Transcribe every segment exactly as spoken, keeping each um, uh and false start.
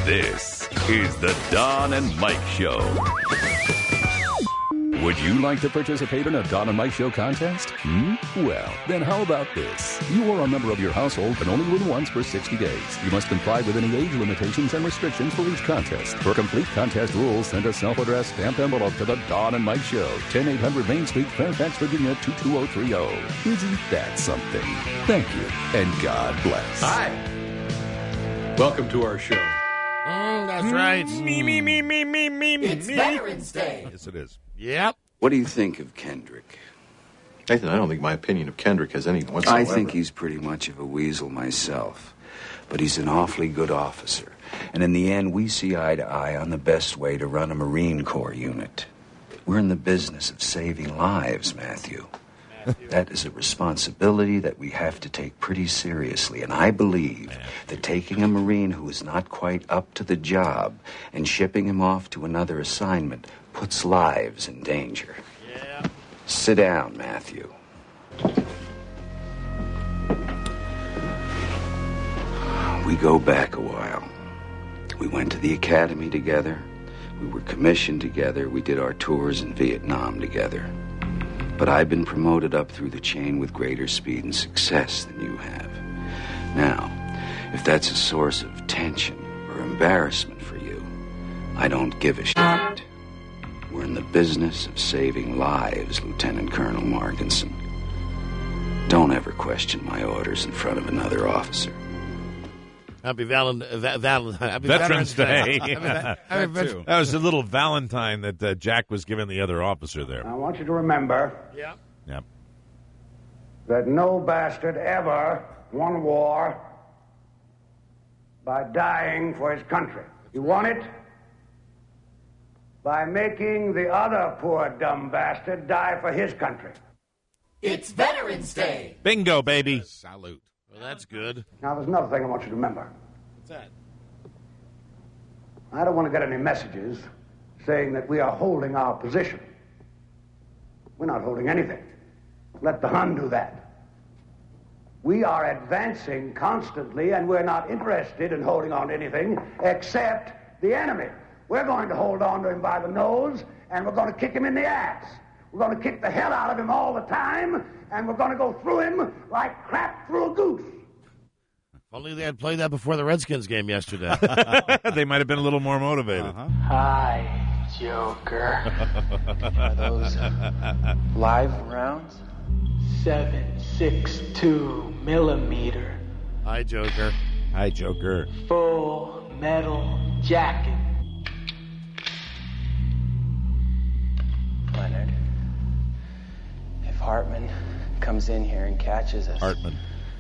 This is the Don and Mike Show. Would you like to participate in a Don and Mike Show contest? Hmm? Well, then how about this? You are a member of your household and only win once for sixty days. You must comply with any age limitations and restrictions for each contest. For complete contest rules, send a self-addressed stamped envelope to the Don and Mike Show, ten eight hundred Main Street, Fairfax, Virginia, two two zero three zero. Isn't that something? Thank you, and God bless. Hi. Welcome to our show. Mm, that's right. Me, me, me, me, me, me, me. It's Veterans Day. Yes, it is. Yep. What do you think of Kendrick? Nathan, I don't think my opinion of Kendrick has any whatsoever. I think he's pretty much of a weasel myself. But he's an awfully good officer. And in the end, we see eye to eye on the best way to run a Marine Corps unit. We're in the business of saving lives, Matthew. Matthew. That is a responsibility that we have to take pretty seriously. And I believe Matthew. that taking a Marine who is not quite up to the job and shipping him off to another assignment puts lives in danger. Yeah. Sit down, Matthew. We go back a while. We went to the academy together. We were commissioned together. We did our tours in Vietnam together. But I've been promoted up through the chain with greater speed and success than you have. Now, if that's a source of tension or embarrassment for you, I don't give a shit. We're in the business of saving lives, Lieutenant Colonel Markinson. Don't ever question my orders in front of another officer. Happy Valentine. Va- Val- Happy Veterans, Day. Happy, happy that, Veterans- that was a little Valentine that uh, Jack was giving the other officer there. I want you to remember Yeah. Yep. that no bastard ever won war by dying for his country. You won it by making the other poor dumb bastard die for his country. It's Veterans Day. Bingo, baby. Salute. Well, that's good. Now, there's another thing I want you to remember. What's that? I don't want to get any messages saying that we are holding our position. We're not holding anything. Let the Hun do that. We are advancing constantly, and we're not interested in holding on to anything except the enemy. We're going to hold on to him by the nose, and we're going to kick him in the ass. We're going to kick the hell out of him all the time, and we're going to go through him like crap through a goose. If only they had played that before the Redskins game yesterday. They might have been a little more motivated. Uh-huh. Hi, Joker. Are those live rounds? seven six two millimeter. Hi, Joker. Hi, Joker. Full metal jacket. Leonard, if Hartman comes in here and catches us, Hartman.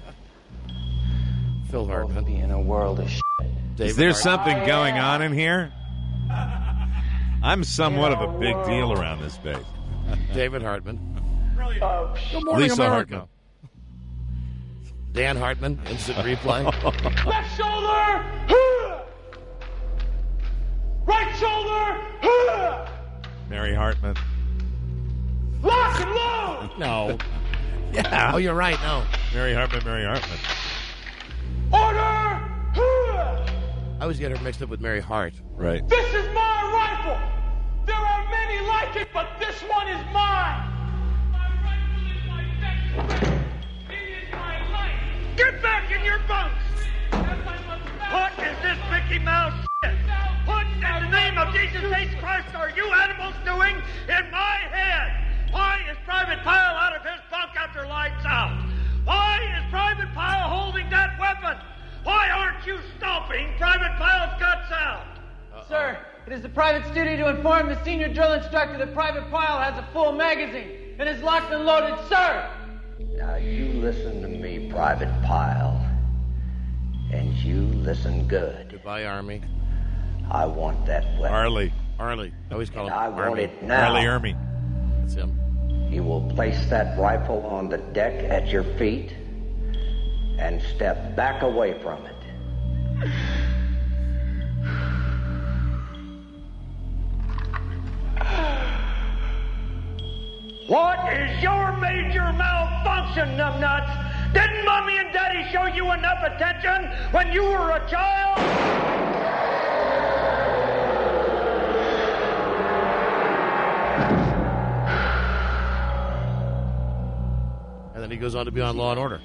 Phil we'll Hartman. be in a world of shit. David Is there Hartman. something Oh, going yeah. on in here? I'm somewhat of a big deal around this base. David Hartman. Oh, Good morning, Lisa America. Hartman. Dan Hartman, instant replay. left shoulder! Right shoulder! Mary Hartman. Lock and load! No. Yeah. Oh, you're right. No. Mary Hartman, Mary Hartman. Order! I always get her mixed up with Mary Hart. Right. This is my rifle! There are many like it, but this one is mine! My rifle is my next weapon. It is my life! Get back in your bunks! What is this Mickey Mouse shit? What in the name of Jesus H. Christ are you animals doing in my head? Why is Private Pyle out of his bunk after lights out? Why is Private Pyle holding that weapon? Why aren't you stomping Private Pyle's guts out? Uh-oh. Sir, it is the private's duty to inform the senior drill instructor that Private Pyle has a full magazine and is locked and loaded, sir! Now you listen to me, Private Pyle, and you listen good. Goodbye, Army. I want that weapon. Arlie. Arlie. I always call And him I Army. want it now. Arlie Ermy. That's him. You will place that rifle on the deck at your feet and step back away from it. What is your major malfunction, numbnuts? Didn't Mommy and Daddy show you enough attention when you were a child? he goes on to be on Law and Order.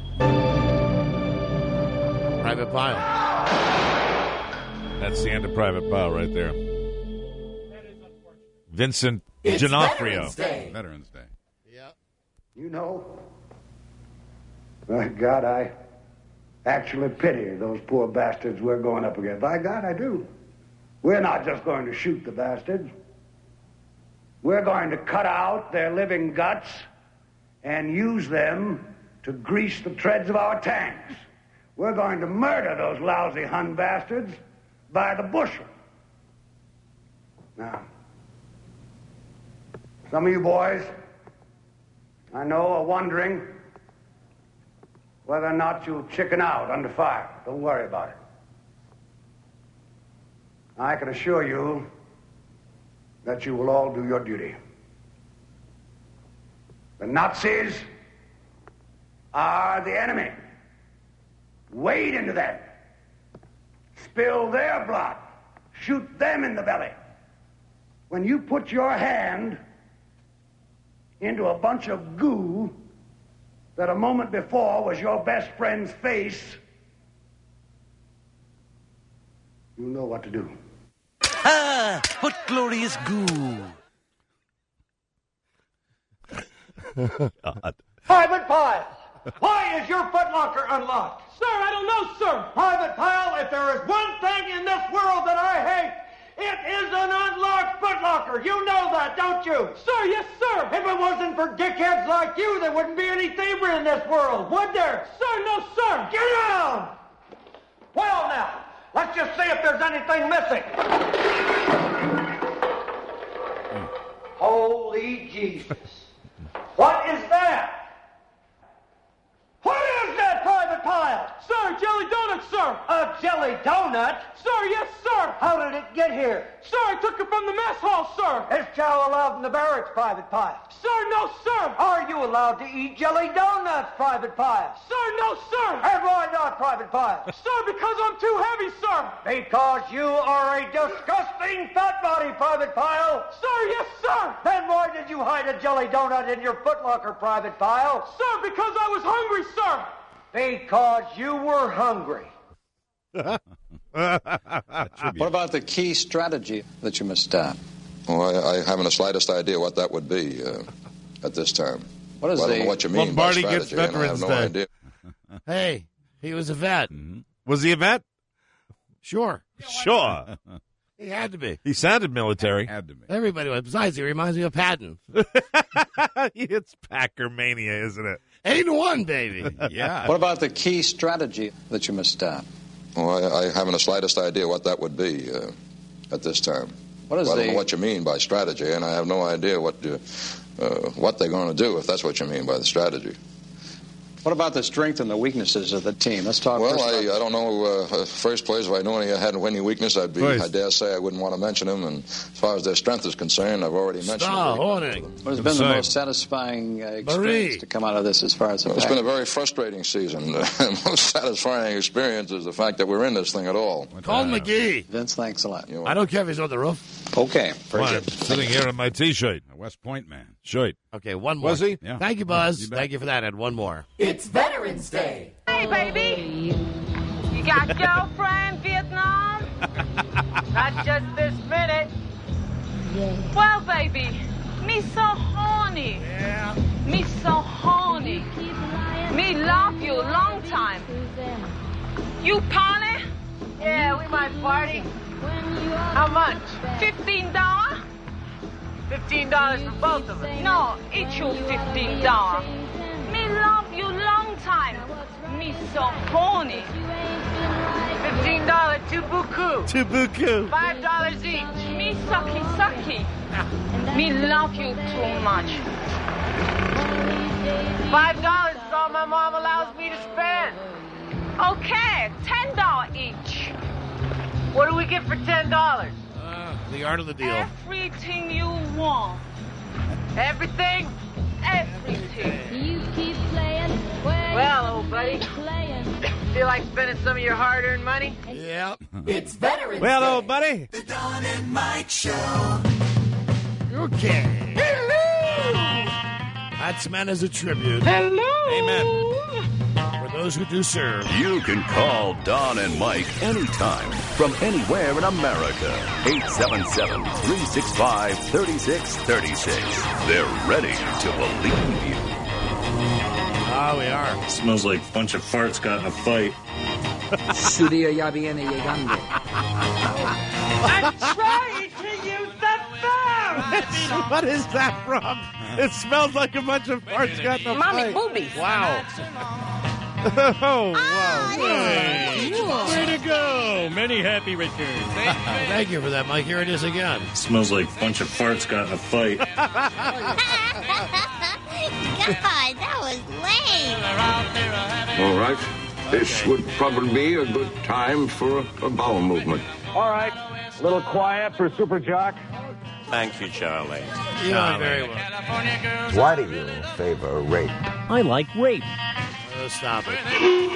Private Pile. That's the end of Private Pile right there. Vincent It's D'Onofrio. Veterans Day. Veterans Day. Yeah. You know, by God, I actually pity those poor bastards we're going up against. By God, I do. We're not just going to shoot the bastards. We're going to cut out their living guts and use them to grease the treads of our tanks. We're going to murder those lousy Hun bastards by the bushel. Now, some of you boys, I know, are wondering whether or not you'll chicken out under fire. Don't worry about it. I can assure you that you will all do your duty. The Nazis are the enemy. Wade into them. Spill their blood. Shoot them in the belly. When you put your hand into a bunch of goo that a moment before was your best friend's face, you know what to do. Ah, what glorious goo. God. Private Pile, why is your footlocker unlocked? Sir, I don't know, sir. Private Pile, if there is one thing in this world that I hate, it is an unlocked footlocker. You know that, don't you? Sir, yes, sir. If it wasn't for dickheads like you, there wouldn't be any thievery in this world, would there? Sir, no, sir. Get down! Well, now, let's just see if there's anything missing. Holy Jesus. What is that? What is that, Private Pile? Sir, jelly donut, sir. A jelly donut? Sir, yes, sir. How did it get here? Sir, I took it from the mess hall, sir. Is chow allowed in the barracks, Private Pile? Sir, no, sir. Are you allowed to eat jelly donuts, Private Pile? Sir, no, sir. And why not, Private Pile? Sir, because I'm too heavy, sir. Because you are a disgusting fat body, Private Pile. Sir, yes, sir. Then why did you hide a jelly donut in your footlocker, Private Pile? Sir, because I was hungry, sir. Because you were hungry. What about the key strategy that you must adopt? Well, I, I haven't the slightest idea what that would be uh, at this time. What is well, I don't know what you mean Lombardi by strategy, gets and I have no Veterans idea. Hey, he was a vet. Mm-hmm. Was he a vet? Sure. Sure. He had to be. He sounded military. Had to be. Everybody was. Besides, he reminds me of Patton. It's Packer mania, isn't it? Eight to one, baby. Yeah. What about the key strategy that you must adopt? Well, I, I haven't the slightest idea what that would be uh, at this time. What is well, I don't the... know what you mean by strategy, and I have no idea what uh, uh, what they're going to do, if that's what you mean by the strategy. What about the strength and the weaknesses of the team? Let's talk. Well, first I, about... I don't know. Uh, first place, if I knew any had any weakness, I'd be. Please. I dare say I wouldn't want to mention them. And as far as their strength is concerned, I've already mentioned. Star it. Horning. What has been the most satisfying uh, experience Marie. to come out of this, as far as the well, it's fact... been a very frustrating season. The most satisfying experience is the fact that we're in this thing at all. Call McGee. Vince, thanks a lot. You know, I don't care if he's on the roof. Okay. Well, I'm sitting here in my T-shirt. A West Point man. Shirt. Okay, one more. Was he? Yeah. Thank you, Buzz. You bet. Thank you for that. And one more. It's Veterans Day. Hey, baby. You got girlfriend Vietnam? Not just this minute. Well, baby, me so horny. Yeah. Me so horny. Me love you long time. You party? Yeah, we might party. How much? Fifteen dollars? Fifteen dollars for both of us. No, each you fifteen dollars. Me love you long time. Me so horny. Fifteen dollars, two buku. Two buku. Five dollars each. Me sucky sucky. Me love you too much. Five dollars is all my mom allows me to spend. Okay, ten dollars each. What do we get for ten dollars? Uh, the art of the deal. Everything you want. Everything? Everything. You keep playing. Well, old buddy. Feel like spending some of your hard-earned money? Yep. It's Veterans Well, Day. old buddy. The Don and Mike Show. Okay. That's meant as a tribute. Hello. Amen. For those who do serve. You can call Don and Mike anytime from anywhere in America. eight seven seven, three six five, three six three six. They're ready to believe you. Ah, we are. Smells like a bunch of farts got in a fight. Su día ya viene llegando. I'm trying to use the phone. What is that from? It smells like a bunch of farts got in a Mommy fight. boobies. Wow. Oh, wow. Hey. Way to go. Many happy returns. Thank you for that, Mike. Here it is again. Smells like a bunch of farts got in a fight. God, that was lame. All right. This would probably be a good time for a, a bowel movement. All right. A little quiet for Super Jock. Thank you, Charlie. You know very well. Why do you favor rape? I like rape. Oh, stop it.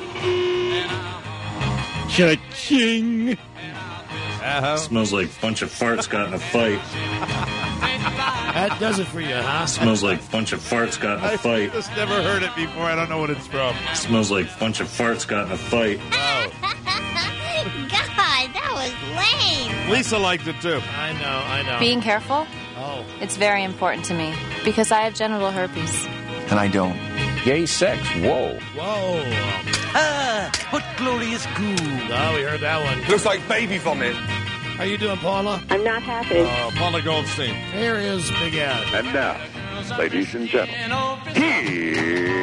Cha-ching. Uh-huh. Smells like a bunch of farts got in a fight. That does it for you, huh? Smells like a bunch of farts got in a fight. I just never heard it before. I don't know what it's from. Smells like a bunch of farts got in a fight. God, that was lame. Lisa liked it, too. I know, I know. Being careful? Oh. It's very important to me because I have genital herpes. And I don't. Gay sex, whoa. Whoa. Ah, what glorious goo. Oh, we heard that one. Looks like baby vomit. How you doing, Paula? I'm not happy. Uh, Paula Goldstein. Here is Big Ed. And now, ladies and gentlemen, here's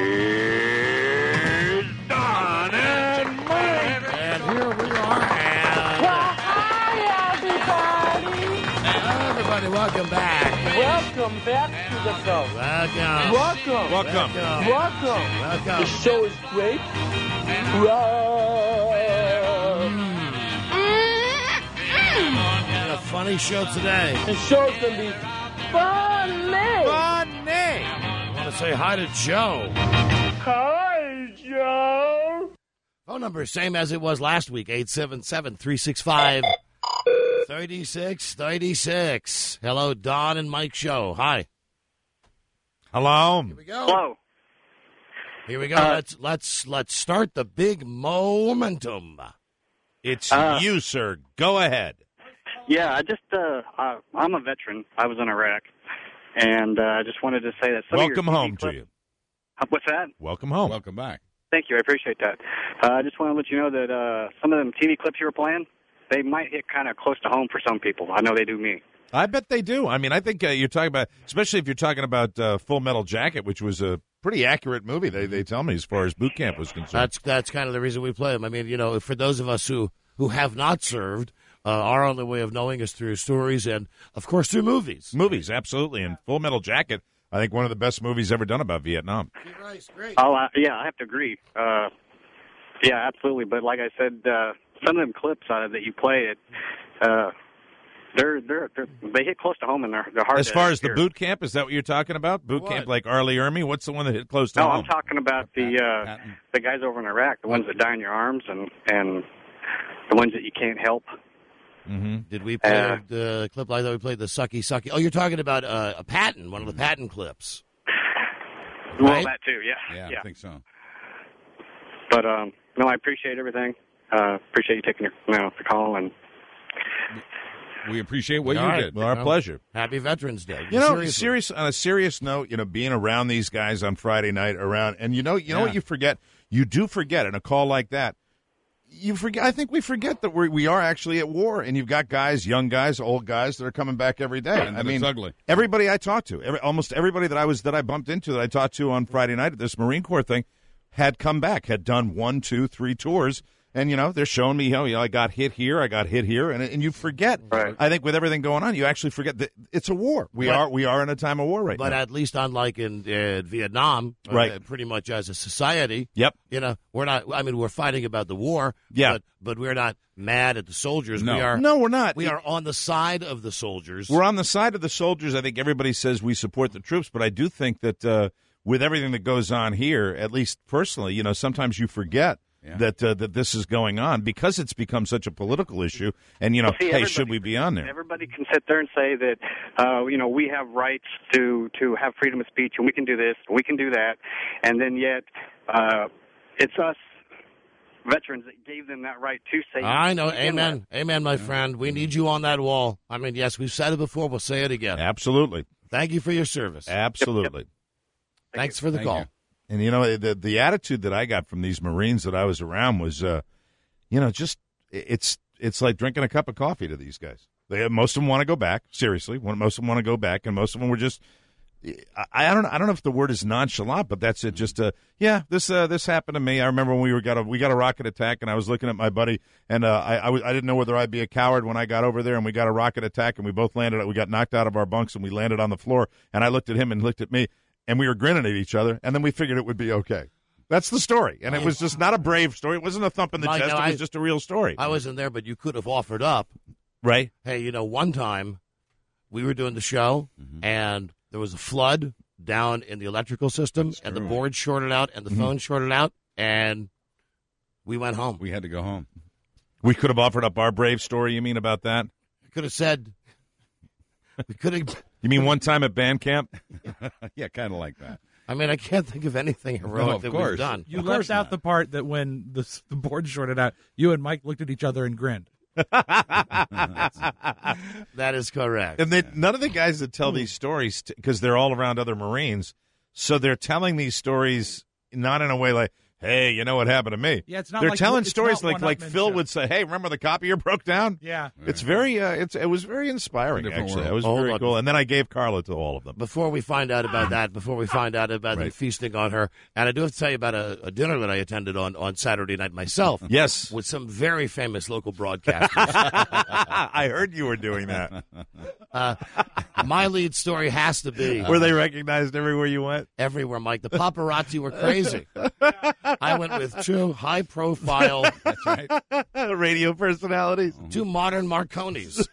Don and Mike. And here we are. And Well, hi, everybody. everybody, welcome back. Welcome back to the show. Welcome. Welcome. Welcome. Welcome. Welcome. Welcome. The show is great. And a funny show today. The show's gonna be funny. Funny. I want to say hi to Joe. Hi, Joe. Phone number same as it was last week, eight seven seven, three six five, three six three six. Hello, Don and Mike Show. Hi. Hello. Here we go. Hello. Here we go. Uh, let's let's let's start the big momentum. It's Uh, you, sir. Go ahead. Yeah, I just, uh, uh, I'm a veteran. I was in Iraq. And uh, I just wanted to say that some Welcome of your home clip- to you. Uh, What's that? Welcome home. Welcome back. Thank you. I appreciate that. Uh, I just want to let you know that uh, some of them T V clips you were playing, they might hit kind of close to home for some people. I know they do me. I bet they do. I mean, I think uh, you're talking about, especially if you're talking about uh, Full Metal Jacket, which was a pretty accurate movie, they they tell me, as far as boot camp was concerned. That's that's kind of the reason we play them. I mean, you know, for those of us who, who have not served, uh, our only way of knowing is through stories and, of course, through movies. Movies, absolutely. And Full Metal Jacket, I think one of the best movies ever done about Vietnam. Right, great. Oh, uh, yeah, I have to agree. Uh, yeah, absolutely. But like I said, uh, some of them clips uh, that you play, it, uh, they're, they're, they're, they hit close to home and they're, they're hard As to far as the hear. boot camp, is that what you're talking about? Boot What? camp like Arlie Ermy? What's the one that hit close to No, home? I'm talking about the uh, the guys over in Iraq, the ones that die in your arms, and and the ones that you can't help. Mm-hmm. Did we play Uh, the clip like that? We played the sucky sucky. Oh, you're talking about uh, a Patton, one of the Patton clips. Well, Right? that too, yeah, Yeah, yeah. I think so. But um, no, I appreciate everything. Uh, appreciate you taking your, you know, the call, and We appreciate what All you right. did. Well, our Well, pleasure. Happy Veterans Day. You know, Seriously. serious on a serious note, you know, being around these guys on Friday night, around, and you know, you know Yeah. what you forget? You do forget in a call like that. You forget. I think we forget that we we are actually at war, and you've got guys, young guys, old guys that are coming back every day. And I it's mean, ugly. everybody I talked to, every, almost everybody that I was that I bumped into that I talked to on Friday night at this Marine Corps thing, had come back, had done one, two, three tours. And, you know, they're showing me, you know, I got hit here, I got hit here, and and you forget. Right. I think with everything going on, you actually forget that it's a war. We But- are we are in a time of war right But now. at least unlike in uh, Vietnam, uh, Right. pretty much as a society, Yep. you know, we're not, I mean, we're fighting about the war, Yeah. but, but we're not mad at the soldiers. No. We are, No, we're not. We It- are on the side of the soldiers. We're on the side of the soldiers. I think everybody says we support the troops, but I do think that uh, with everything that goes on here, at least personally, you know, sometimes you forget yeah. that uh, that this is going on because it's become such a political issue. And, you know, well, see, hey, should we be on there? Everybody can sit there and say that, uh, you know, we have rights to, to have freedom of speech, and we can do this, we can do that. And then yet uh, it's us veterans that gave them that right to say. I know. Amen. That. Amen, my friend. We need you on that wall. I mean, yes, we've said it before. We'll say it again. Absolutely. Thank you for your service. Absolutely. Yep, yep. Thanks for the Thank call. You. And, you know, the the attitude that I got from these Marines that I was around was, uh, you know, just it's it's like drinking a cup of coffee to these guys. They most of them want to go back. Seriously, most of them want to go back, and most of them were just. I, I don't. I don't know if the word is nonchalant, but that's it. Just uh, yeah, this uh, this happened to me. I remember when we were got a we got a rocket attack, and I was looking at my buddy, and uh, I I, was, I didn't know whether I'd be a coward when I got over there, and we got a rocket attack, and we both landed. We got knocked out of our bunks, and we landed on the floor. And I looked at him and looked at me, and we were grinning at each other, and then we figured it would be okay. That's the story, and it was just not a brave story. It wasn't a thump in the Mike, chest. no, it was I, just a real story. I wasn't there, but you could have offered up, right? Hey, you know, one time we were doing the show, mm-hmm. and there was a flood down in the electrical system, That's and true. the board shorted out, and the mm-hmm. phone shorted out, and we went home. We had to go home. We could have offered up our brave story, you mean, about that? We could have said, we could have. You mean one time at band camp? Yeah, kind of like that. I mean, I can't think of anything heroic no, of that course. we've done. You of left course out not. the part that when the, the board shorted out, you and Mike looked at each other and grinned. That is correct. And they, none of the guys that tell these stories, because they're all around other Marines, so they're telling these stories not in a way like, hey, you know what happened to me. Yeah, it's not They're like, telling it's stories not like like Phil show. would say, hey, remember the copier broke down? Yeah. It's very, uh, it's it was very inspiring, actually. world. It was Oh, very look. cool. And then I gave Carla to all of them. Before we find out about that, before we find out about Right. them feasting on her, and I do have to tell you about a, a dinner that I attended on, on Saturday night myself. Yes. With some very famous local broadcasters. I heard you were doing that. uh, my lead story has to be. Were they recognized everywhere you went? Everywhere, Mike. The paparazzi were crazy. I went with two high-profile That's right. radio personalities. two modern Marconis.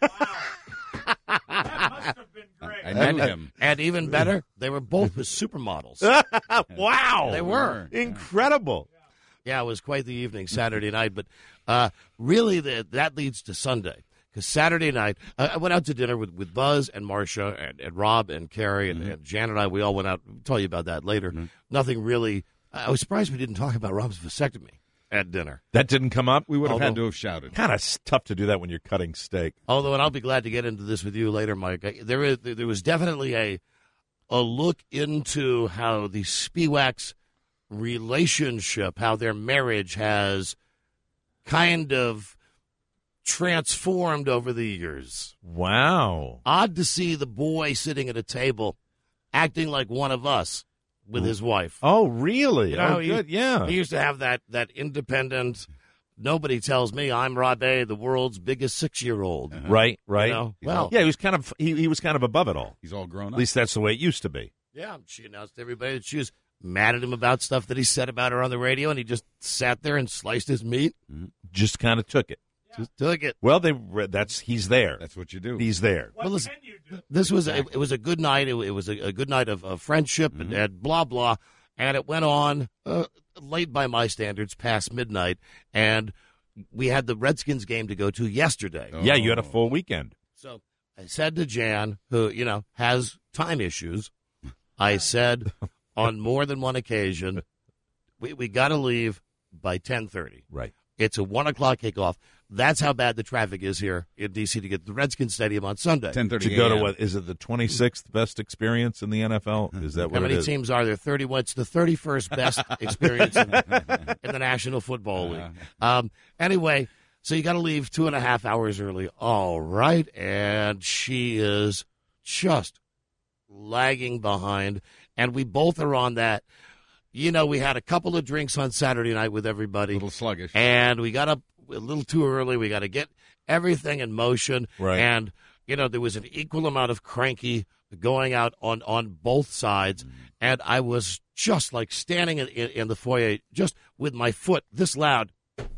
That must have been great. I knew and, him. and even better, they were both with supermodels. Wow. They were. Incredible. Yeah, it was quite the evening Saturday night. But uh, really, the, that leads to Sunday. Because Saturday night, uh, I went out to dinner with, with Buzz and Marcia and, and Rob and Carrie and, Mm-hmm. and Jan and I. We all went out. I'll tell you about that later. Mm-hmm. Nothing really. I was surprised we didn't talk about Rob's vasectomy at dinner. That didn't come up? We would have Although- had to have shouted. Kind of tough to do that when you're cutting steak. Although, and I'll be glad to get into this with you later, Mike. I, there is there was definitely a a look into how the Spiewaks relationship, how their marriage has kind of transformed over the years. Wow. Odd to see the boy sitting at a table acting like one of us with his wife. Oh, really? You know, oh, he- good. Yeah. He used to have that, that independent, nobody tells me I'm Rob A., the world's biggest six-year-old. Right, right. You know? Well, yeah, he was kind of he, he was kind of above it all. He's all grown At up. least that's the way it used to be. yeah, she announced to everybody that she was mad at him about stuff that he said about her on the radio, and he just sat there and sliced his meat. Just kind of took it. Just took it. Well, they that's he's there. That's what you do. He's there. Well, listen, this was a, it was a good night. It, it was a, a good night of, of friendship and, and blah blah, and it went on uh, late by my standards, past midnight, and we had the Redskins game to go to yesterday. Oh. Yeah, you had a full weekend. So I said to Jan, who you know has time issues, I said on more than one occasion, we we got to leave by ten thirty. Right. It's a one o'clock kickoff. That's how bad the traffic is here in D C to get to the Redskins Stadium on Sunday. ten thirty To go to what is it? The twenty-sixth best experience in the N F L? Is that what How many it is? teams are there? thirty-one. It's the thirty-first best experience in, in the National Football League. Um, anyway, so you got to leave two and a half hours early. All right. And she is just lagging behind. And we both are on that. You know, we had a couple of drinks on Saturday night with everybody. A little sluggish. And we got up a little too early. We got to get everything in motion. Right. And, you know, there was an equal amount of cranky going out on, on both sides. And I was just like standing in, in, in the foyer, just with my foot this loud.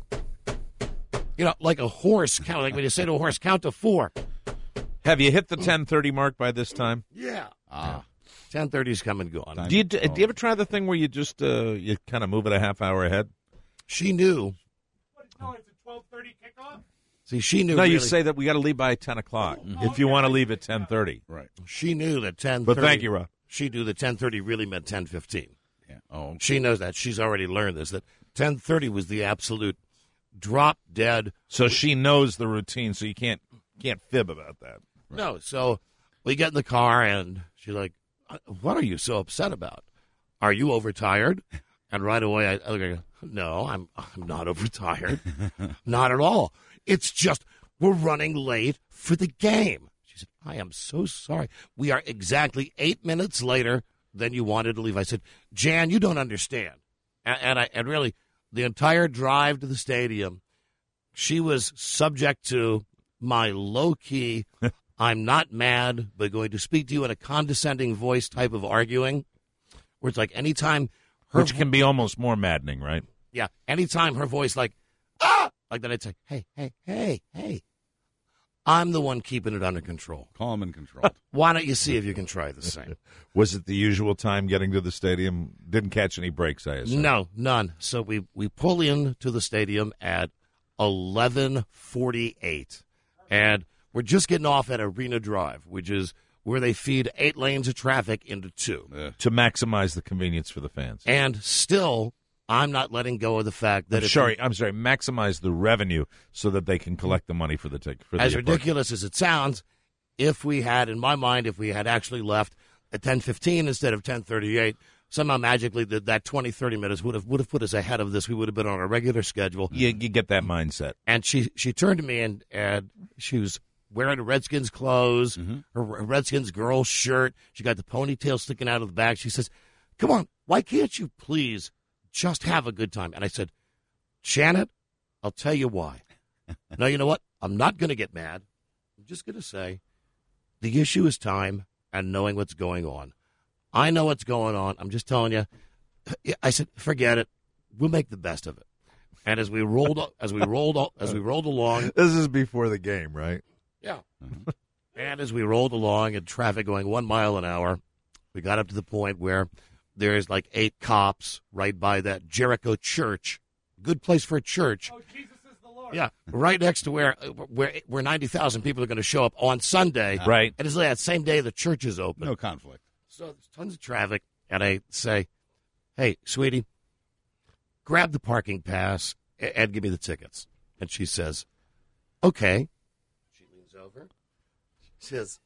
You know, like a horse count. Like when you say to a horse, count to four. Have you hit the ten thirty mark by this time? Yeah. Ah. ten thirty is come and gone. Do you, do you ever try the thing where you just uh, you kind of move it a half hour ahead? she knew. No, it's a twelve thirty kickoff. See, she knew. No, you really- say that we got to leave by ten o'clock if you want to leave at ten thirty. Right. She knew that ten. But thank you, Rob. She knew that ten thirty really meant ten fifteen. Yeah. Oh. She knows that. She's already learned this. That ten thirty was the absolute drop dead. So she knows the routine. So you can't can't fib about that. No. So we get in the car and she's like, "What are you so upset about? Are you overtired?" And right away I, I look at her, "No, I'm I'm not overtired. Not at all. It's just we're running late for the game." She said, "I am so sorry. We are exactly eight minutes later than you wanted to leave." I said, "Jan, you don't understand." And, and I and really, the entire drive to the stadium, she was subject to my low-key, I'm not mad, but going to speak to you in a condescending voice type of arguing, where it's like anytime her Which can be almost more maddening, right? yeah, anytime her voice like, ah, like that, I'd say, hey, hey, hey, hey. I'm the one keeping it under control. Calm and controlled. Why don't you see if you can try the same? Was it the usual time getting to the stadium? Didn't catch any breaks, I assume. No, none. So we, we pull in to the stadium at eleven forty-eight, and we're just getting off at Arena Drive, which is where they feed eight lanes of traffic into two. Yeah. To maximize the convenience for the fans. And still, I'm not letting go of the fact that I'm if sorry, I'm sorry, maximize the revenue so that they can collect the money for the ticket. For as the ridiculous as it sounds, if we had, in my mind, if we had actually left at ten fifteen instead of ten thirty-eight, somehow magically that, that twenty, thirty minutes would have would have put us ahead of this. We would have been on a regular schedule. You, you get that mindset. And she, she turned to me, and, and she was wearing Redskins clothes, Mm-hmm. her Redskins girl shirt. She got the ponytail sticking out of the back. She says, "Come on, why can't you please just have a good time?" And I said, "Janet, I'll tell you why." Now, you know what? I'm not going to get mad. I'm just going to say the issue is time and knowing what's going on. I know what's going on. I'm just telling you. I said, forget it. We'll make the best of it. And as we rolled, as we rolled, as we rolled along, This is before the game, right? yeah. And as we rolled along in traffic going one mile an hour, we got up to the point where there's like eight cops right by that Jericho church. Good place for a church. Oh, Jesus is the Lord. Yeah, right next to where where where ninety thousand people are going to show up on Sunday. Right. And it's that same day the church is open. No conflict. So there's tons of traffic, and I say, "Hey, sweetie, grab the parking pass and, and give me the tickets." And she says, "Okay." She leans over. She says,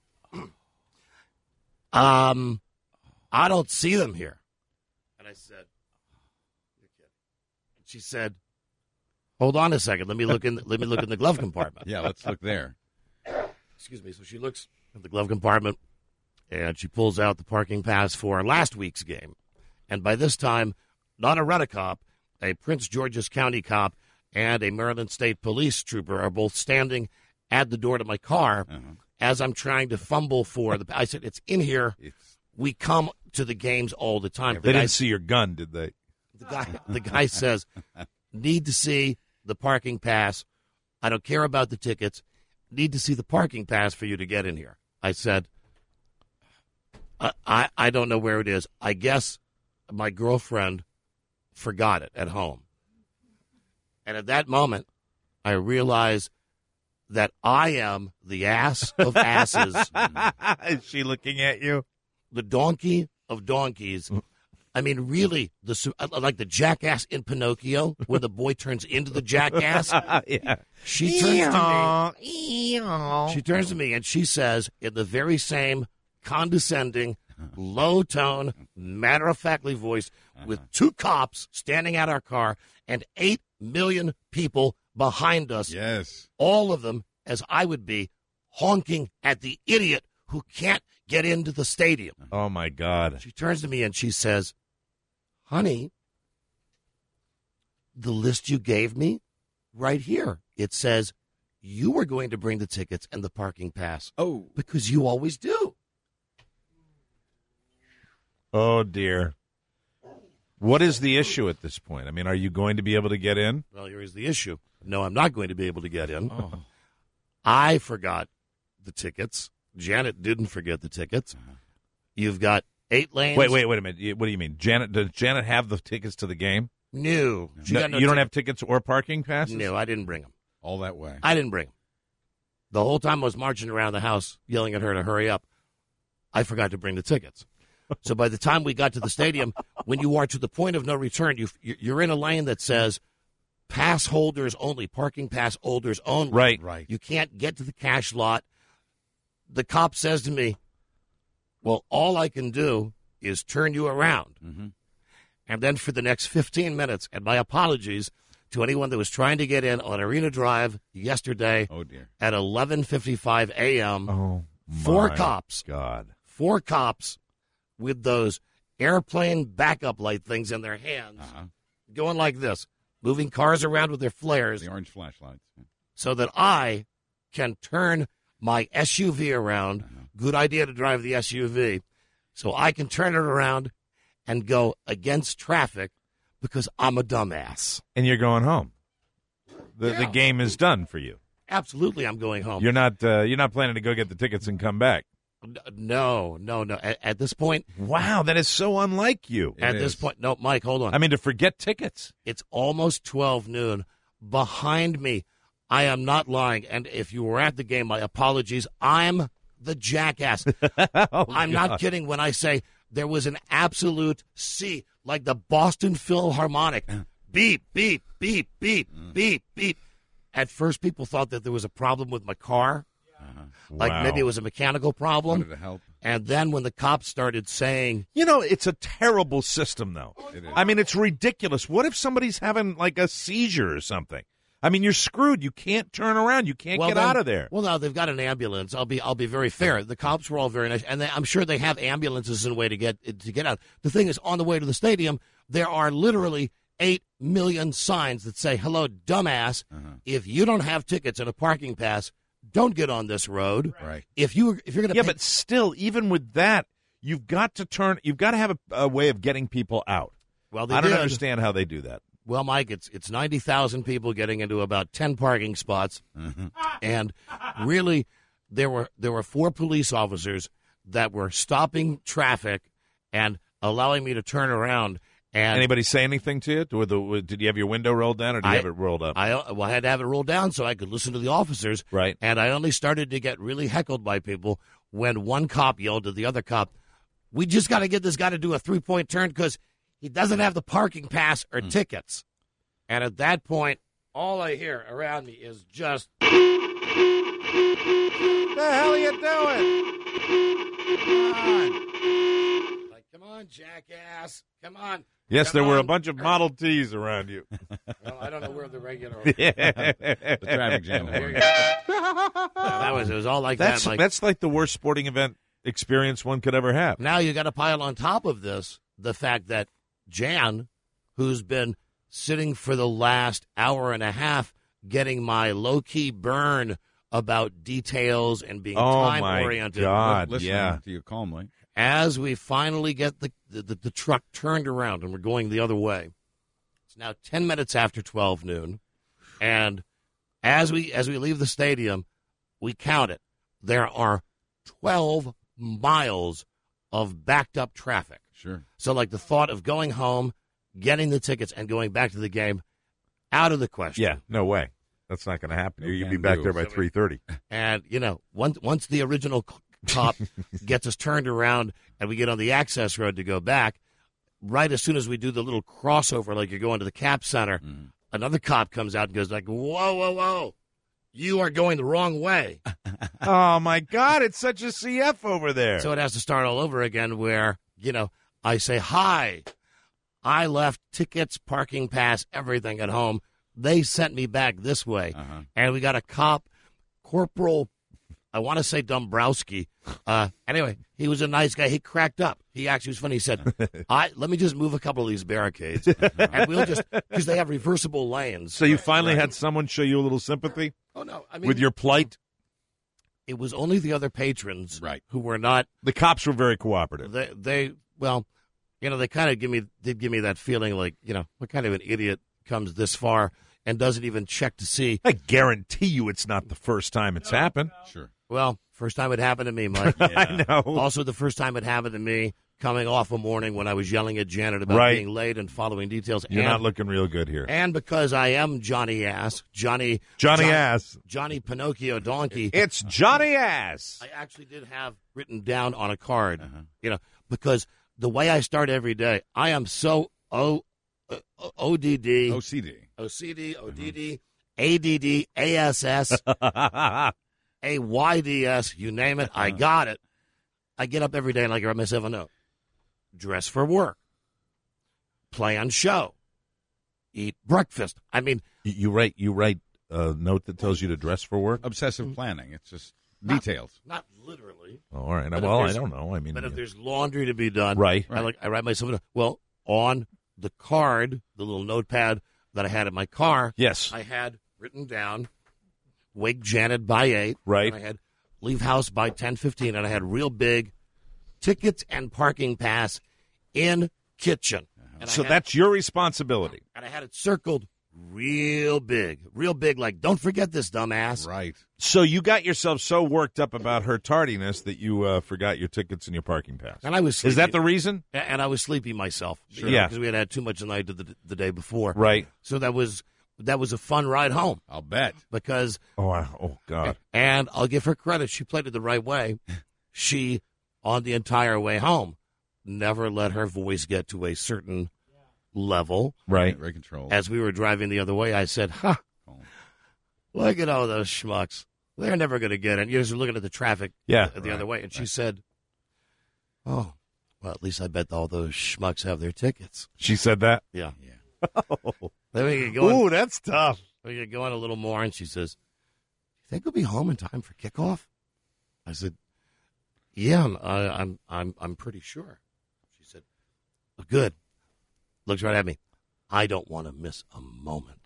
"Um, I don't see them here." And I said, "You're kidding." And she said, "Hold on a second. Let me look in. Let me look in the glove compartment." Yeah, let's look there. Excuse me. So she looks in the glove compartment, and she pulls out the parking pass for last week's game. And by this time, not a rent-a-cop, a Prince George's County cop and a Maryland State Police trooper are both standing at the door to my car Uh-huh. as I'm trying to fumble for the. I said, "It's in here. We come to the games all the time." They The guy- didn't see your gun, did they? The guy, the guy says, "Need to see the parking pass. I don't care about the tickets. Need to see the parking pass for you to get in here." I said, I, I, I don't know where it is. I guess my girlfriend forgot it at home. And at that moment, I realized that I am the ass of asses. Is she looking at you? The donkey of donkeys. I mean, really, the su- like the jackass in Pinocchio, where the boy turns into the jackass. Yeah. She turns to me. She turns to me and she says, in the very same condescending, low tone, matter of factly voice, with two cops standing at our car and eight million people behind us. Yes. All of them, as I would be, honking at the idiot who can't get into the stadium. Oh, my God. She turns to me and she says, "Honey, the list you gave me, right here, it says you were going to bring the tickets and the parking pass. Oh. Because you always do." Oh, dear. What is the issue at this point? I mean, are you going to be able to get in? Well, here's the issue. No, I'm not going to be able to get in. Oh. I forgot the tickets. Janet didn't forget the tickets. You've got eight lanes. Wait, wait, wait a minute. You- What do you mean? Janet? Does Janet have the tickets to the game? No. She No, got no you don't ticket. have tickets or parking passes? No, I didn't bring them. All that way. I didn't bring them. The whole time I was marching around the house yelling at her to hurry up, I forgot to bring the tickets. So by the time we got to the stadium, when you are to the point of no return, you, you're in a lane that says pass holders only, parking pass holders only. Right. Right. You can't get to the cash lot. The cop says to me, well, all I can do is turn you around. Mm-hmm. And then for the next fifteen minutes, and my apologies to anyone that was trying to get in on Arena Drive yesterday Oh, dear. at eleven fifty-five a.m., Oh, four my cops, God. four cops with those airplane backup light things in their hands, Uh-huh. going like this, moving cars around with their flares The orange flashlights. so that I can turn my S U V around. Uh-huh. Good idea to drive the S U V. So I can turn it around and go against traffic because I'm a dumbass. And you're going home. The the Yeah. game is done for you. Absolutely, I'm going home. You're not uh, you're not planning to go get the tickets and come back. No, no, no. At, at this point, Wow, that is so unlike you. at this point, no, Mike, hold on. I mean, to forget tickets. It's almost twelve noon. Behind me, I am not lying. And if you were at the game, my apologies. I'm the jackass. Oh, I'm God. not kidding when I say there was an absolute sea, like the Boston Philharmonic. Beep, beep, beep, beep, beep, beep. At first, people thought that there was a problem with my car. Like Wow. maybe it was a mechanical problem. Wanted to help. And then when the cops started saying, You know, it's a terrible system, though. It is. I mean, it's ridiculous. What if somebody's having like a seizure or something? I mean, you're screwed. You can't turn around. You can't well, get then- out of there. Well, now they've got an ambulance. I'll be I'll be very fair. The cops were all very nice, and they, I'm sure they have ambulances in a way to get to get out. The thing is, on the way to the stadium, there are literally eight million signs that say, "Hello, dumbass. Uh-huh. If you don't have tickets and a parking pass, don't get on this road. Right. If you if you're going to Yeah, pay- but still, even with that, you've got to turn. You've got to have a, a way of getting people out. well, they I don't did. understand how they do that. Well, Mike, it's it's ninety thousand people getting into about ten parking spots, and really, there were there were four police officers that were stopping traffic and allowing me to turn around. And Anybody say anything to you? Or the, did you have your window rolled down, or do you I- have it rolled up? I well, I had to have it rolled down so I could listen to the officers. Right. And I only started to get really heckled by people when one cop yelled to the other cop, "We just got to get this guy to do a three point turn because he doesn't have the parking pass or Hmm. tickets." And at that point, all I hear around me is just, What the hell are you doing? like, "Come on, jackass. Come on." Yes, Come there were a on." bunch of Model Ts around you. Well, I don't know where the regular. The traffic jam. There you go. That was, it was all like That's that. Like, that's like the worst sporting event experience one could ever have. now you got to pile on top of this the fact that Jan, who's been sitting for the last hour and a half getting my low-key burn about details and being Oh, my time-oriented. God. Listening yeah. to you calmly. As we finally get the, the, the truck turned around and we're going the other way, it's now ten minutes after twelve noon, and as we as we leave the stadium, we count it. There are twelve miles of backed-up traffic. Sure. So, like, the thought of going home, getting the tickets, and going back to the game, out of the question. Yeah, no way. That's not going to happen. No You'd be can back do. there by So we- three thirty. And, you know, once once the original c- cop gets us turned around and we get on the access road to go back, right as soon as we do the little crossover, like you're going to the Cap Center, Mm-hmm. another cop comes out and goes like, whoa, whoa, whoa, you are going the wrong way. Oh, my God. It's such a C F over there. So it has to start all over again where, you know, I say, hi, I left tickets, parking pass, everything at home. They sent me back this way. Uh-huh. And we got a cop, Corporal, I want to say Dombrowski. Uh, anyway, he was a nice guy. He cracked up. He actually was funny. He said, I, let me just move a couple of these barricades. And we'll just, because they have reversible lanes. So you finally had someone show you a little sympathy Oh, no. I mean, with your plight? it was only the other patrons Right. who were not, The cops were very cooperative. they, they well, you know, they kind of give me, did give me that feeling like, you know, what kind of an idiot comes this far and doesn't even check to see. I guarantee you it's not the first time it's happened. Sure. Well, first time it happened to me, Mike. I know. Also, the first time it happened to me coming off a morning when I was yelling at Janet about Right. being late and following details. You're and, not looking real good here. And because I am Johnny Ass, Johnny Johnny John- Ass. Johnny Pinocchio Donkey. It's Johnny Ass. I actually did have written down on a card, you know, because the way I start every day, I am so O uh, O D D, O C D, O C D, O D D, A D D, A S S, A Y D S, you name it, I got it. I get up every day and I write myself a note. Dress for work. Plan show. Eat breakfast. I mean, You, you write you write a note that tells you to dress for work. Obsessive planning. It's just Not- details. Not literally. Oh, all right. But if Well, I there's- don't know. I mean, but if yeah. there's laundry to be done, Right. I like I write myself a note. Well, on the card, the little notepad that I had in my car, Yes. I had written down, wake Janet by eight. Right. And I had leave house by ten fifteen, and I had real big tickets and parking pass in kitchen. And I so had- that's your responsibility. and I had it circled real big, real big, like don't forget this, dumbass. Right. So you got yourself so worked up about her tardiness that you uh, forgot your tickets and your parking pass. And I was Is that sleepy. the reason? A- And I was sleepy myself. you Sure. know, Yeah. because we had had too much the night the, the day before. Right. So that was that was a fun ride home. I'll bet. Because Oh, I, oh God. and I'll give her credit. She played it the right way. She, on the entire way home, never let her voice get to a certain level. Right. Very controlled. As we were driving the other way, I said, huh, look at all those schmucks. They're never going to get it. You're just looking at the traffic Yeah. the, the Right, other way. And she said, oh, well, at least I bet all those schmucks have their tickets. She said that? Yeah. Yeah. Then we get going. Ooh, that's tough. We get going a little more, and she says, "You think we'll be home in time for kickoff?" I said, "Yeah, I'm, I, I'm, I'm, I'm pretty sure." She said, oh, "Good." Looks right at me. I don't want to miss a moment.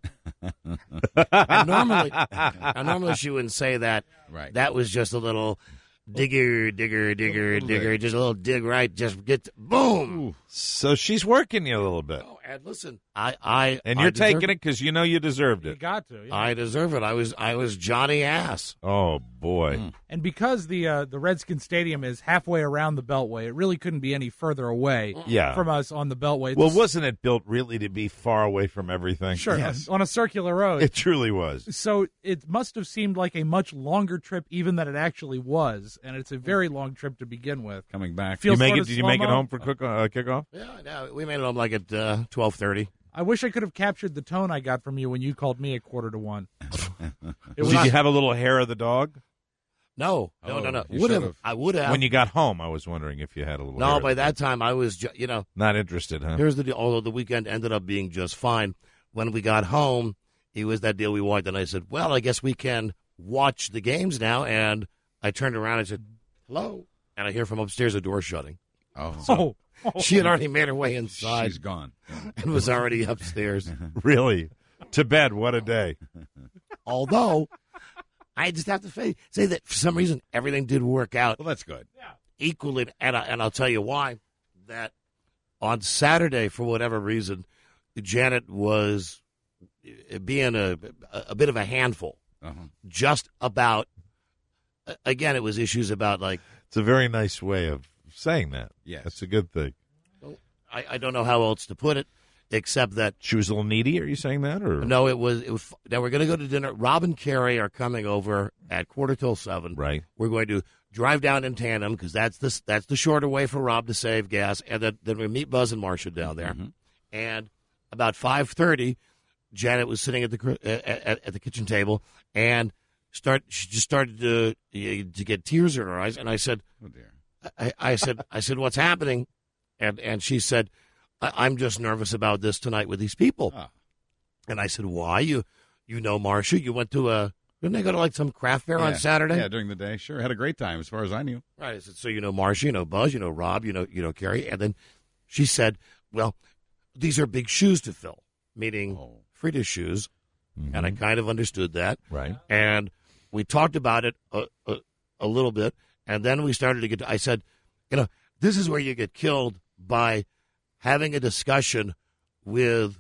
and normally, and normally she wouldn't say that. Right. That was just a little digger, digger, digger, Little digger, dig. just a little dig right. Just get to, boom. So she's working you a little bit. Oh, and listen, I, I, And I you're deserve taking it because you know you deserved You it. got to. yeah. I deserve it. I was, I was Johnny Ass. Oh, boy. And because the uh, the Redskin Stadium is halfway around the Beltway, it really couldn't be any further away Yeah. from us on the Beltway. Well, It's- wasn't it built really to be far away from everything? sure, Yes. on a circular road. It truly was. So it must have seemed like a much longer trip even than it actually was, and it's a very long trip to begin with. Coming back. Feels you make sort it? of Did you make it slow-mo. home for cook, uh, kickoff? Yeah, no, we made it home like at uh, twelve thirty. I wish I could have captured the tone I got from you when you called me at quarter to one. It was Did you have a little hair of the dog? No, no, Oh, no, no. you Would have. should've. I would have. When you got home, I was wondering if you had a little hair no, of by the that dog. time I was, ju- you know, Not interested, huh? here's the deal. Although the weekend ended up being just fine, when we got home, it was that deal we wanted. And I said, well, I guess we can watch the games now. And I turned around and said, hello. And I hear from upstairs a door shutting. Oh, Oh, oh. She had already made her way inside she's gone. and was already upstairs. Really? To bed, what a day. Although, I just have to say, say that for some reason, everything did work out Well, that's good. equally, and, I, and I'll tell you why. That on Saturday, for whatever reason, Janet was being a, a bit of a handful. Uh-huh. Just about, again, it was issues about, like, It's a very nice way of saying that. Yes. That's a good thing. I, I don't know how else to put it, except that, She was a little needy, are you saying that? Or no, it was, it was now we're going to go to dinner. Rob and Carrie are coming over at quarter till seven. Right. We're going to drive down in tandem because that's the, that's the shorter way for Rob to save gas. And then, then we meet Buzz and Marcia down there. Mm-hmm. And about five thirty, Janet was sitting at the cr- at, at, at the kitchen table and start. She just started to to get tears in her eyes. And I said, Oh, dear. I, I said, I said, what's happening? And and she said, I, I'm just nervous about this tonight with these people. Ah. And I said, why? You you know Marcia? You went to a didn't they go to like some craft fair on Yeah. Saturday? Yeah, during the day. Sure. Had a great time as far as I knew. Right. I said, so you know Marcia, you know Buzz, you know Rob, you know you know Carrie, and then she said, well, these are big shoes to fill, meaning Oh. Frida's shoes, Mm-hmm. and I kind of understood that. Right. And we talked about it a, a, a little bit, and then we started to get. I said, you know, this is where you get killed by having a discussion with.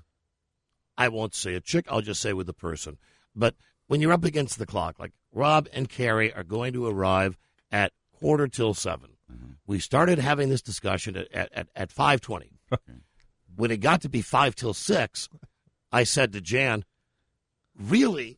I won't say a chick. I'll just say with the person. But when you're up against the clock, like Rob and Carrie are going to arrive at quarter till seven. we started having this discussion at, at, at five twenty. When it got to be five till six, I said to Jan, really,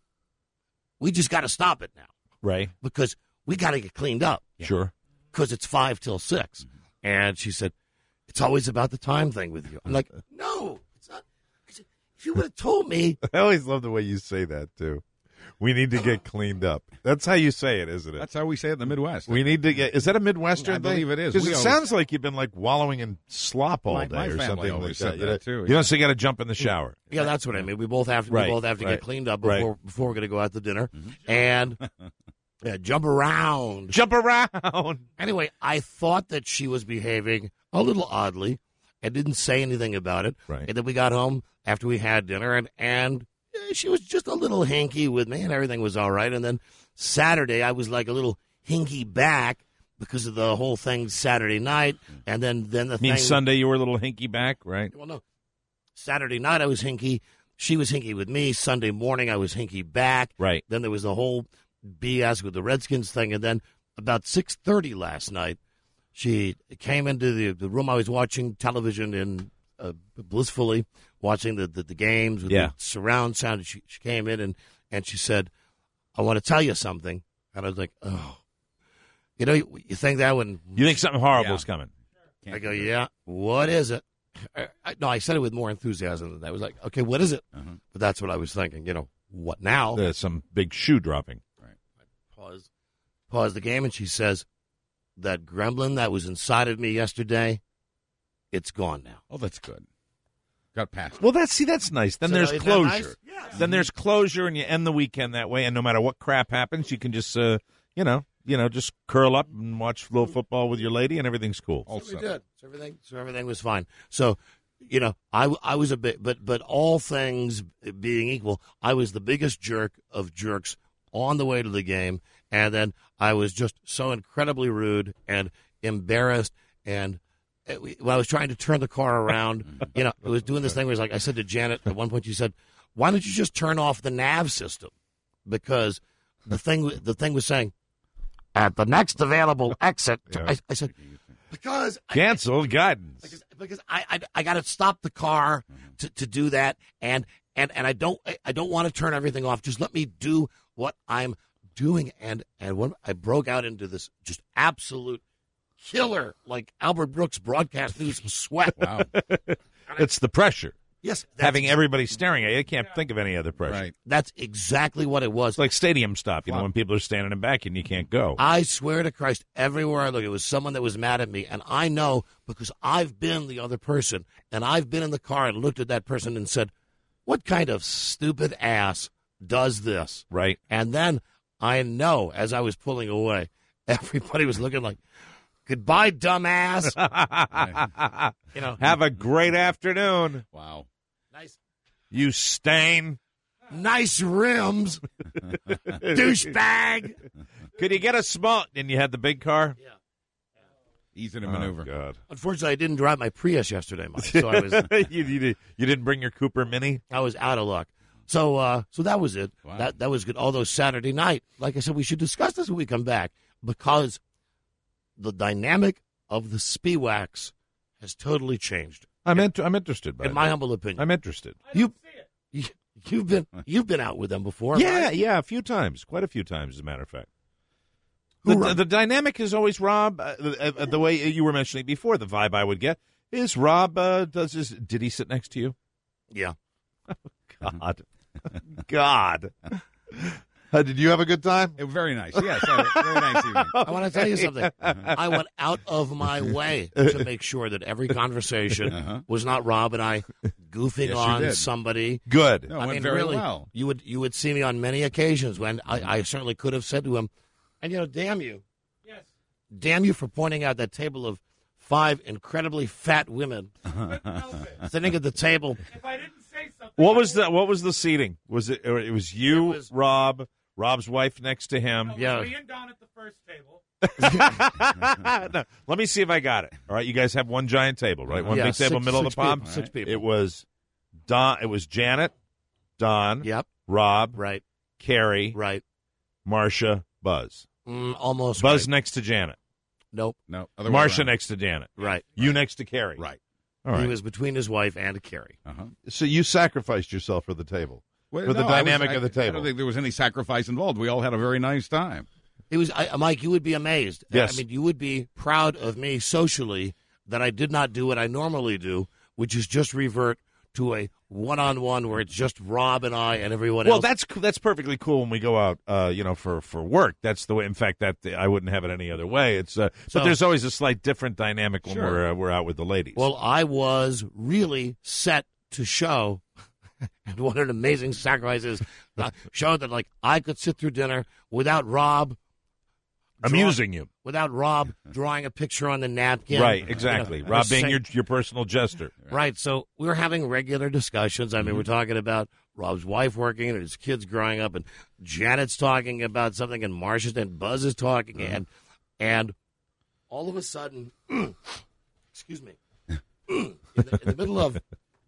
we just got to stop it now. Right. Because we got to get cleaned up. Sure. Because it's five till six. Mm-hmm. And she said, it's always about the time thing with you. I'm like, no, it's not. If you would have told me. I always love the way you say that, too. We need to get cleaned up. That's how you say it, isn't it? That's how we say it in the Midwest. We need to get. Is that a Midwestern I thing? believe it is. Because We it always- sounds like you've been like wallowing in slop all My- day my or family something like always that. said You that, know? too. You don't say you got to jump in the shower. Yeah, that's what I mean. We both have to. Right, We both have to right, get cleaned up before right. before we're going to go out to dinner, and yeah, jump around, jump around. Anyway, I thought that she was behaving a little oddly, and didn't say anything about it. Right. And then we got home after we had dinner, and and yeah, she was just a little hinky with me, and everything was all right. And then Saturday, I was like a little hinky back because of the whole thing Saturday night, and then then the I mean, thing Sunday you were a little hinky back, right? Well, no. Saturday night I was hinky. She was hinky with me. Sunday morning I was hinky back. Right. Then there was the whole B S with the Redskins thing. And then about six thirty last night, she came into the, the room I was watching television in uh, blissfully, watching the, the, the games with Yeah. the surround sound. She, she came in and, and she said, I want to tell you something. And I was like, oh. You know, you, you think that when... You think something horrible's Yeah. coming. I go, yeah, what is it? I, I, no, I said it with more enthusiasm than that. I was like, okay, what is it? Uh-huh. But that's what I was thinking. You know, what now? There's some big shoe dropping. Right. Pause, pause the game, and she says, that gremlin that was inside of me yesterday, it's gone now. Oh, that's good. Got past. Well, that's see, that's nice. Then So there's isn't that nice? closure. Then there's closure, and you end the weekend that way. And no matter what crap happens, you can just, uh, you know, you know, just curl up and watch a little football with your lady, and everything's cool. So we did. So everything, so everything was fine. So, you know, I, I was a bit, but but all things being equal, I was the biggest jerk of jerks on the way to the game, and then I was just so incredibly rude and embarrassed. And it, when I was trying to turn the car around, you know, it was doing this thing where it's like I said to Janet at one point, she said, "Why don't you just turn off the nav system?" Because the thing the thing was saying, at the next available exit. Yeah. I, I said, because Cancel guidance. because, because I I, I got to stop the car to, to do that, and and and I don't I, I don't want to turn everything off. Just let me do what I'm doing, and and when I broke out into this just absolute killer, like Albert Brooks broadcast news sweat. Wow. It's the pressure. Yes, that's Having ex- everybody staring at you, you can't think of any other pressure. Right. That's exactly what it was. It's like stadium stop, you know, when people are standing in back and you can't go. I swear to Christ, everywhere I look, it was someone that was mad at me. And I know because I've been the other person. And I've been in the car and looked at that person and said, what kind of stupid ass does this? Right. And then I know as I was pulling away, everybody was looking like, goodbye, dumbass. You know, Have a great afternoon. Wow. nice, You stain. nice rims, douchebag. Could you get a small? And you had the big car? Yeah. Easy to Oh, maneuver. God. Unfortunately, I didn't drive my Prius yesterday, Mike. So I was you, you, did- you didn't bring your Cooper Mini? I was out of luck. So uh, so that was it. Wow. That that was good. Although Saturday night, like I said, we should discuss this when we come back because the dynamic of the Spiwax has totally changed. I'm, int- I'm interested, by In that. my humble opinion. I'm interested. You, you you've been you've been out with them before. Yeah, right? yeah, a few times. Quite a few times, as a matter of fact. Who The, run- the dynamic is always Rob, uh, uh, uh, the way you were mentioning before, the vibe I would get is Rob, uh, does his, did he sit next to you? Yeah. God. God. Uh, did you have a good time? It was very nice. Yes. uh, Very nice evening. I want to tell you something. I went out of my way to make sure that every conversation Uh-huh. was not Rob and I goofing Yes, you on did. somebody. Good. No, it I went mean, very really, well. you would you would see me on many occasions when I, I certainly could have said to him, and you know, damn you, Yes. damn you for pointing out that table of five incredibly fat women sitting at the table. If I didn't say something, What was the What was the seating? Was it? Or it was you, It was- Rob, Rob's wife next to him. Yeah. Me and Don at the first table. No, let me see if I got it. All right, you guys have one giant table, right? One Yeah, big table, six- middle six of the pond. people, six people. It was Don. It was Janet, Don, Yep. Rob, Right. Carrie, Right. Marcia, Buzz. Mm, almost. Buzz right. next to Janet. Nope. No. Other way Marsha around. next to Janet. Right. You next to Carrie. Right. All right. He was between his wife and Carrie. Uh-huh. So you sacrificed yourself for the table, Well, for the no, I was- dynamic I- of the I table. don't think there was any sacrifice involved. We all had a very nice time. It was, I, Mike, you would be amazed. Yes. I mean, you would be proud of me socially that I did not do what I normally do, which is just revert to a one-on-one where it's just Rob and I and everyone Well, else. that's that's perfectly cool when we go out, uh, you know, for, for work. That's the way. In fact, that I wouldn't have it any other way. It's uh, So- but there's always a slight different dynamic when Sure. we're uh, we're out with the ladies. Well, I was really set to show, and what an amazing sacrifice is, uh, show that, like, I could sit through dinner without Rob amusing you, without Rob drawing a picture on the napkin. right? Exactly. You know, Rob or being say- your your personal jester. Right, so we were having regular discussions. I mean, we're talking about Rob's wife working and his kids growing up, and Janet's talking about something, and Marsha's and Buzz is talking, and and all of a sudden, excuse me, in, the, in the middle of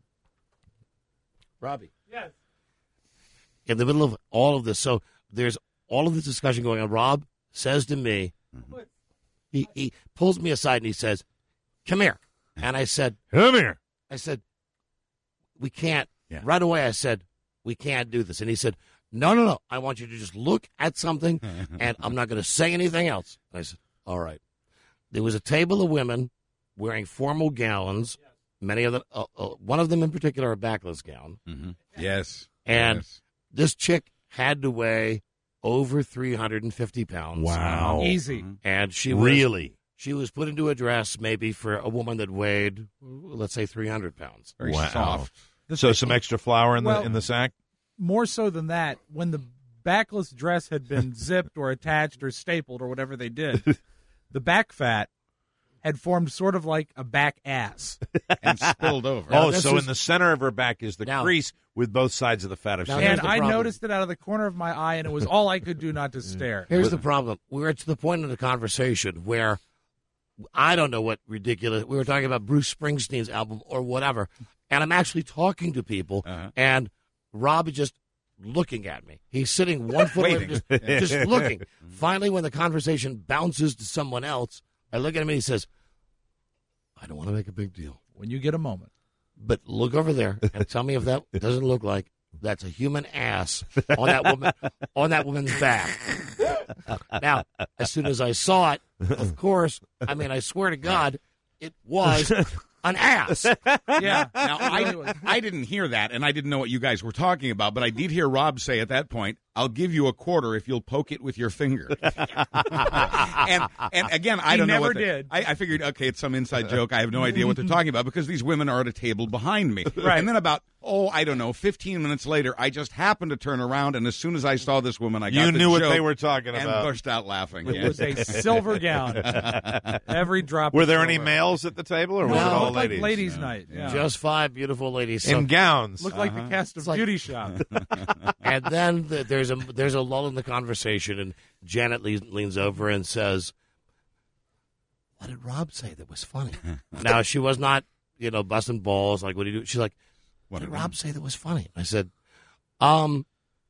Robbie, Yes. in the middle of all of this, so there's all of this discussion going on. Rob says to me, he he pulls me aside and he says, "Come here," and I said, "Come here." I said, we can't. Yeah. Right away, I said, we can't do this. And he said, no, no, no. I want you to just look at something, and I'm not going to say anything else. I said, all right. There was a table of women wearing formal gowns. Many of them, uh, uh, one of them in particular, a backless gown. Mm-hmm. Yes. And yes. this chick had to weigh over three hundred fifty pounds. Wow. Easy. And she was, Really? She was put into a dress maybe for a woman that weighed, let's say, three hundred pounds. Very Wow. soft. So some extra flour in Well- the in the sack. More so than that, when the backless dress had been zipped or attached or stapled or whatever they did, the back fat had formed sort of like a back ass. And spilled over. Oh, this so is- in the center of her back is the Now- crease with both sides of the fat of Now, skin. here's And the I problem. noticed it out of the corner of my eye, and it was all I could do not to stare. Here's the problem. We were to the point in the conversation where I don't know what ridiculous. We were talking about Bruce Springsteen's album or whatever, and I'm actually talking to people, Uh-huh. and Rob is just looking at me. He's sitting one foot away, Waiting. just, just looking. Finally, when the conversation bounces to someone else, I look at him and he says, I don't want to make a big deal, When you get a moment. but look over there and tell me if that doesn't look like that's a human ass on that woman on that woman's back. Now, as soon as I saw it, of course, I mean, I swear to God, it was an ass. Yeah. Now, I, I didn't hear that, and I didn't know what you guys were talking about, but I did hear Rob say at that point, I'll give you a quarter if you'll poke it with your finger. and and again, I He don't know never what the- did. I, I figured, okay, it's some inside joke. I have no idea what they're talking about because these women are at a table behind me. Right. And then about, oh, I don't know, fifteen minutes later, I just happened to turn around, and as soon as I saw this woman, I got You the knew what joke they were talking and about. burst out laughing. It Yeah. was a silver gown. Every drop. Were of there any silver. males at the table, or was No, it it all looked like ladies? ladies' night. Yeah. Just five beautiful ladies. So- In gowns. Looked like the cast of like- Beauty Shop. and then the, there's a there's a lull in the conversation, and Janet leans, leans over and says, "What did Rob say that was funny?" Now she was not, you know, busting balls like what do you do? She's like, "What did Rob say that was funny?" I said, "Um,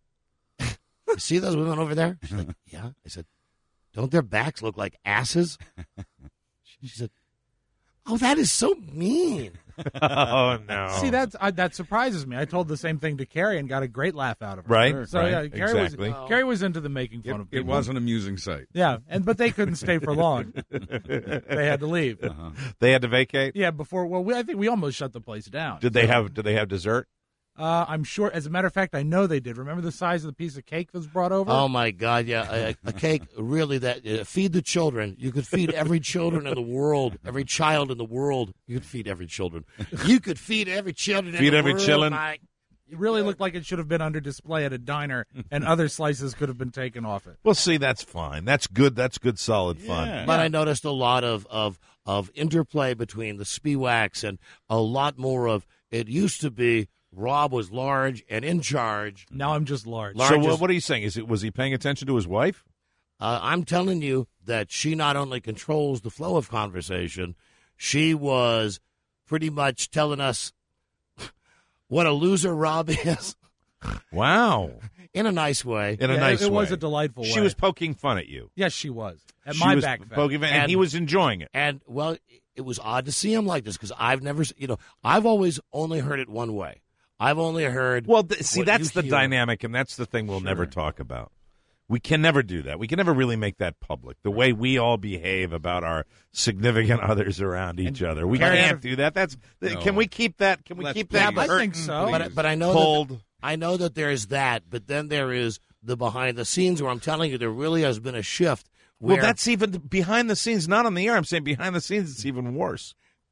you see those women over there?" She's like, "Yeah." I said, "Don't their backs look like asses?" She said, "Oh, that is so mean." Oh no! See, that's uh, that surprises me. I told the same thing to Carrie and got a great laugh out of her. Right, So right, yeah, Carrie exactly. was Carrie was into the making fun It, of it people. was an amusing sight. Yeah, and but they couldn't stay for long. They had to leave. Uh-huh. They had to vacate. Yeah, before. Well, we, I think we almost shut the place down. Did they have? Did they have dessert? Uh, I'm sure. As a matter of fact, I know they did. Remember the size of the piece of cake that was brought over? Oh my God! Yeah, a, a cake really that uh, feed the children. You could feed every children in the world, every child in the world. You could feed every children. You could feed every children. in Feed the every world, chillin'. Mike. It really looked like it should have been under display at a diner, and other slices could have been taken off it. Well, see, that's fine. That's good. That's good, solid fun. But I noticed a lot of, of of interplay between the Spiewaks and a lot more of. It used to be Rob was large and in charge. Now I'm just large. So Large what, is- what are you saying? Is it was he paying attention to his wife? Uh, I'm telling you that she not only controls the flow of conversation, she was pretty much telling us what a loser Rob is. Wow. In a nice way. In a Yeah, nice it, it way. was a delightful She way. was poking fun at you. Yes, she was. At She my was back fat. poking fun, and, he was enjoying it. And, well, it was odd to see him like this because I've never, you know, I've always only heard it one way. I've only heard. Well, th- see, what that's you the hear. dynamic, and that's the thing we'll never talk about. We can never do that. We can never really make that public. The way we all behave about our significant others around each other, we Carrie, can't do that. That's No. Can we keep that? Can we Let's keep please. that? Yeah, I curtain, think so. please, But, but I know pulled? that I know that there is that, but then there is the behind the scenes where I'm telling you there really has been a shift. Where, Well, that's even behind the scenes, not on the air. I'm saying behind the scenes, it's even worse.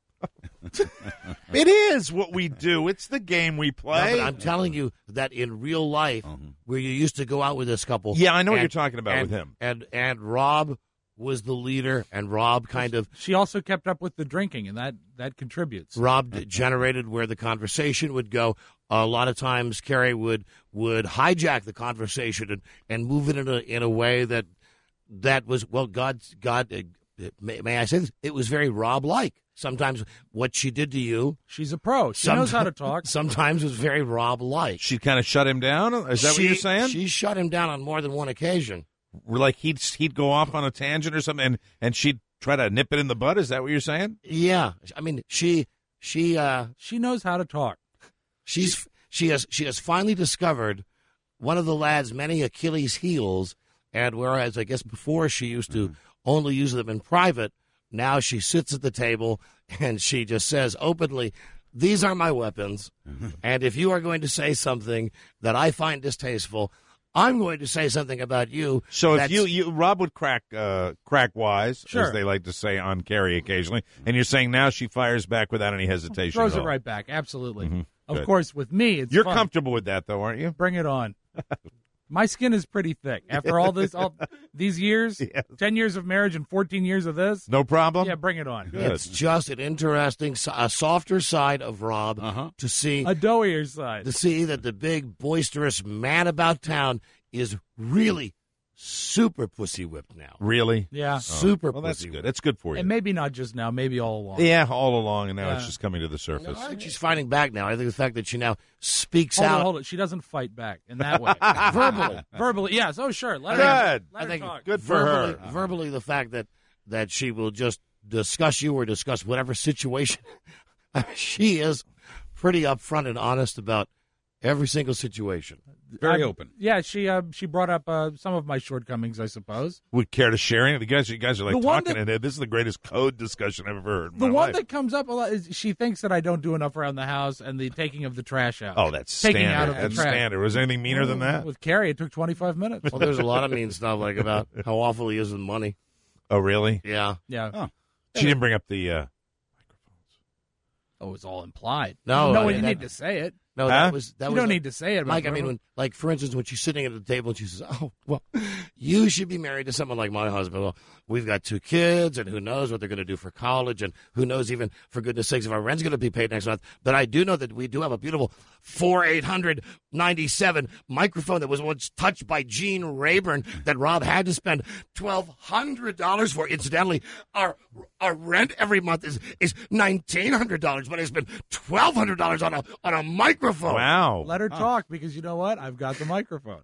It is what we do. It's the game we No, play. but I'm telling you that in real life, where you used to go out with this couple. Yeah, I know what and- you're talking about and- with him. And and Rob was the leader, and Rob kind of She also kept up with the drinking, and that, that contributes. Rob generated where the conversation would go. A lot of times, Carrie would would hijack the conversation and, and move it in a in a way that that was well, God God. Uh, may, may I say this? It was very Rob-like. Sometimes what she did to you, she's a pro. She knows how to talk. Sometimes was very Rob-like. She kind of shut him down. Is that She- what you're saying? She shut him down on more than one occasion. Like he'd he'd go off on a tangent or something, and, and she'd try to nip it in the bud. Is that what you're saying? Yeah, I mean she she uh, she knows how to talk. She's she has she has finally discovered one of the lad's many Achilles heels, and whereas I guess before she used to only use them in private, now she sits at the table and she just says openly, "These are my weapons, and if you are going to say something that I find distasteful, I'm going to say something about you." So if that's- you, you Rob would crack uh, crack wise, Sure. as they like to say on Carrie occasionally, and you're saying now she fires back without any hesitation. Throws at it all. right back. Absolutely. Mhm. Of Good. course, with me, it's You're fun. comfortable with that, though, aren't you? Bring it on. My skin is pretty thick. After all this, all these years, ten years of marriage and fourteen years of this, no problem. Yeah, bring it on. It's just an interesting, a softer side of Rob to see. A doughier side. To see that the big, boisterous man about town is really super pussy whipped now. Really? Yeah. Super Well, that's pussy good. That's good for you. And maybe not just now, maybe all along. Yeah, all along, and now Yeah. it's just coming to the surface. I think she's fighting back now. I think the fact that she now speaks Hold out. on, hold on. She doesn't fight back in that way. Verbally. Verbally, yes. Oh, sure. Let I her, think- let I her think talk. Good for verbally, her. Verbally, the fact that that she will just discuss you or discuss whatever situation. She is pretty upfront and honest about every single situation. Very I- open. Yeah, she uh, she brought up uh, some of my shortcomings, I suppose. Would care to share it? You guys, you guys are like The one talking that- in it. This is the greatest code discussion I've ever heard. In The my one life. that comes up a lot is she thinks that I don't do enough around the house and the taking of the trash out. Oh, that's taking standard. out of the That's trash. standard. Was there anything meaner than that? With Carrie, it took twenty-five minutes. Well, there's a lot of mean stuff like about how awful he is with money. Oh, really? Yeah. Yeah. Oh. She didn't bring up the. Uh, Oh, it's all implied. No, no, I mean, you that- need to say it. No, Huh? that was that You was don't a- need to say it about Like I mean, Barbara. when, like for instance, when she's sitting at the table and she says, "Oh, well, you should be married to someone like my husband." Well, we've got two kids, and who knows what they're going to do for college, and who knows even, for goodness sakes, if our rent's going to be paid next month. But I do know that we do have a beautiful four eight hundred ninety seven microphone that was once touched by Gene Rayburn that Rob had to spend twelve hundred dollars for. Incidentally, our our rent every month is is nineteen hundred dollars, but I spent twelve hundred dollars on a on a microphone. wow. Let her talk because you know what? I've got the microphone.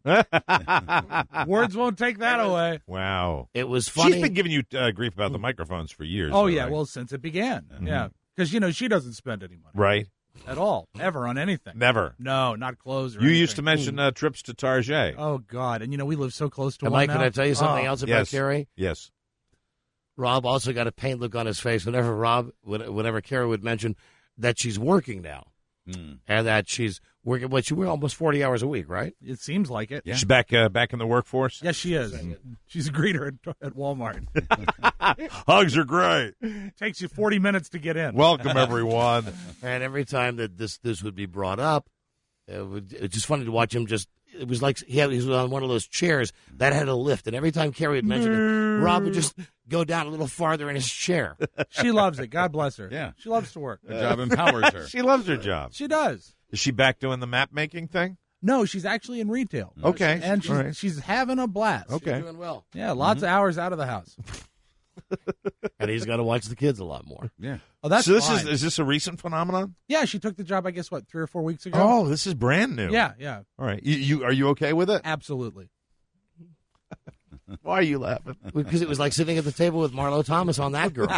Words won't take that away. Wow. It was funny. She's been giving you uh, grief about the microphones for years. Oh though, yeah, right? well since it began, yeah, because you know she doesn't spend any money right. at all, ever on anything. Never. No, not clothes. Or You anything. used to mention uh, trips to Target. Oh God, and you know we live so close to And one Mike, now. can I tell you something Oh. else about yes. Carrie? Yes. Rob also got a pained look on his face whenever Rob, when- whenever Carrie would mention that she's working now, Mm. and that she's working. What she works almost forty hours a week, right? It seems like it. Yeah. She's back uh, back in the workforce. Yes, she is. She's a greeter at, at Walmart. Hugs are great. Takes you forty minutes to get in. Welcome everyone. And every time that this this would be brought up, it would, it's just funny to watch him. Just it was like he, had, he was on one of those chairs that had a lift, and every time Carrie would mention it, Rob would just go down a little farther in his chair. She loves it. God bless her. Yeah. She loves to work. The job empowers her. She loves her job. She does. Is she back doing the map making thing? No, she's actually in retail. Okay. And she's, All right. she's having a blast. Okay. Doing well. Yeah, lots of hours out of the house. and he's got to watch the kids a lot more. Yeah. Oh, that's so this fine. is is this a recent phenomenon? Yeah, she took the job, I guess, what, three or four weeks ago? Oh, this is brand new. Yeah, yeah. All right. You, you are you okay with it? Absolutely. Why are you laughing? Because it was like sitting at the table with Marlo Thomas on that girl.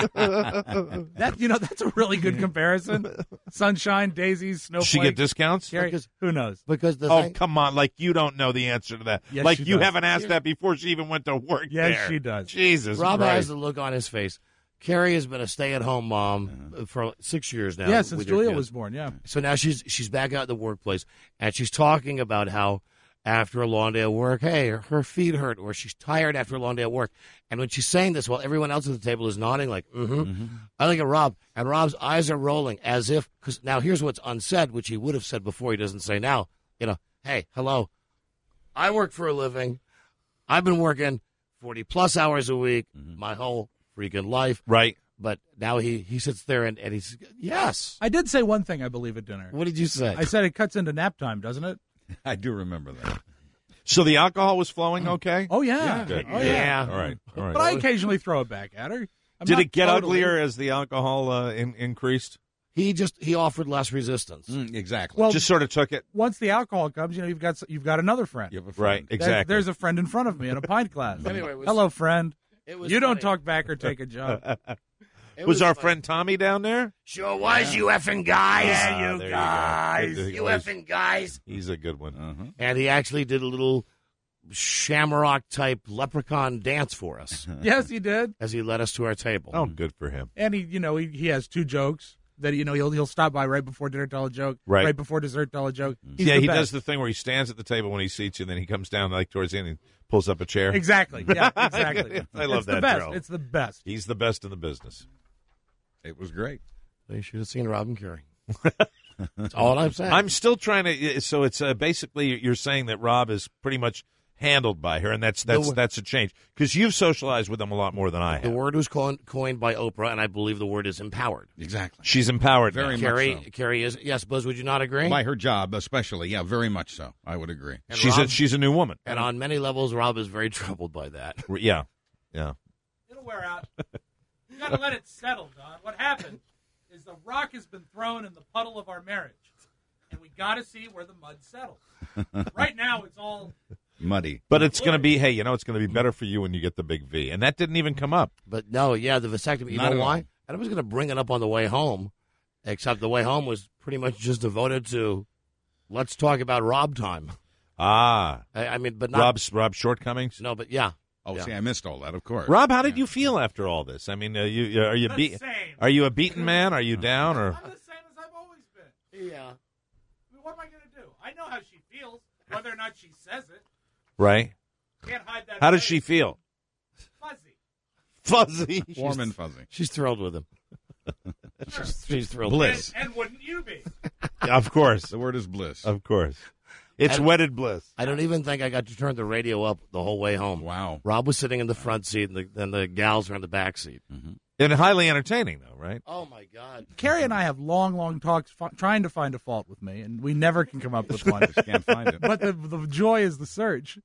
that you know, that's a really good comparison. Sunshine, daisies, snowflake. She get discounts? Carrie, Because- who knows? Because the Oh, thing, come on. Like, you don't know the answer to that. Yes, like, she you does. haven't asked that before she even went to work Yes, there. she does. Jesus Rob Christ. has the look on his face. Carrie has been a stay-at-home mom for six years now. Yeah, since with her Julia kids. was born, yeah. So now she's she's back out in the workplace, and she's talking about how after a long day of work, hey, her feet hurt, or she's tired after a long day at work. And when she's saying this, while everyone else at the table is nodding, like, mm-hmm, mm-hmm. I look at Rob, and Rob's eyes are rolling as if, because now here's what's unsaid, which he would have said before, he doesn't say now. You know, hey, hello, I work for a living. I've been working forty-plus hours a week mm-hmm. my whole freaking life. Right. But now he, he sits there and, and he's, yes. I did say one thing, I believe, at dinner. What did you say? I said it cuts into nap time, doesn't it? I do remember that. So the alcohol was flowing okay? Oh, yeah. Yeah. Good. Oh, yeah. Yeah. All right. All right. But I occasionally throw it back at her. I'm Did not it get totally- uglier as the alcohol uh, in, increased? He just, he offered less resistance. Mm, exactly. Well, Just sort of took it? once the alcohol comes, you know, you've got you've got another friend. You have a friend. Right. There- Exactly. There's a friend in front of me in a pint glass. Anyway, it was- Hello, friend. It was You don't funny. talk back or take a job. It was, our funny. friend Tommy down there? Sure was, you effing guys. Ah, you there you go. guys. Good to- You he's- effing guys. He's a good one. Uh-huh. And he actually did a little shamrock type leprechaun dance for us Yes, he did. as he led us to our table. Oh, good for him. And he, you know, he, he has two jokes that you know he'll he'll stop by right before dinner, tell a joke, Right. before dessert, tell a joke. He's yeah, the he best. does the thing where he stands at the table when he seats you, and then he comes down like towards the end and pulls up a chair. Exactly. Yeah, exactly. I love it's that the best. drill. It's the best. He's the best in the business. It was great. They should have seen Robin Carey. That's all I'm saying. I'm still trying to. So it's uh, basically you're saying that Rob is pretty much handled by her, and that's that's The- that's a change because you've socialized with him a lot more than I the have. word was coined, coined by Oprah, and I believe the word is empowered. Exactly. She's empowered. Very now. Carrie, much so. Carrie is, yes, Buzz, would you not agree? By her job, especially. Yeah, very much so. I would agree. And She's a Rob- she's a new woman. And on many levels, Rob is very troubled by that. Yeah, yeah. It'll wear out. You got to let it settle, Don. What happened is the rock has been thrown in the puddle of our marriage, and we got to see where the mud settles. Right now, it's all Muddy. But it's going to be, hey, you know, it's going to be better for you when you get the big V, and that didn't even come up. But no, yeah, the vasectomy. You Not know at why? all. And I was going to bring it up on the way home, except the way home was pretty much just devoted to let's talk about Rob time. Ah, I, I mean, but not Rob's Rob's shortcomings. no, but yeah. Oh, Yeah. see, I missed all that, of course. Rob, how did you feel after all this? I mean, uh, you are you the beat? same. Are you a beaten man? Are you down or? I'm the same as I've always been. Yeah. I mean, what am I going to do? I know how she feels, whether or not she says it. Right. Can't hide that. How does face. she feel? Fuzzy. Fuzzy. Warm and fuzzy. She's thrilled with him. she's, she's thrilled. Bliss. And, and wouldn't you be? Of course. The word is bliss. Of course. It's And- wedded bliss. I don't even think I got to turn the radio up the whole way home. Wow. Rob was sitting in the front seat, and the, and the gals were in the back seat. Mm-hmm. And highly entertaining, though, right? Oh my God! Carrie and I have long, long talks f- trying to find a fault with me, and we never can come up with one. Just can't find it. But the the joy is the search.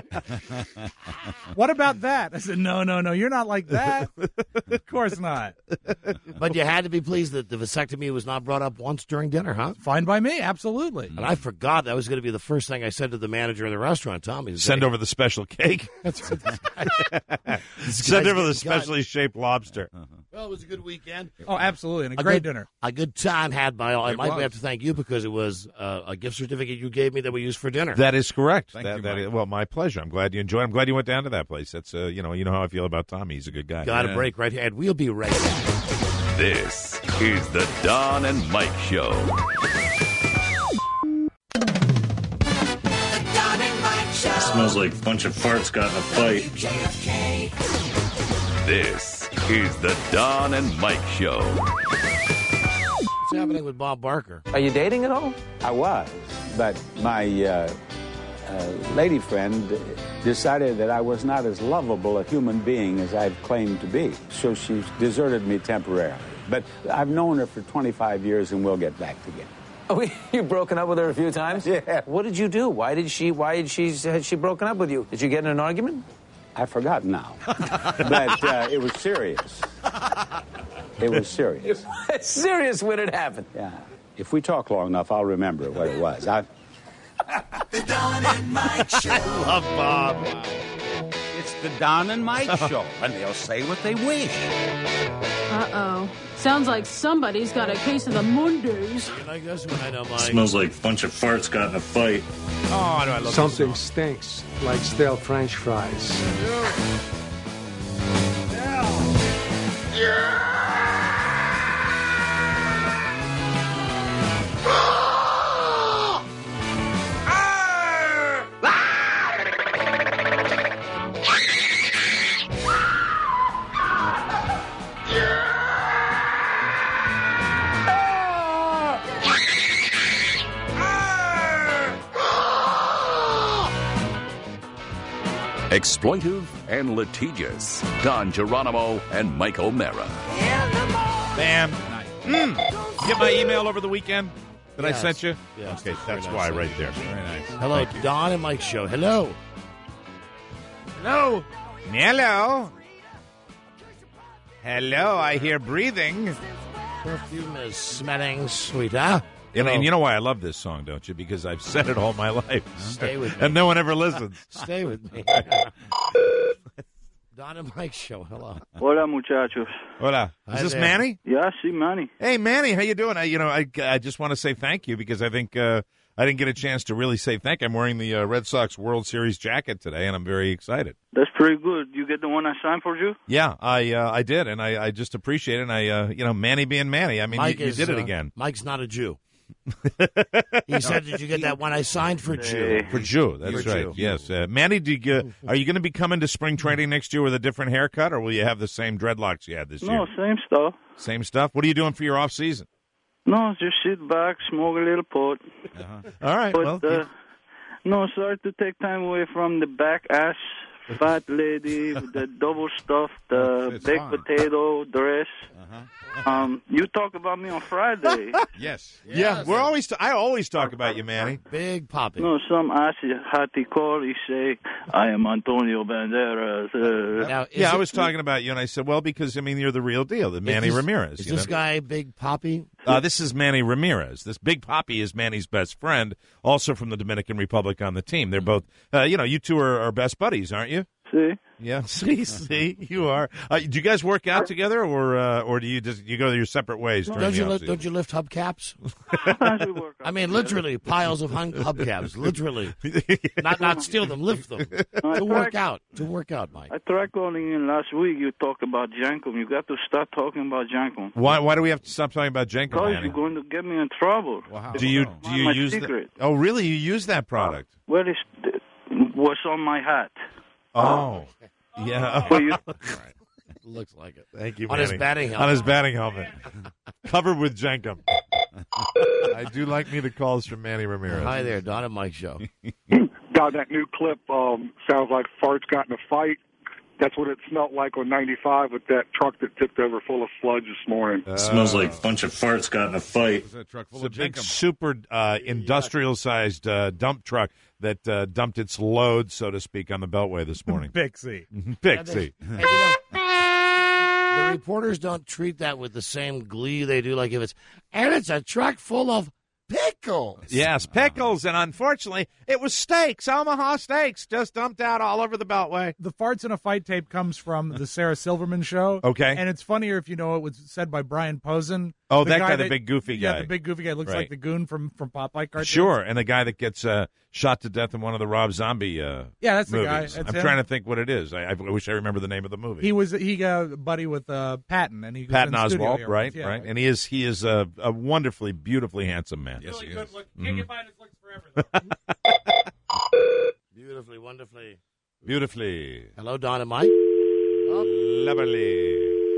What about that? I said, no, no, no, you're not like that. Of course not. But you had to be pleased that the vasectomy was not brought up once during dinner, huh? Fine by me, absolutely. And I forgot that was going to be the first thing I said to the manager of the restaurant, Tommy. Send over the special cake. That's right. Send over the guy's got- specially shaped lobster. Well, it was a good weekend. Oh, absolutely, and a, A great good- dinner. A good time had by all. I It might was. have to thank you because it was uh, a gift certificate you gave me that we used for dinner. That is correct. Thank That- you, that Mike. is- well, my pleasure. I'm glad you enjoyed. I'm glad you went down to that place. That's uh, you know, you know how I feel about Tommy. He's a good guy. Got Yeah. a break right here, and we'll be right back. This is the Don and Mike Show. Smells like a bunch of farts got in a fight. This is the Don and Mike Show. What's happening with Bob Barker? Are you dating at all? I was, but my uh, uh, lady friend decided that I was not as lovable a human being as I've claimed to be. So she deserted me temporarily. But I've known her for twenty-five years, and we'll get back together. Oh, you've broken up with her a few times? Yeah. What did you do? Why did she, why did she, had she broken up with you? Did you get in an argument? I forgot now. But uh, it was serious. It was serious. It's serious when it happened. Yeah. If we talk long enough, I'll remember what it was. I... The Don and Mike Show. I love Bob. It's the Don and Mike Show, and they'll say what they wish. Uh-oh. Sounds like somebody's got a case of the Mondays. You like this one? I know, Mike. Smells like a bunch of farts got in a fight. Oh, do I love Something stinks, like stale French fries. Exploitive and litigious. Don Geronimo and Mike O'Mara. Bam. Mm. Get my email over the weekend that Yes. I sent you? Yes, Okay, that's that's very why nice. right there. Very nice. Hello, Thank you. Don and Mike Show. Hello. Hello. Hello. Hello, I hear breathing. Perfume is smelling sweet, huh? And, Hello. and you know why I love this song, don't you? Because I've said it all my life. Stay with me. And no one ever listens. Stay with me. Don and Mike Show. Hello. Hola, muchachos. Hola. Is Hi this there. Manny? Yeah, see, Manny. Hey, Manny, how you doing? I, you know, I, I just want to say thank you because I think uh, I didn't get a chance to really say thank you. I'm wearing the uh, Red Sox World Series jacket today, and I'm very excited. That's pretty good. You get the one I signed for you? Yeah, I uh, I did, and I, I just appreciate it. And I, uh, you know, Manny being Manny. I mean, Mike you, you is, did it uh, again. Mike's not a Jew. He said, "Did you get that one I signed for Jew?" For Jew, that's For right. Jew. Yes, uh, Manny, do you, uh, are you going to be coming to spring training next year with a different haircut, or will you have the same dreadlocks you had this No, year? same stuff. Same stuff. What are you doing for your off season? No, just sit back, smoke a little pot. All right. But, well, uh, no, sorry to take time away from the back ass fat lady, with the double stuffed uh, It's baked fine. potato dress. Um, you talk about me on Friday. yes. Yeah, we're always. T- I always talk about you, Manny. Big Poppy. No, some assy hatty call. He say, "I am Antonio Banderas." Uh, Now, is Yeah, I it- was talking about you, and I said, well, because I mean, you're the real deal, the Manny is this, Ramirez. Is you this know? guy Big Poppy? Uh, this is Manny Ramirez. This Big Poppy is Manny's best friend, also from the Dominican Republic on the team. They're both, uh, you know, you two are, are best buddies, aren't you? See? Yeah, see, see, you are. Uh, do you guys work out together, or uh, or do you just you go your separate ways? during Don't the you lift, offseason? don't you lift hubcaps? Sometimes we work. I mean, literally piles of hun- hubcaps. Literally, not not steal them, lift them to work out. To work out, Mike. I tried calling in last week. You talked about Jankum. You got to start talking about Jankum. Why why do we have to stop talking about Jenko, Because Manny? you're going to get me in trouble. Do you do My- you my use secret. that? Oh, really? You use that product? Well, it's what's on my hat. Oh, yeah. Well, you- Looks like it. Thank you, On his Manny. batting helmet. On his batting helmet. Covered with Jenkum. I do like me the calls from Manny Ramirez. Hi there, Don and Mike Show. God, that new clip um, sounds like farts got in a fight. That's what it smelled like on ninety-five with that truck that tipped over full of sludge this morning. Smells like a bunch of farts got in a fight. It's a big, super uh, industrial-sized uh, dump truck that uh, dumped its load, so to speak, on the Beltway this morning. Pixie. Pixie. Hey, you know, the reporters don't treat that with the same glee they do, like if it's, and it's a truck full of pickles. Yes, pickles, and unfortunately, it was steaks, Omaha steaks, just dumped out all over the Beltway. The farts in a fight tape comes from the Sarah Silverman show. Okay. And it's funnier if you know it was said by Brian Posen. Oh, that guy, the big goofy Yeah, guy. the big goofy guy. Looks Right. like the goon from, from Popeye cartoons. Sure, and the guy that gets uh, shot to death in one of the Rob Zombie uh, Yeah, that's the movies. guy. That's I'm him. trying to think what it is. I, I wish I remember the name of the movie. He was he got a buddy with uh, Patton, and he goes Patton in studio Oswalt, here right, once. Yeah, right, and he is he is a, a wonderfully, beautifully handsome man. Yes, he is. Look, Mhm. can't get by his looks forever, though. Beautifully, wonderfully. Beautifully. Hello, Don and Mike. Lovely.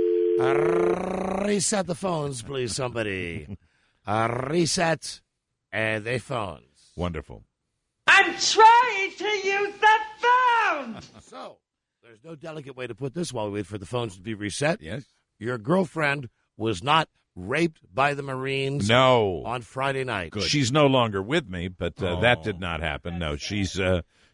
Uh, reset the phones, please, somebody. Uh, reset uh, the phones. Wonderful. I'm trying to use the phone. So, there's no delicate way to put this while we wait for the phones to be reset. Yes. Your girlfriend was not raped by the Marines No. on Friday night. She's no longer with me, but uh, Oh. that did not happen. No, she's uh,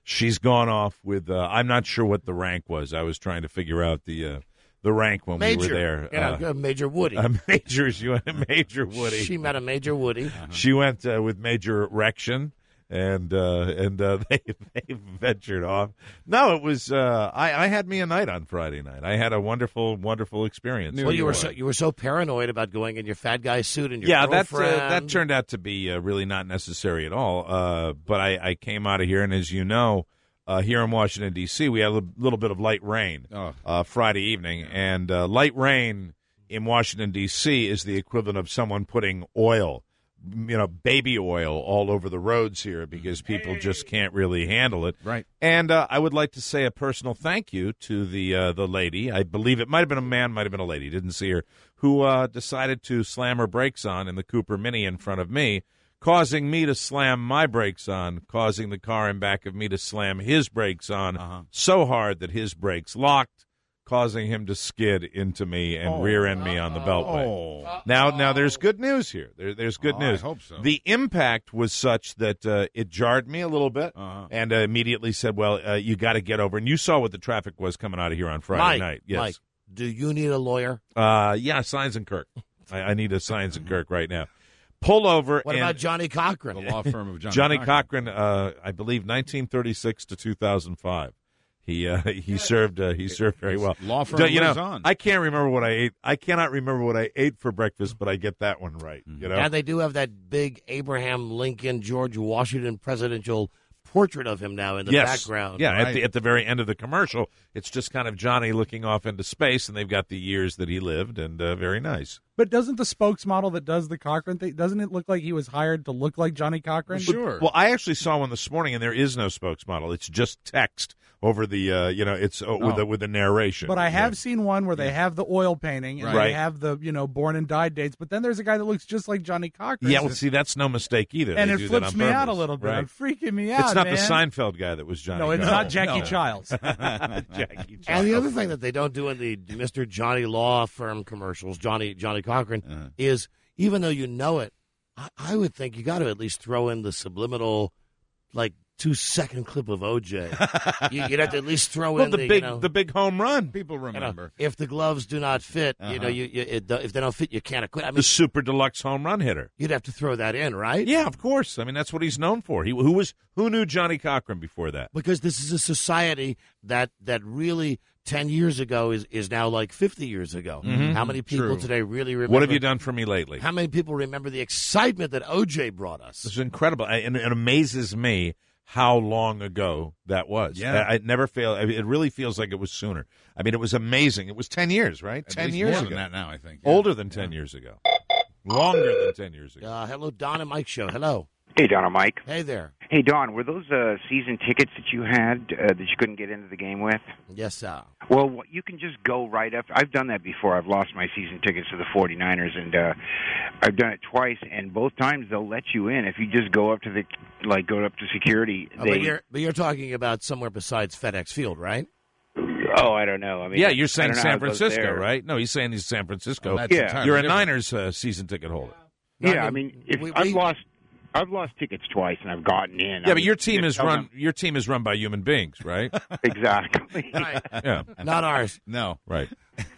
she's gone off with. Uh, I'm not sure what the rank was. I was trying to figure out the uh, the rank when Major. we were there. Yeah, uh, Major Woody. Uh, Major, she went Major Woody. She met a Major Woody. Uh-huh. She went uh, with Major Erection, and uh, and uh, they they ventured off. No, it was uh, I, I had me a night on Friday night. I had a wonderful, wonderful experience. Well, you were so you were so paranoid about going in your fat guy suit and your yeah, that uh, girlfriend. that turned out to be uh, really not necessary at all. Uh, but I, I came out of here, and as you know, uh, here in Washington D C, we had a little, little bit of light rain Oh. uh, Friday evening, and uh, light rain in Washington D C is the equivalent of someone putting oil, you know, baby oil all over the roads here because people just can't really handle it. Right. And uh, I would like to say a personal thank you to the uh, the lady. I believe it might have been a man, might have been a lady. Didn't see her. Who uh, decided to slam her brakes on in the Cooper Mini in front of me, causing me to slam my brakes on, causing the car in back of me to slam his brakes on Uh-huh. so hard that his brakes locked, causing him to skid into me and Oh. rear end me on the beltway. Oh. Now, now there's good news here. There, there's good Oh, news. I hope so. The impact was such that uh, it jarred me a little bit, Uh-huh. and uh, immediately said, "Well, uh, you got to get over." And you saw what the traffic was coming out of here on Friday Mike, night. Yes. Mike, do you need a lawyer? Uh, yeah, Signs and Kirk. I, I need a Signs and Kirk right now. Pull over. What and about Johnny Cochran? The law firm of Johnny, Johnny Cochran. Cochran, uh, I believe, nineteen thirty-six to two thousand five. He uh, he served uh, he served very well. Law firm Do- you know, lives on. I can't remember what I ate. I cannot remember what I ate for breakfast, but I get that one right. You know, And they do have that big Abraham Lincoln, George Washington presidential portrait of him now in the yes. background. Yeah, right? at the at the very end of the commercial, it's just kind of Johnny looking off into space, and they've got the years that he lived, and uh, very nice. But doesn't the spokesmodel that does the Cochran thing, doesn't it look like he was hired to look like Johnny Cochran? Sure. Well, I actually saw one this morning, and there is no spokesmodel. It's just text over the, uh, you know, it's uh, with Oh. the with the narration. But I have Yeah. seen one where they have the oil painting and Right. they have the, you know, born and died dates. But then there's a guy that looks just like Johnny Cochran. Yeah, well, see, that's no mistake either. and They it do that flips on me out a purpose. little bit. Right. It's freaking me out. It's not man. the Seinfeld guy that was Johnny. No, it's Cochran. not Jackie No. Childs. Jackie And the other thing that they don't do in the Mister Johnny Law Firm commercials, Johnny Johnny Cochran, Uh-huh. is even though you know it, I, I would think you got to at least throw in the subliminal, like two second clip of O J. you, you'd have to at least throw Well, in the the, big you know, the big home run, People you know, remember. if the gloves do not fit, you know, Uh-huh. you, you it, if they don't fit, you can't acquit. I mean, the super deluxe home run hitter. you'd have to throw that in, right? Yeah, of course. I mean, that's what he's known for. He who was who knew Johnny Cochran before that? Because this is a society that that really ten years ago is, is now like fifty years ago. Mhm. How many people True. today really remember? What have you done for me lately? How many people remember the excitement that O J brought us? It's incredible, I- and it amazes me how long ago that was. Yeah. I, it never failed. I mean, it really feels like it was sooner. I mean, it was amazing. It was ten years, right? At ten least years more ago. than that now, I think. Yeah. Older than ten years ago. Longer than ten years ago. Uh, hello, Don and Mike Show. Hello. Hey, Don and Mike. Hey there. Hey, Don, were those uh, season tickets that you had uh, that you couldn't get into the game with? Yes, sir. Well, wh- you can just go right up. I've done that before. I've lost my season tickets to the forty-niners, and uh, I've done it twice, and both times they'll let you in if you just go up to the, like, go up to security. Oh, They, but, you're, but you're talking about somewhere besides FedEx Field, right? oh, I don't know. I mean, Yeah, you're I saying don't know how San it goes Francisco, there. right? No, he's saying he's San Francisco. Oh, that's Yeah. entirely You're a different. Niners uh, season ticket holder. No, Yeah, I I mean, mean, if we- I've we- lost, I've lost tickets twice, and I've gotten in. Yeah, I but mean, your team just is tell run. them- Your team is run by human beings, right? Exactly. Right. Yeah, Not ours. No. right.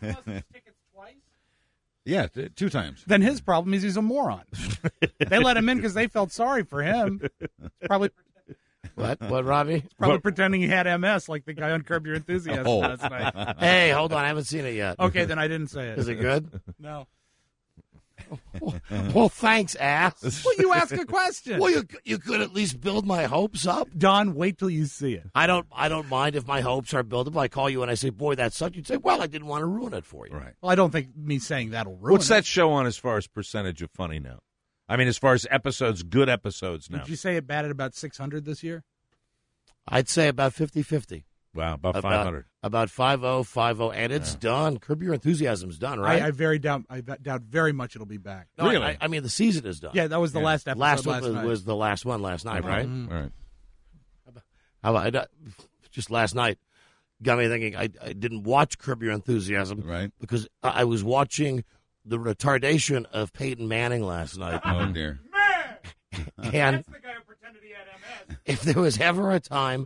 Yeah, t- two times. Then his problem is he's a moron. They let him in because they felt sorry for him. It's probably What? What, Robbie? probably What- pretending he had M S like the guy on Curb Your Enthusiasm Oh. last night. Hey, hold on. I haven't seen it yet. Okay, then I didn't say it. Is it good? No. Well, thanks, ass. Well, you ask a question. Well, you you could at least build my hopes up. Don, wait till you see it. I don't I don't mind if my hopes are built up. I call you and I say, "Boy, that sucked." You'd say, "Well, I didn't want to ruin it for you." Right. Well, I don't think me saying that'll ruin What's it. that show on as far as percentage of funny now? I mean, as far as episodes, good episodes now. Would you say it batted about six hundred this year? I'd say about fifty-fifty. Wow, about About- five hundred. About five oh, five oh, and it's done. Curb Your Enthusiasm's done, right? I, I very doubt. I doubt very much it'll be back. No, I- Really? I, I mean, the season is done. Yeah, that was the Yeah. last episode last last, one was, night. was the last one last night, right? Mhm. All right. How about, I, just last night got me thinking. I, I didn't watch Curb Your Enthusiasm, Right. because I I was watching the retardation of Peyton Manning last night. Oh, dear. And That's the guy who pretended he had M S. if there was ever a time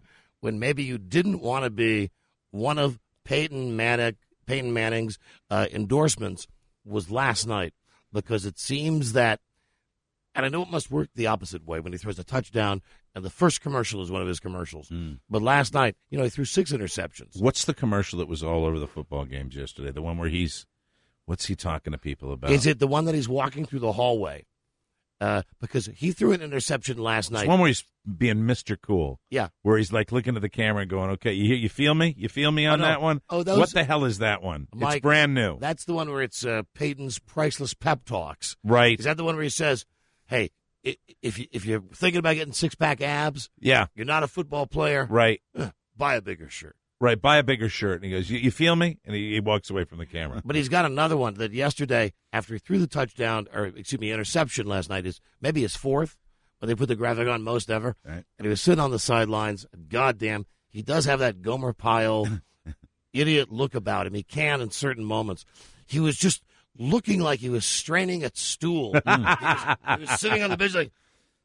when maybe you didn't want to be one of Peyton Manning, Peyton Manning's uh, endorsements was last night, because it seems that, and I know it must work the opposite way when he throws a touchdown, and the first commercial is one of his commercials. Mm. But last night, you know, he threw six interceptions. What's the commercial that was all over the football games yesterday? The one where he's, what's he talking to people about? Is it the one that he's walking through the hallway? Uh, because he threw an interception last night. It's one where he's being Mister Cool. Yeah. Where he's like looking at the camera and going, okay, you you feel me? You feel me on Oh, no. that one? Oh, those- What the hell is that one? Mike, it's brand new. That's the one where it's uh, Peyton's priceless pep talks. Right. Is that the one where he says, hey, i- if, you, if you're thinking about getting six-pack abs, Yeah. you're not a football player, Right. uh, buy a bigger shirt. Right. Buy a bigger shirt. And he goes, you, you feel me? And he, he walks away from the camera. But he's got another one that yesterday, after he threw the touchdown, or excuse me, interception last night, is maybe his fourth, when they put the graphic on most ever. Right. And he was sitting on the sidelines. Goddamn, he does have that Gomer Pyle idiot look about him. He can in certain moments. He was just looking like he was straining at stool. he, was, he was sitting on the bench like,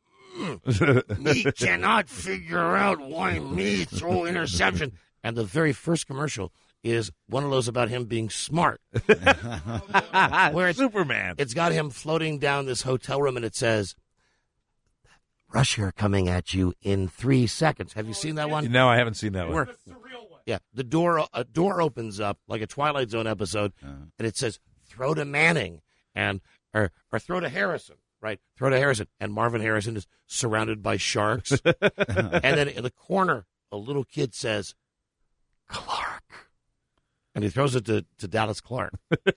mm, me cannot figure out why me throw interception. And the very first commercial is one of those about him being smart. Where it's, Superman. It's got him floating down this hotel room, and it says, Russia coming at you in three seconds. Have you seen that one? No, I haven't seen that one. Where- yeah, the door a door opens up like a Twilight Zone episode, and it says, throw to Manning, and or, or throw to Harrison, right? Throw to Harrison. And Marvin Harrison is surrounded by sharks. And then in the corner, a little kid says, Clark. And he throws it to, to Dallas Clark.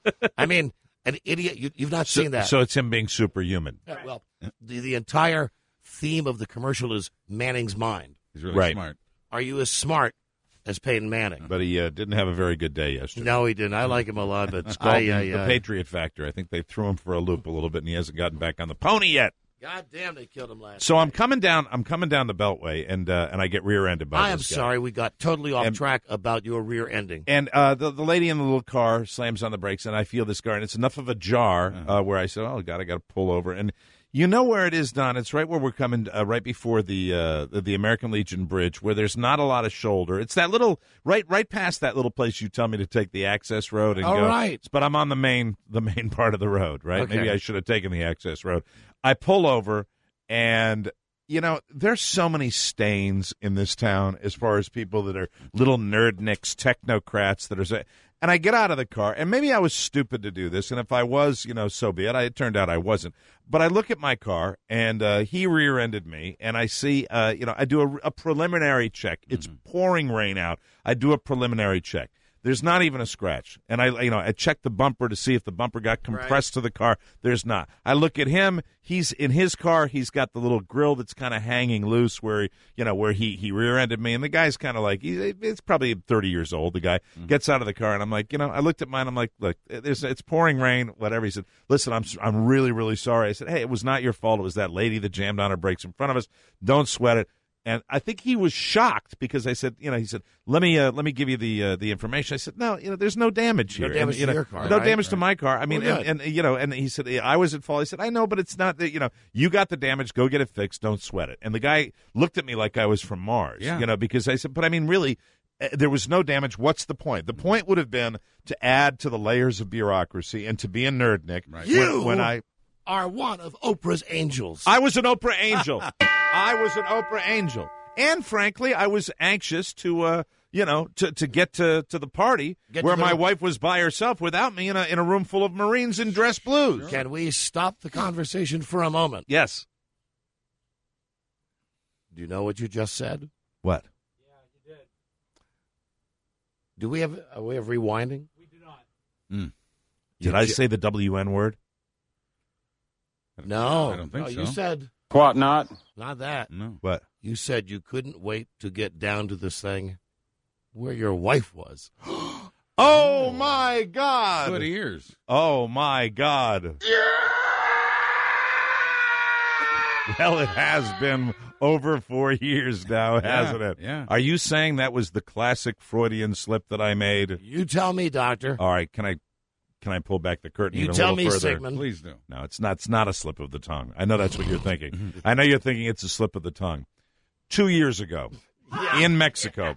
I mean, an idiot. You, you've not So, seen that. so it's him being superhuman. Yeah, well, the, the entire theme of the commercial is Manning's mind. He's really Right. smart. Are you as smart as Peyton Manning? But he uh, didn't have a very good day yesterday. No, he didn't. I like him a lot, but It's called I, the, I, the I- Patriot Factor. I think they threw him for a loop a little bit, and he hasn't gotten back on the pony yet. God damn, they killed him last So I'm coming down. I'm coming down the Beltway, and uh, and I get rear-ended by I am this guy. sorry we got totally off And- track about your rear ending. And uh, the the lady in the little car slams on the brakes, and I feel this car, and it's enough of a jar uh, where I said, "Oh God, I got to pull over." And you know where it is, Don? It's right where we're coming, uh, right before the, uh, the the American Legion Bridge, where there's not a lot of shoulder. It's that little right right past that little place you tell me to take the access road and All go. right. But I'm on the main the main part of the road, right? Okay. Maybe I should have taken the access road. I pull over. And, you know, there's so many stains in this town as far as people that are little nerdnicks, technocrats that are say, and I get out of the car, and maybe I was stupid to do this, and if I was, you know, so be it. I, it turned out I wasn't. But I look at my car, and uh, he rear-ended me, and I see, uh, you know, I do a, a preliminary check. It's pouring rain out. I do a preliminary check. There's not even a scratch. And I, you know, I check the bumper to see if the bumper got compressed to the car. There's not. I look at him. He's in his car. He's got the little grill that's kind of hanging loose where, you know, where he, he rear-ended me. And the guy's kind of like, he, it's probably thirty years old. The guy gets out of the car, and I'm like, you know, I looked at mine. I'm like, look, there's, it's pouring rain, whatever. He said, listen, I'm, I'm really, really sorry. I said, hey, it was not your fault. It was that lady that jammed on her brakes in front of us. Don't sweat it. And I think he was shocked because I said, you know, he said, "Let me, uh, let me give you the uh, the information." I said, "No, you know, there's no damage No here. damage And, you to know, your car, no right? damage to Right. my car. I mean, Well, and, and you know, and he said, I was at fault. I said, I know, but it's not that. You know, you got the damage. Go get it fixed. Don't sweat it." And the guy looked at me like I was from Mars. Yeah. You know, because I said, but I mean, really. uh, There was no damage. What's the point? The point would have been to add to the layers of bureaucracy and to be a nerdnik. Right. You When, when I are one of Oprah's angels. I was an Oprah angel. I was an Oprah angel. And frankly, I was anxious to, uh, you know, to, to get to, to the party Get where to the- my wife was by herself without me in a in a room full of Marines in dress blues. Can we stop the conversation for a moment? Yes. Do you know what you just said? What? Do we have a way of rewinding? We do not. Mm. Did I say the W N word? No. I don't think no, so. You said What not? not that. No. What? You said you couldn't wait to get down to this thing where your wife was. Oh, my God. Good ears. Oh, my God. Well, it has been over four years now, hasn't it? yeah. Are you saying that was the classic Freudian slip that I made? You tell me, Doctor. All right, can I can I pull back the curtain You even tell a little me, further? Sigmund. Please do. No, it's not. It's not a slip of the tongue. I know that's what you're thinking. I know you're thinking it's a slip of the tongue. Two years ago, in Mexico.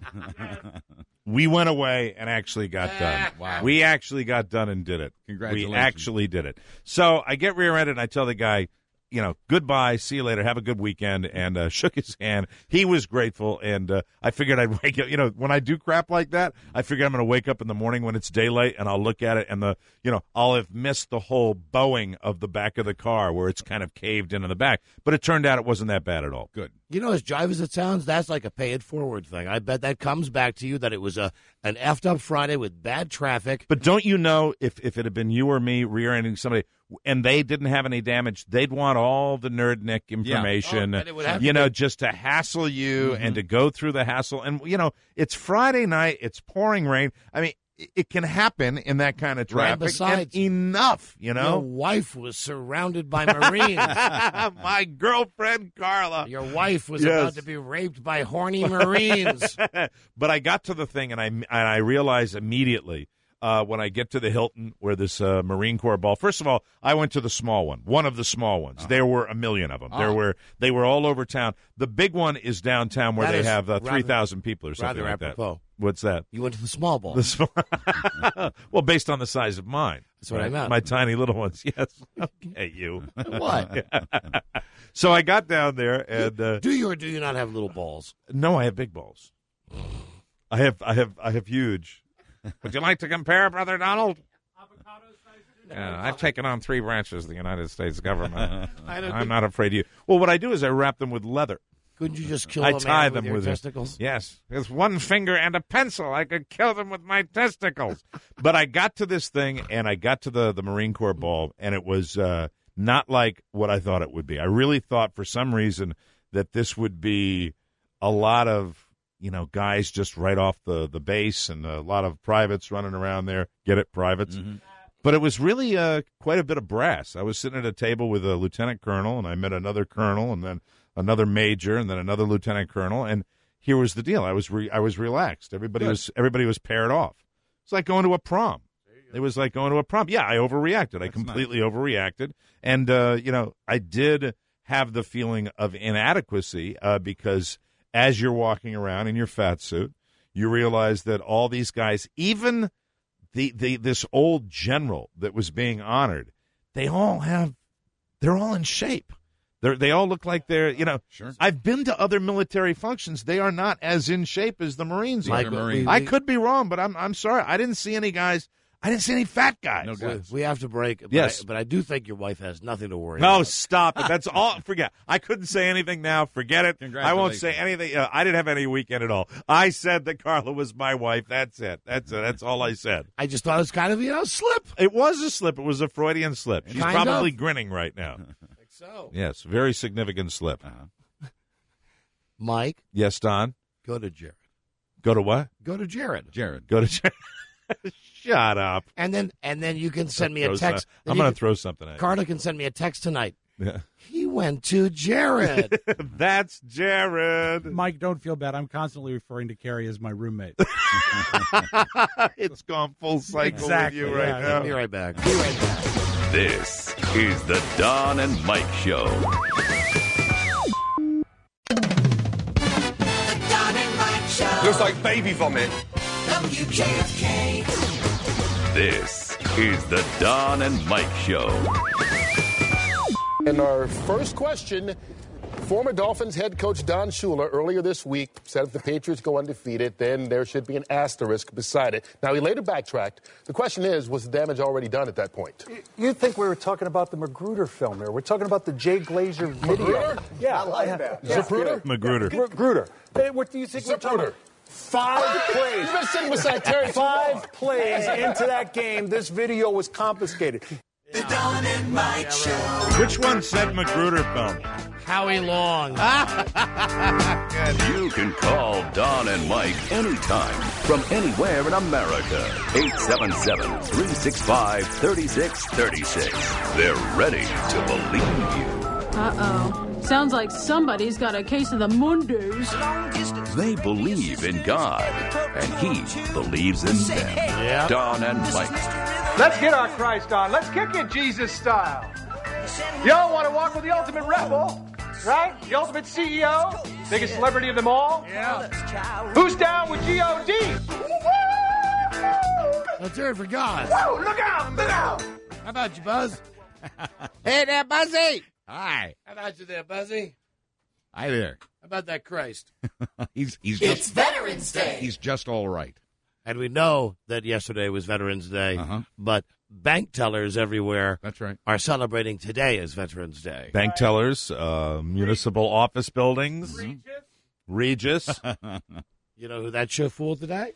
We went away and actually got done. Wow. We actually got done and did it. Congratulations. We actually did it. So I get rear-ended and I tell the guy, you know, goodbye, see you later, have a good weekend, and uh, shook his hand. He was grateful, and uh, I figured I'd wake up. You know, when I do crap like that, I figure I'm going to wake up in the morning when it's daylight, and I'll look at it, and the, you know, I'll have missed the whole bowing of the back of the car where it's kind of caved in in the back. But it turned out it wasn't that bad at all. Good. You know, as jive as it sounds, that's like a pay-it-forward thing. I bet that comes back to you that it was a an effed-up Friday with bad traffic. But don't you know, if, if it had been you or me rear-ending somebody and they didn't have any damage, they'd want all the nerdnick information, Yeah. Oh, it would have you to know, be- just to hassle you Mm-hmm. and to go through the hassle. And, you know, it's Friday night, it's pouring rain. I mean, it, it can happen in that kind of Right, traffic. besides, and enough, you Your know. wife was surrounded by Marines. My girlfriend, Carla. Your wife was Yes. about to be raped by horny Marines. But I got to the thing, and I and I realized immediately uh, when I get to the Hilton where this uh, Marine Corps ball. First of all, I went to the small one, one of the small ones. Uh-huh. There were a million of them. There Oh. were they were all over town. The big one is downtown where That they is have uh, rather- three thousand people or something rather like that. apropos. What's that? You went to the small ball. The small. Well, based on the size of mine. That's what I meant. My tiny little ones. Yes. Okay, you. What? So I got down there and. Uh, Do you or do you not have little balls? No, I have big balls. I have, I have, I have huge. Would you like to compare, Brother Donald? Yeah, I've taken on three branches of the United States government. I don't I'm think- not afraid of you. Well, what I do is I wrap them with leather. Couldn't you just kill I a man tie with them your with testicles? It. Yes, with one finger and a pencil, I could kill them with my testicles. But I got to this thing, and I got to the the Marine Corps ball, and it was uh, not like what I thought it would be. I really thought, for some reason, that this would be a lot of, you know, guys just right off the, the base and a lot of privates running around there. Get it, privates? Mm-hmm. But it was really uh, quite a bit of brass. I was sitting at a table with a lieutenant colonel, and I met another colonel, and then another major, and then another lieutenant colonel. And here was the deal: I was re- I was relaxed. Everybody Good. was everybody was paired off. It's like going to a prom. It was like going to a prom. Yeah, I overreacted. I completely overreacted, and uh, you know, I did have the feeling of inadequacy uh, because as you're walking around in your fat suit, you realize that all these guys, even the, the this old general that was being honored, they all have, they're all in shape. They they all look like they're, you know. Sure. I've been to other military functions. They are not as in shape as the Marines are. Mike, we- I we- could be wrong, but I'm I'm sorry. I didn't see any guys. I didn't see any fat guys. No We, guys. we have to break. But Yes. I, but I do think your wife has nothing to worry No, about. stop it. That's all. Forget. I couldn't say anything now. Forget it. I won't say anything. Uh, I didn't have any weekend at all. I said that Carla was my wife. That's it. That's it. That's all I said. I just thought it was kind of, you know, slip. It was a slip. It was a Freudian slip. She's Kind probably of. grinning right now. So, Yes, very significant slip. Mike, Yes, Don. go to Jared. Go to what? Go to Jared. Jared. Go to. Shut up. And then and then you can send me a Throw text. some- Then I'm you going to can- throw something at you. Carla can send me a text tonight. Yeah. He went to Jared. That's Jared. Mike, don't feel bad. I'm constantly referring to Carrie as my roommate. It's gone full cycle Exactly, with you right yeah. now. Be right back. Be right back. This is the Don and Mike Show. Don and Mike Show. Looks like baby vomit. W J F K. This is the Don and Mike Show. And our first question, former Dolphins head coach Don Shula earlier this week said if the Patriots go undefeated, then there should be an asterisk beside it. Now, he later backtracked. The question is, was the damage already done at that point? You think we were talking about the Magruder film here. We're talking about the Jay Glazer video. Magruder? Yeah. I like yeah. that. Yeah. Zapruder? Magruder. Magruder. Hey, what do you think we're talking Zapruder. about? Five plays. You've been sitting beside Terry too long. Five plays into that game, this video was confiscated. The Don and Mike Show. Which one said Magruder film? Howie Long. You can call Don and Mike anytime from anywhere in America. eight seven seven, three six five, three six three six. They're ready to believe you. Uh-oh. Sounds like somebody's got a case of the Mondays. They believe in God, and He believes in them. Yeah. Don and Mike. Let's get our Christ on. Let's kick it Jesus style. Y'all want to walk with the ultimate rebel? right? The ultimate C E O, biggest celebrity of them all. Yeah. Who's down with G O D? Let's hear it for God. Whoa, look out, look out. How about you, Buzz? Hey there, Buzzy. Hi. How about you there, Buzzy? Hi there. How about that Christ? he's he's It's just, Veterans Day. He's just all right. And we know that yesterday was Veterans Day, Uh-huh. but bank tellers everywhere That's right. are celebrating today as Veterans Day. Bank tellers, uh, municipal office buildings, Regis. You know who that show fooled today?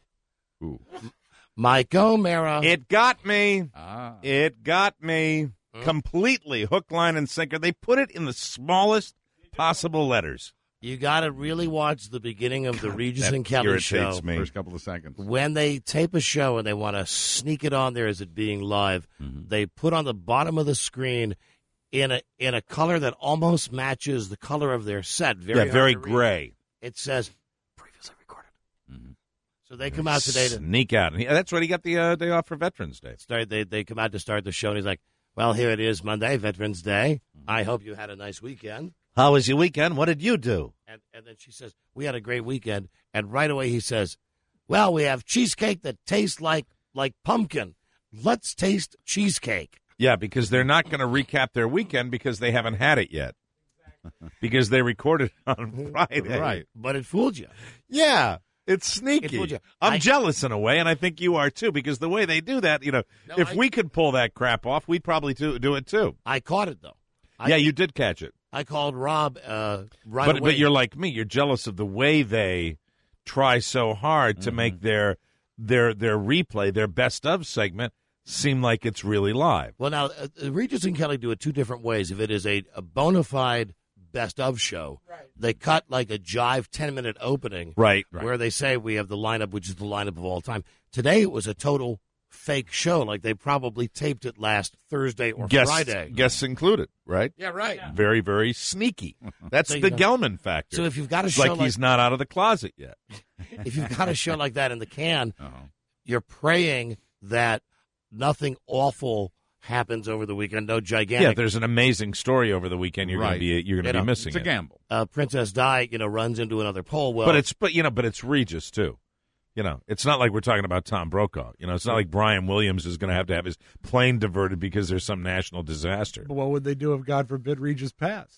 Who? Mike O'Mara. It got me. Ah. It got me completely. Hook, line, and sinker. They put it in the smallest possible letters. You got to really watch the beginning of the Regis that and Kelly show. irritates me. First couple of seconds. When they tape a show and they want to sneak it on there as it being live, Mm-hmm. they put on the bottom of the screen in a in a color that almost matches the color of their set. Very yeah, hard very to read. gray. It says previously recorded. Mm-hmm. So they come out today to Sneak out. And he- that's what he got the uh, day off for Veterans Day. start. They they come out to start the show, and he's like, "Well, here it is, Monday, Veterans Day. Mm-hmm. I hope you had a nice weekend." How was your weekend? What did you do? And and then she says, "We had a great weekend." And right away he says, "Well, we have cheesecake that tastes like like pumpkin. Let's taste cheesecake." Yeah, because they're not going to recap their weekend because they haven't had it yet. Because they recorded it on Friday. Right. But it fooled you. Yeah, it's It sneaky. fooled you. I'm I- jealous in a way, and I think you are too, because the way they do that, you know, No, if I- we could pull that crap off, we'd probably do, do it too. I caught it though. I, yeah, you did catch it. I called Rob uh, right but away. but you're like me. You're jealous of the way they try so hard to make their their their replay, their best of segment, seem like it's really live. Well, now uh, Regis and Kelly do it two different ways. If it is a, a bona fide best of show, they cut like a jive ten minute opening, Right, right. where they say we have the lineup, which is the lineup of all time. Today it was a total fake show, like they probably taped it last Thursday or Guests, Friday. guests included, right? Yeah, right. Very, very sneaky. That's So, you the know, Gelman factor. so if you've got a It's show like, like- he's not out of the closet yet. If you've got a show like that in the can, you're praying that nothing awful happens over the weekend. No gigantic. Yeah, there's an amazing story over the weekend. You're going Right. to be you're going You to know, be missing It's a it. gamble. uh, Princess Di, you know, runs into another pole. Well, But it's but you know, but it's Regis too. You know, it's not like we're talking about Tom Brokaw. You know, it's not like Brian Williams is going to have to have his plane diverted because there's some national disaster. But what would they do if, God forbid, Regis passed?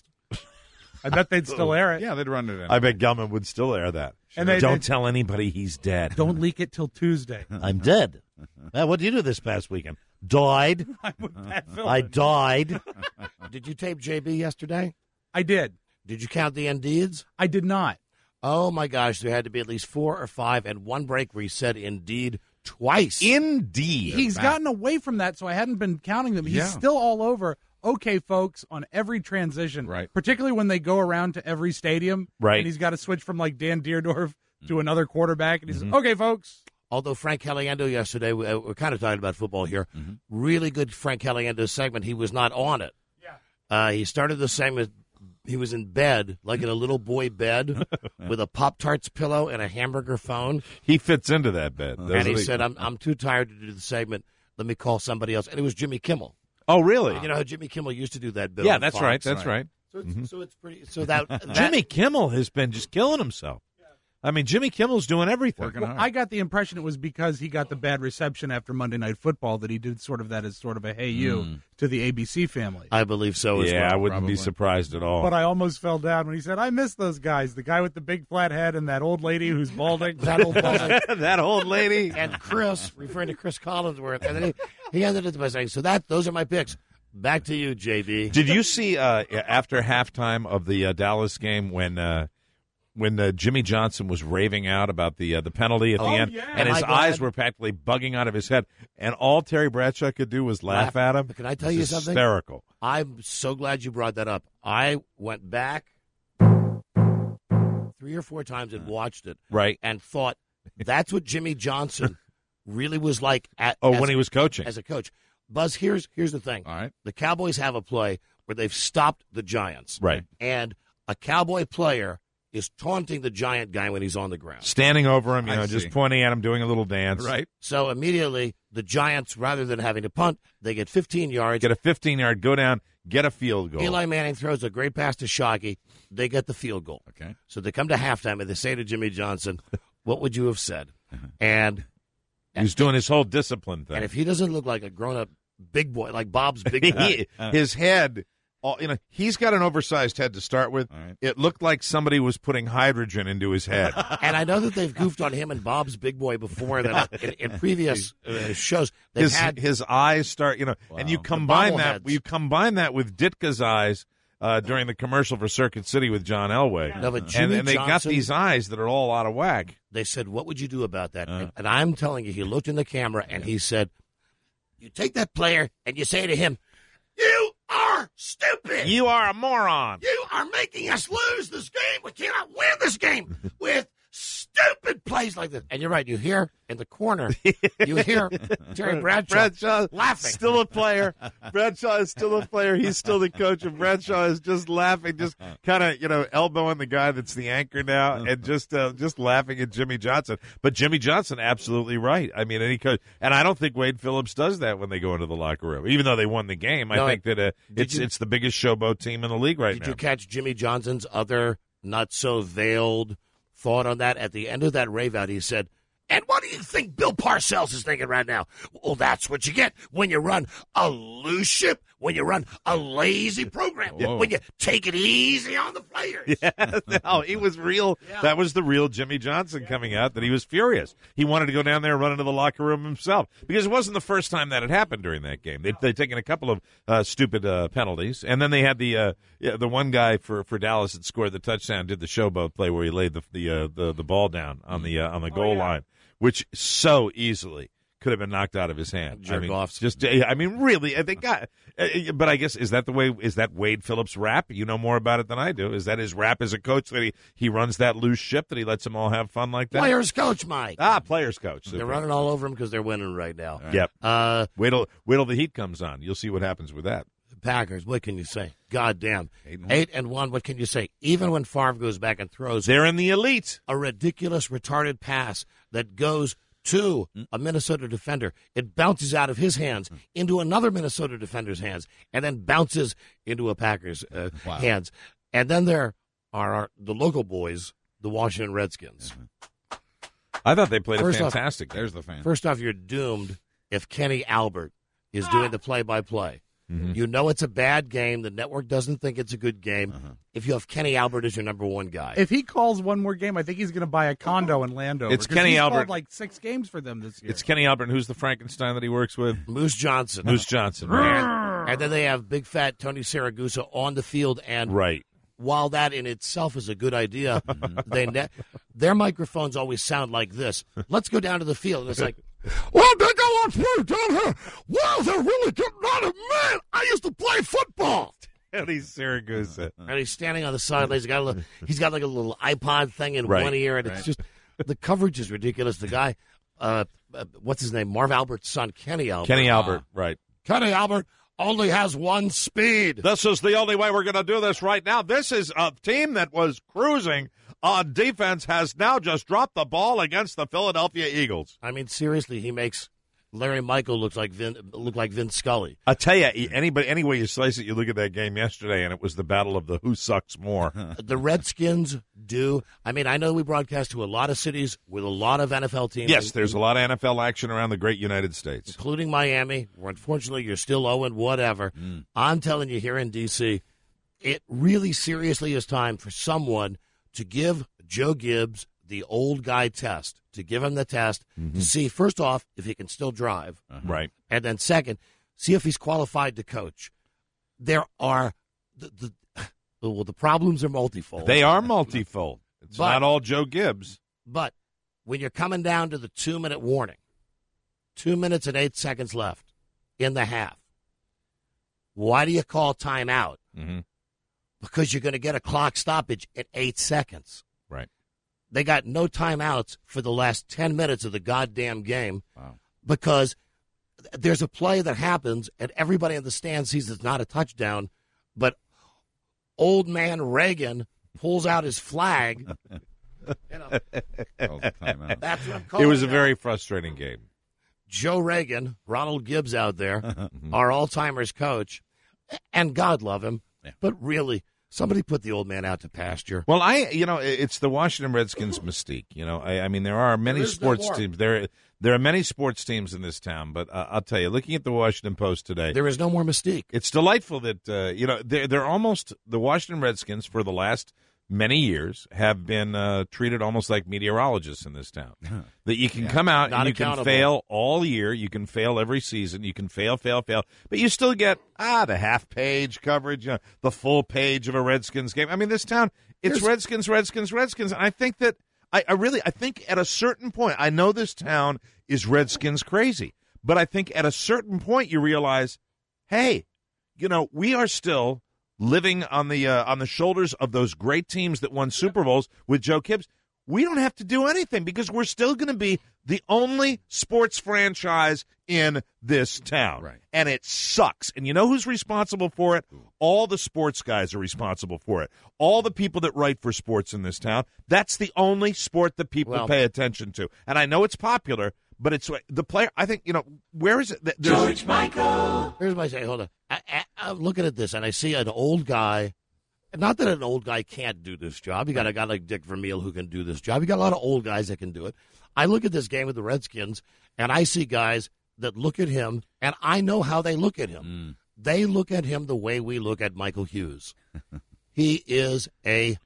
I bet they'd still air it. Yeah, they'd run it in. I bet Gelman would still air that. And they- don't they- tell anybody he's dead. Don't leak it till Tuesday. I'm dead. Uh, what did you do this past weekend? Died. I'm with Pat Philbin. I died. Did you tape J B yesterday? I did. Did you count the Indeeds? I did not. Oh my gosh, there had to be at least four or five, and one break where he said "indeed" twice. Indeed. He's back. gotten away from that, so I hadn't been counting them. He's Yeah. still all over. Okay, folks, on every transition, Right. particularly when they go around to every stadium, Right. And he's got to switch from like Dan Deerdorf to another quarterback, and he Mm-hmm. says, "Okay, folks." Although Frank Caliendo yesterday, we, uh, we're kind of talking about football here. Mm-hmm. Really good Frank Caliendo segment. He was not on it. Yeah. Uh, he started the segment. He was in bed, like in a little boy bed, with a Pop Tarts pillow and a hamburger phone. He fits into that bed. And doesn't he said, "I'm I'm too tired to do the segment. Let me call somebody else." And it was Jimmy Kimmel. "Oh, really? You know how Jimmy Kimmel used to do that bit? yeah, on that's Fox? right. That's right." So it's, so it's pretty. So that, that Jimmy Kimmel has been just killing himself. I mean, Jimmy Kimmel's doing everything. Working Well, hard. I got the impression it was because he got the bad reception after Monday Night Football that he did sort of that as sort of a "hey you" Mm. to the A B C family. I believe so as yeah, well. I wouldn't probably. be surprised at all. But I almost fell down when he said, "I miss those guys. The guy with the big flat head and that old lady who's balding." That old balding. that old lady. And Chris, referring to Chris Collinsworth, and then he, he ended it by saying, "So that those are my picks." Back to you, J B. Did you see uh, after halftime of the uh, Dallas game when uh, when uh, Jimmy Johnson was raving out about the uh, the penalty at the Oh, end, yeah. and Am his I glad? eyes were practically bugging out of his head, and all Terry Bradshaw could do was laugh, Laugh. at him? Can I tell It you was something? Hysterical. I'm so glad you brought that up. I went back three or four times and watched it, Right. and thought that's what Jimmy Johnson really was like. At, Oh, as when he a- was coaching. as a coach. Buzz, here's here's the thing. All right. The Cowboys have a play where they've stopped the Giants, Right. and a Cowboy player is taunting the Giant guy when he's on the ground. Standing over him, you I know, see. just pointing at him, doing a little dance. Right. So immediately, the Giants, rather than having to punt, they get fifteen yards. Get a fifteen-yard, go down, get a field goal. Eli Manning throws a great pass to Shockey. They get the field goal. Okay. So they come to halftime, and they say to Jimmy Johnson, what would you have said? And He's doing his whole discipline thing. and if he doesn't look like a grown-up big boy, like Bob's big boy, He- his head, all, you know, he's got an oversized head to start with. All right. It looked like somebody was putting hydrogen into his head. and I know that they've goofed on him and Bob's big boy before that in, in previous uh, shows. They've his had his eyes start, you know, and you combine that bobbleheads. you combine that with Ditka's eyes uh, during the commercial for Circuit City with John Elway, No, but and, Jimmy and they got Johnson- these eyes that are all out of whack. They said, what would you do about that? Uh. And, and I'm telling you, he looked in the camera and he said, you take that player and you say to him, you are stupid. You are a moron. You are making us lose this game. We cannot win this game with stupid plays like this. And you're right. You hear in the corner, you hear Terry Bradshaw, Bradshaw laughing. still a player. Bradshaw is still a player. He's still the coach, and Bradshaw is just laughing, just kind of, you know, elbowing the guy that's the anchor now, and just uh, just laughing at Jimmy Johnson. But Jimmy Johnson, absolutely right. I mean, any coach, and I don't think Wade Phillips does that when they go into the locker room, even though they won the game. I No, think that uh, did it's you- it's the biggest showboat team in the league right Did now. you catch Jimmy Johnson's other not so veiled thought on that? At the end of that rave out, he said, and what do you think Bill Parcells is thinking right now? Well, that's what you get when you run a loose ship, when you run a lazy program, Whoa. when you take it easy on the players. Yeah, no, he was real. Yeah. That was the real Jimmy Johnson coming out, that he was furious. He wanted to go down there and run into the locker room himself, because it wasn't the first time that had happened during that game. They'd, they'd taken a couple of uh, stupid uh, penalties, and then they had the uh, yeah, the one guy for, for Dallas that scored the touchdown, did the showboat play where he laid the the uh, the, the ball down on the uh, on the goal line, which so easily could have been knocked out of his hand. I Jerk mean, offs. just I mean, really, they got. Uh, but I guess is that the way? Is that Wade Phillips' rap? You know more about it than I do. Is that his rap as a coach, that he, he runs that loose ship, that he lets them all have fun like that? Players coach, Mike. Ah, players coach. They're Super. running all over him because they're winning right now. Yep. Uh, wait till wait till the heat comes on. You'll see what happens with that. Packers, what can you say? God damn. Eight and one. Eight and one, what can you say? Even when Favre goes back and throws They're in the elite. a ridiculous, retarded pass that goes to a Minnesota defender, it bounces out of his hands into another Minnesota defender's hands, and then bounces into a Packers' uh, Wow. hands. And then there are our, the local boys, the Washington Redskins. I thought they played First a off- fantastic. There's the fan. First off, you're doomed if Kenny Albert is doing the play-by-play. Mhm. You know it's a bad game. The network doesn't think it's a good game. Uh-huh. If you have Kenny Albert as your number one guy. If he calls one more game, I think he's going to buy a condo in Landover. It's 'cause Kenny he's Albert. called like six games for them this year. It's Kenny Albert. Who's the Frankenstein that he works with? Moose Johnson. Moose Johnson. Right. And, and then they have big fat Tony Saragusa on the field. And Right. while that in itself is a good idea, they ne- their microphones always sound like this. Let's go down to the field. And it's like, well, they go on through down here. Wow, they're really getting on it. Man, I used to play football. Tony Saragusa. And he's standing on the sidelines. He's got, a little, he's got like a little iPod thing in Right. one ear, and it's Right. just the coverage is ridiculous. The guy, uh, uh, what's his name? Marv Albert's son, Kenny Albert. Kenny Albert. Right. Kenny Albert only has one speed. This is the only way we're going to do this right now. This is a team that was cruising on defense, has now just dropped the ball against the Philadelphia Eagles. I mean, seriously, he makes Larry Michael look like Vin, look like Vince Scully. I tell you, anybody, any way you slice it, you look at that game yesterday, and it was the battle of the who sucks more. The Redskins do. I mean, I know we broadcast to a lot of cities with a lot of N F L teams. Yes, there's a lot of N F L action around the great United States. including Miami, where unfortunately you're still owing whatever. Mm. I'm telling you, here in D C, it really seriously is time for someone to give Joe Gibbs the old guy test, to give him the test Mm-hmm. to see, first off, if he can still drive. Right. And then second, see if he's qualified to coach. There are the, the well, the problems are multifold. They are multifold. It's But- not all Joe Gibbs. But when you're coming down to the two-minute warning, two minutes and eight seconds left in the half, why do you call timeout? Mm-hmm. Because you're going to get a clock stoppage at eight seconds. Right. They got no timeouts for the last ten minutes of the goddamn game. Wow. Because there's a play that happens, and everybody in the stand sees it's not a touchdown, but old man Reagan pulls out his flag. You know, Calls a timeout. that's what I'm calling It was a now. very frustrating game. Joe Reagan, Ronald Gibbs out there, our Alzheimer's coach, and God love him, but really, somebody put the old man out to pasture. Well, I, you know, it's the Washington Redskins mystique. You know, I, I mean, there are many There is no sports more. teams. There, there are many sports teams in this town. But uh, I'll tell you, looking at the Washington Post today, There is no more mystique. it's delightful that uh, you know they're, they're almost the Washington Redskins for the last many years have been uh, treated almost like meteorologists in this town. That you can come out Not and you can accountable. fail all year, you can fail every season, you can fail, fail, fail, but you still get ah the half page coverage, you know, the full page of a Redskins game. I mean, this town, it's Here's- Redskins, Redskins, Redskins, and I think that I, I really, I think at a certain point, I know this town is Redskins crazy, but I think at a certain point you realize, hey, you know, we are still living on the uh, on the shoulders of those great teams that won Super Bowls with Joe Gibbs. We don't have to do anything because we're still going to be the only sports franchise in this town. Right. And it sucks. And you know who's responsible for it? All the sports guys are responsible for it. All the people that write for sports in this town. That's the only sport that people Well- pay attention to. And I know it's popular, but it's the player. I think, you know, where is it? There's- George Michael. Here's my say. Hold on. I, I, I'm looking at this, and I see an old guy. Not that an old guy can't do this job. You got a guy like Dick Vermeil who can do this job. You got a lot of old guys that can do it. I look at this game with the Redskins, and I see guys that look at him, and I know how they look at him. They look at him the way we look at Michael Hughes. He is a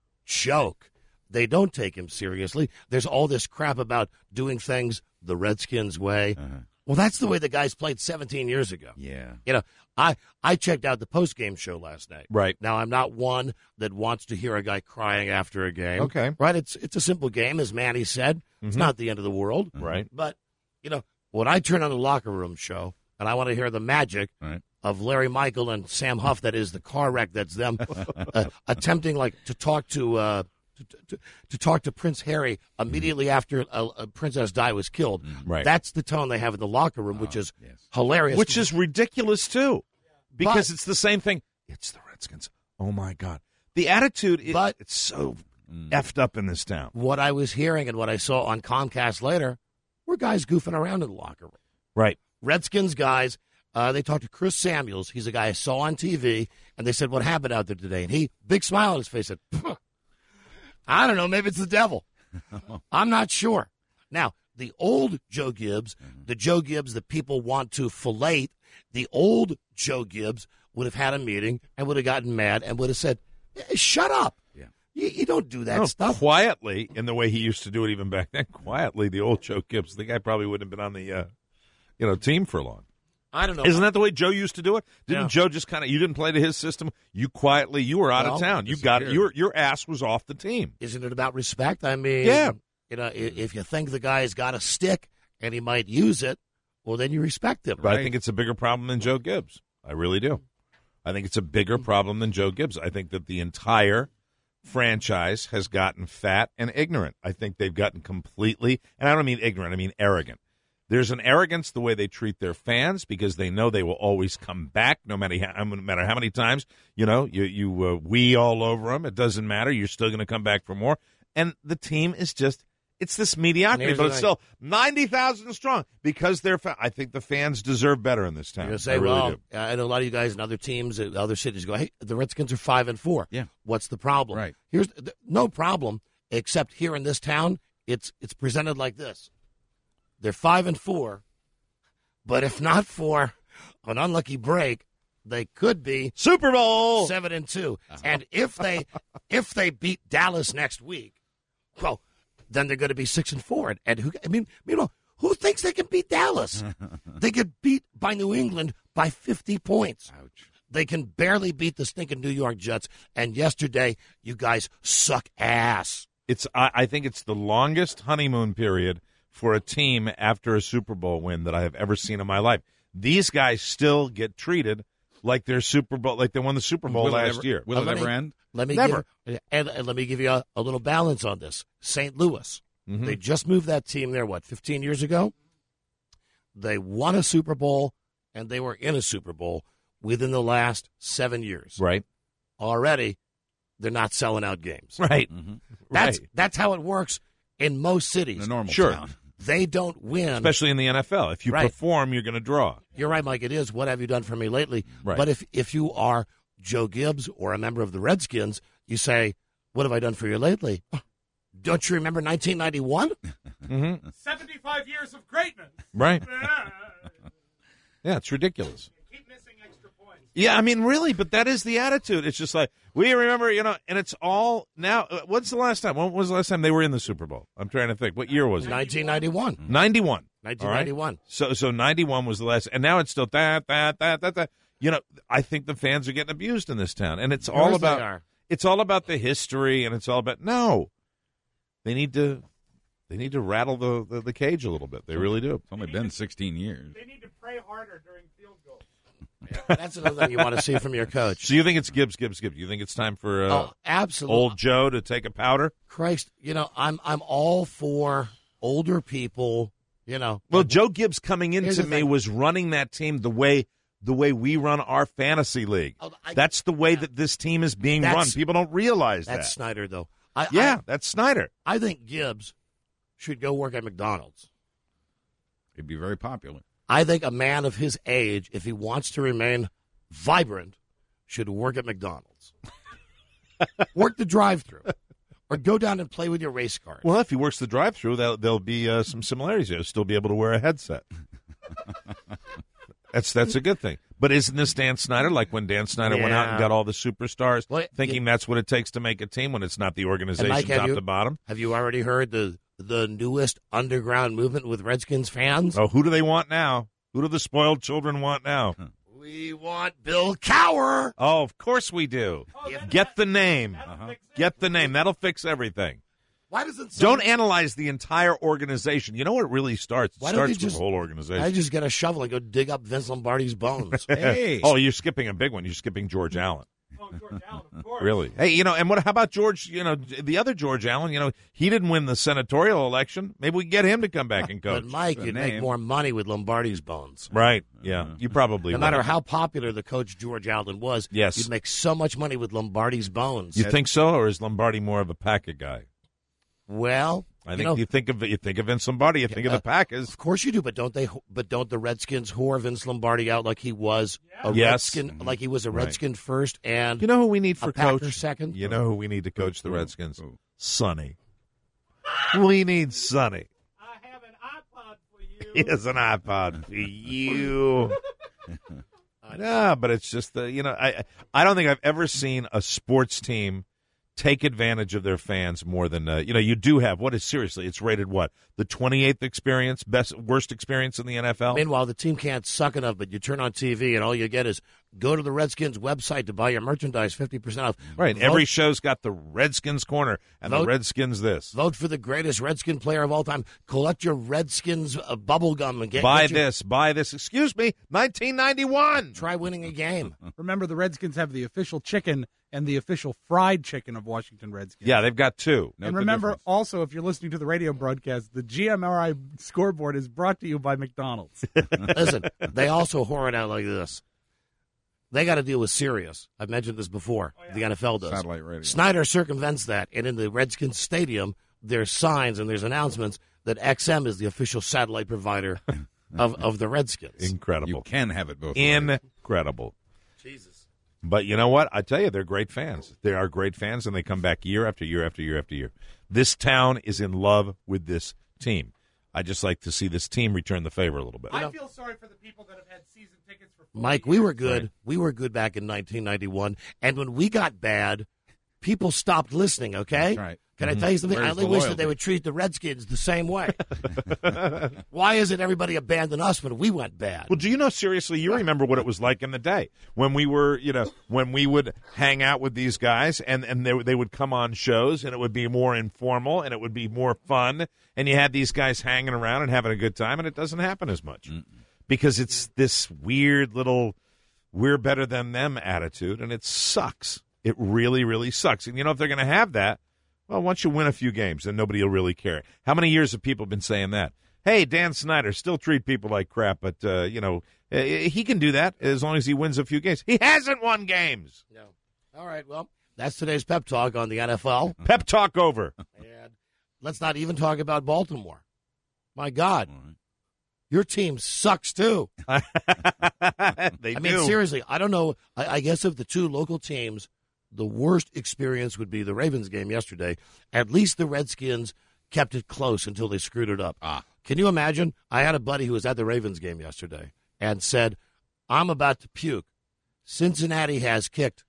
joke. They don't take him seriously. There's all this crap about doing things the Redskins way. Well, that's the way the guys played seventeen years ago. Yeah. You know, I, I checked out the post-game show last night. Right. Now, I'm not one that wants to hear a guy crying after a game. Okay. Right? It's it's a simple game, as Manny said. It's Mhm. not the end of the world. Right. But, you know, when I turn on the locker room show and I want to hear the magic Right. of Larry Michael and Sam Huff, that is the car wreck, that's them uh, attempting, like, to talk to... Uh, To, to, to talk to Prince Harry immediately after uh, uh, Princess Di was killed. Right. That's the tone they have in the locker room, which is hilarious. Which is ridiculous, too, because But- it's the same thing. It's the Redskins. Oh, my God. The attitude, it, But- it's so effed up in this town. what I was hearing and what I saw on Comcast later were guys goofing around in the locker room. Right. Redskins guys, uh, they talked to Chris Samuels. He's a guy I saw on T V, and they said, what happened out there today? And he, big smile on his face, said, "Puh, I don't know, maybe it's the devil. I'm not sure. Now, the old Joe Gibbs, the Joe Gibbs that people want to fillet, the old Joe Gibbs would have had a meeting and would have gotten mad and would have said, "Hey, shut up. Yeah. You, you don't do that No, stuff." quietly, in the way he used to do it even back then, quietly, the old Joe Gibbs, the guy probably wouldn't have been on the uh, you know team for long. I don't know. Isn't that the way Joe used to do it? Didn't Yeah. Joe just kind of, you didn't play to his system? You quietly, you were out Well, of town. You got, disappeared. your your ass was off the team. Isn't it about respect? I mean, Yeah. you know, i- if you think the guy's got a stick and he might use it, well, then you respect him. But I think it's a bigger problem than Joe Gibbs. I really do. I think it's a bigger problem than Joe Gibbs. I think that the entire franchise has gotten fat and ignorant. I think they've gotten completely, and I don't mean ignorant, I mean arrogant. There's an arrogance the way they treat their fans because they know they will always come back no matter how, no matter how many times, you know, you, you uh, wee all over them. It doesn't matter. You're still going to come back for more. And the team is just, it's this mediocrity, here's but the it's thing. still ninety thousand strong because they're, fa- I think the fans deserve better in this town. You're gonna I say, really well, do. I know a lot of you guys in other teams, uh, other cities go, hey, the Redskins are five and four. Yeah. What's the problem? Right. Here's th- no problem, except here in this town, it's it's presented like this: they're five and four, but if not for an unlucky break, they could be Super Bowl seven and two. And if they if they beat Dallas next week, well, then they're going to be six and four. And, and who? I mean, you know, who thinks they can beat Dallas? They get beat by New England by fifty points. Ouch. They can barely beat the stinking New York Jets. And yesterday, you guys suck ass. It's I, I think it's the longest honeymoon period for a team after a Super Bowl win that I have ever seen in my life. These guys still get treated like they're Super Bowl, like they won the Super Bowl Will it last ever- year. Will it Let me- ever end? Let me Never. Give, and, and let me give you a, a little balance on this. Saint Louis, Mhm. they just moved that team there, what, fifteen years ago? They won a Super Bowl, and they were in a Super Bowl within the last seven years. Right. Already, they're not selling out games. Right. Mm-hmm. That's Right. that's how it works in most cities. In a normal Sure. town. They don't win. Especially in the N F L. If you Right. perform, you're going to draw. You're right, Mike. It is. What have you done for me lately? Right. But if if you are Joe Gibbs or a member of the Redskins, you say, "What have I done for you lately?" Don't you remember nineteen ninety-one? Mm-hmm. seventy-five years of greatness. Right. Yeah, it's ridiculous. Keep missing extra points. Yeah, I mean, really, but that is the attitude. It's just like, we remember, you know, and it's all now. uh, What's the last time? When was the last time they were in the Super Bowl? I'm trying to think. What year was it? nineteen ninety-one. ninety-one. nineteen All right? ninety-one. So, so ninety-one was the last, and now it's still that, that, that, that, that. You know, I think the fans are getting abused in this town, and it's all Yours they about, are. it's all about the history, and it's all about, no, they need to, they need to rattle the, the, the cage a little bit. They really do. It's only been sixteen years. They need to pray harder during field goals. That's another thing you want to see from your coach. So you think it's Gibbs, Gibbs, Gibbs? You think it's time for uh, Oh, absolutely. old Joe to take a powder? Christ, you know, I'm I'm all for older people, you know. Well, Joe Gibbs coming Here's into the me thing. was running that team the way the way we run our fantasy league. Oh, I- that's the way that this team is being That's- run. People don't realize That's that. Snyder, though. I, Yeah, that's Snyder. I, I think Gibbs should go work at McDonald's. He'd be very popular. I think a man of his age, if he wants to remain vibrant, should work at McDonald's. Work the drive-through. Or go down and play with your race cars. Well, if he works the drive-through, there'll, there'll be uh, some similarities. He'll still be able to wear a headset. That's that's a good thing. But isn't this Dan Snyder? Like when Dan Snyder went out and Yeah. got all the superstars, Well, thinking that's what it takes to make a team when it's not the And organization Mike, have top you- to bottom? Have you already heard the the newest underground movement with Redskins fans? Oh, who do they want now? Who do the spoiled children want now? We want Bill Cowher. Oh, of course we do. Get the name. Get the name. That'll fix everything. Why doesn't Don't analyze the entire organization. You know what really starts? It Why don't starts they with just- the whole organization. I just get a shovel and go dig up Vince Lombardi's bones. Hey. Oh, you're skipping a big one. You're skipping George Allen. Oh, George Allen, of course. Really? Hey, you know, and what? How about George? You know, the other George Allen. You know, he didn't win the senatorial election. Maybe we can get him to come back and coach. But Mike, Good you'd make name. more money with Lombardi's bones. Right? Yeah, you probably. No would. matter how popular the coach George Allen was, Yes. you'd make so much money with Lombardi's bones. You think so, or is Lombardi more of a Packard guy? Well, I you think know, you think of you think of Vince Lombardi. You think of uh, the Packers. Of course you do, but don't they? But don't the Redskins whore Vince Lombardi out like he was a Yes. Redskin, like he was a Right. Redskin first, and You know who we need for a Packer coach? second. You know who we need to coach the Who? Redskins? Who? Sonny. We need Sonny. I have an iPod for you. Here's an iPod for you. Yeah, but it's just the you know I I don't think I've ever seen a sports team take advantage of their fans more than uh, you know you do have what is seriously it's rated what the twenty-eighth experience best worst experience in the N F L. Meanwhile, the team can't suck enough, but you turn on T V and all you get is go to the Redskins website to buy your merchandise fifty percent off. Right, Vote, every show's got the Redskins corner and the Vote- Redskins this. vote for the greatest Redskin player of all time. Collect your Redskins uh, bubble gum and get Buy get your- this, buy this. Excuse me, nineteen ninety-one. Try winning a game. Remember, the Redskins have the official chicken and the official fried chicken of Washington Redskins. Yeah, they've got two. and remember, also, if you're listening to the radio broadcast, the G M R I scoreboard is brought to you by McDonald's. Listen, they also whore it out like this. They got to deal with Sirius. I've mentioned this before. The N F L does. Satellite radio. Snyder circumvents that, and in the Redskins stadium, there's signs and there's announcements that X M is the official satellite provider of, of the Redskins. Incredible. You can have it both ways. Incredible. Jesus. But you know what? I tell you, they're great fans. They are great fans, and they come back year after year after year after year. This town is in love with this team. I just like to see this team return the favor a little bit. I feel sorry for the people that have had season tickets for forty Mike, we were years. good. Right. We were good back in nineteen ninety-one. And when we got bad, people stopped listening, okay? That's right. Can I tell you something? I Where's only the wish that loyalty? they would treat the Redskins the same way. Why is it everybody abandoned us when we went bad? Well, do you know, seriously, you remember what it was like in the day when we were, you know, when we would hang out with these guys and, and they, they would come on shows and it would be more informal and it would be more fun and you had these guys hanging around and having a good time and it doesn't happen as much Mm-mm. because it's this weird little we're better than them attitude and it sucks. It really, really sucks. And, you know, if they're going to have that, well, once you win a few games, then nobody will really care. How many years have people been saying that? Hey, Dan Snyder, still treat people like crap, but, uh, you know, uh, he can do that as long as he wins a few games. He hasn't won games. No. All right, well, That's today's pep talk on the N F L. Pep talk over. And let's not even talk about Baltimore. My God. Your team sucks, too. they I do. mean, seriously, I don't know. I, I guess of the two local teams, the worst experience would be the Ravens game yesterday. At least the Redskins kept it close until they screwed it up. Ah. Can you imagine? I had a buddy who was at the Ravens game yesterday and said, I'm about to puke. Cincinnati has kicked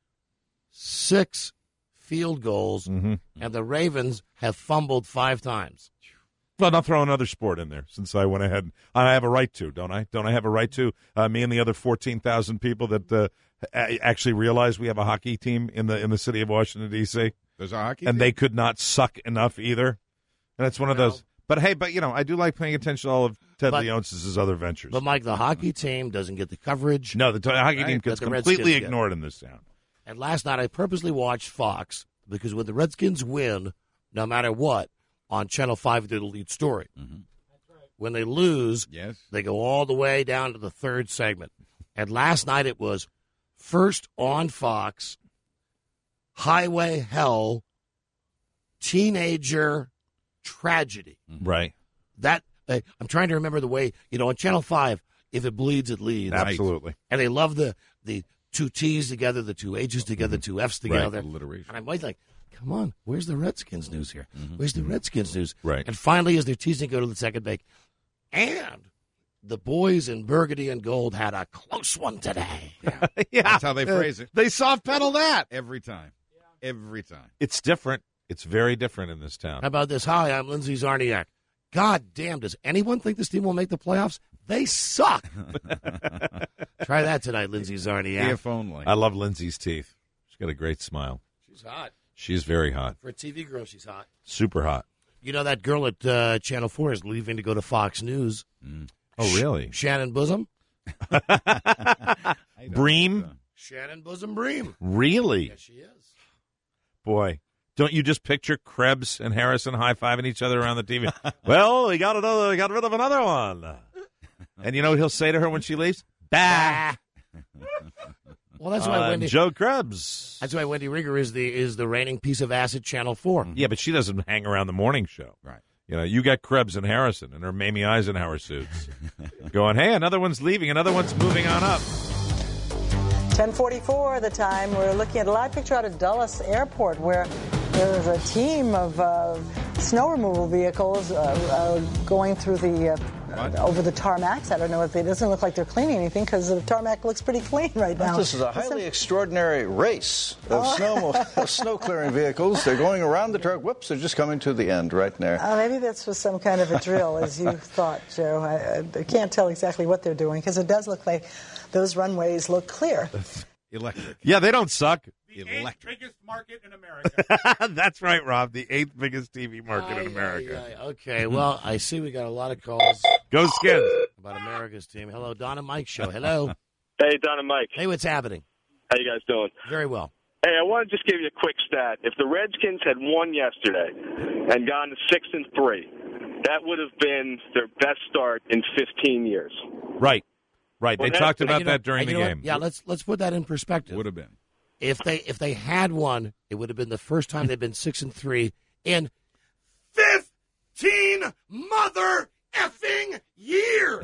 six field goals, mm-hmm. and the Ravens have fumbled five times. Well, I'll throw another sport in there since I went ahead. I have a right to, don't I? Don't I have a right to? Uh, me and the other fourteen thousand people that uh, a- actually realize we have a hockey team in the in the city of Washington, D C There's a hockey And team? they could not suck enough either. And it's one of No. those. But, hey, but, you know, I do like paying attention to all of Ted But- Leonsis' other ventures. But, Mike, the hockey team doesn't get the coverage. no, the t- hockey team Right, gets that the Redskins completely get. ignored in this town. And last night I purposely watched Fox because when the Redskins win, no matter what, on Channel five they're the lead story. Mm-hmm. When they lose, Yes. they go all the way down to the third segment. And last night it was first on Fox, Highway Hell, Teenager Tragedy. Right. That uh, I'm trying to remember the way, you know, on Channel five, if it bleeds, it leads. Absolutely. And they love the, the two T's together, the two H's together, the two F's together. Alliteration. And I'm always like, come on, where's the Redskins news here? Where's the Redskins news? Right. And finally, as they're teasing, go to the second break. And the boys in burgundy and gold had a close one today. yeah. That's how they phrase it. They soft pedal that. Every time. Every time. It's different. It's very different in this town. How about this? Hi, I'm Lindsey Zarniak. God damn, does anyone think this team will make the playoffs? They suck. Try that tonight, Lindsey Zarniak. If only. I love Lindsay's teeth. She's got a great smile. She's hot. She's very hot. For a T V girl, she's hot. Super hot. You know, that girl at uh, Channel four is leaving to go to Fox News. Mm. Oh, really? Shannon Bosom? Bream? Shannon Bosom Bream. Really? Yes, she is. Boy, don't you just picture Krebs and Harrison high-fiving each other around the T V? Well, we got another. We got rid of another one. And you know what he'll say to her when she leaves? Bah. Well, that's why I'm Wendy. Joe Krebs. That's why Wendy Rigger is the is the reigning piece of ass at Channel Four. Yeah, but she doesn't hang around the morning show. Right. You know, you got Krebs and Harrison in her Mamie Eisenhower suits going, hey, another one's leaving, another one's moving on up. ten forty-four the time. We're looking at a live picture out of Dulles Airport where there's a team of uh, snow removal vehicles uh, uh, going through the uh, uh, over the tarmacs. I don't know if they, it doesn't look like they're cleaning anything because the tarmac looks pretty clean right now. This is a highly extraordinary race of snow of snow clearing vehicles. They're going around the truck. Whoops, they're just coming to the end right there. Uh, maybe this was some kind of a drill, as you thought, Joe. I, I can't tell exactly what they're doing because it does look like those runways look clear. Electric. Yeah, they don't suck. The eighth biggest market in America. That's right, Rob. The eighth biggest T V market Aye, in America. aye, aye. Okay, well, I see we got a lot of calls Go Skins. about America's team. Hello, Don and Mike show. Hello. Hey, Don and Mike. Hey, what's happening? How you guys doing? Very well. Hey, I want to just give you a quick stat. If the Redskins had won yesterday and gone to six and three, that would have been their best start in fifteen years. Right. Right. They Well, that- talked about You know- that during and the you know game. what? Yeah, let's let's put that in perspective. Would have been. If they if they had won, it would have been the first time they've been six and three in fifteen mother effing years.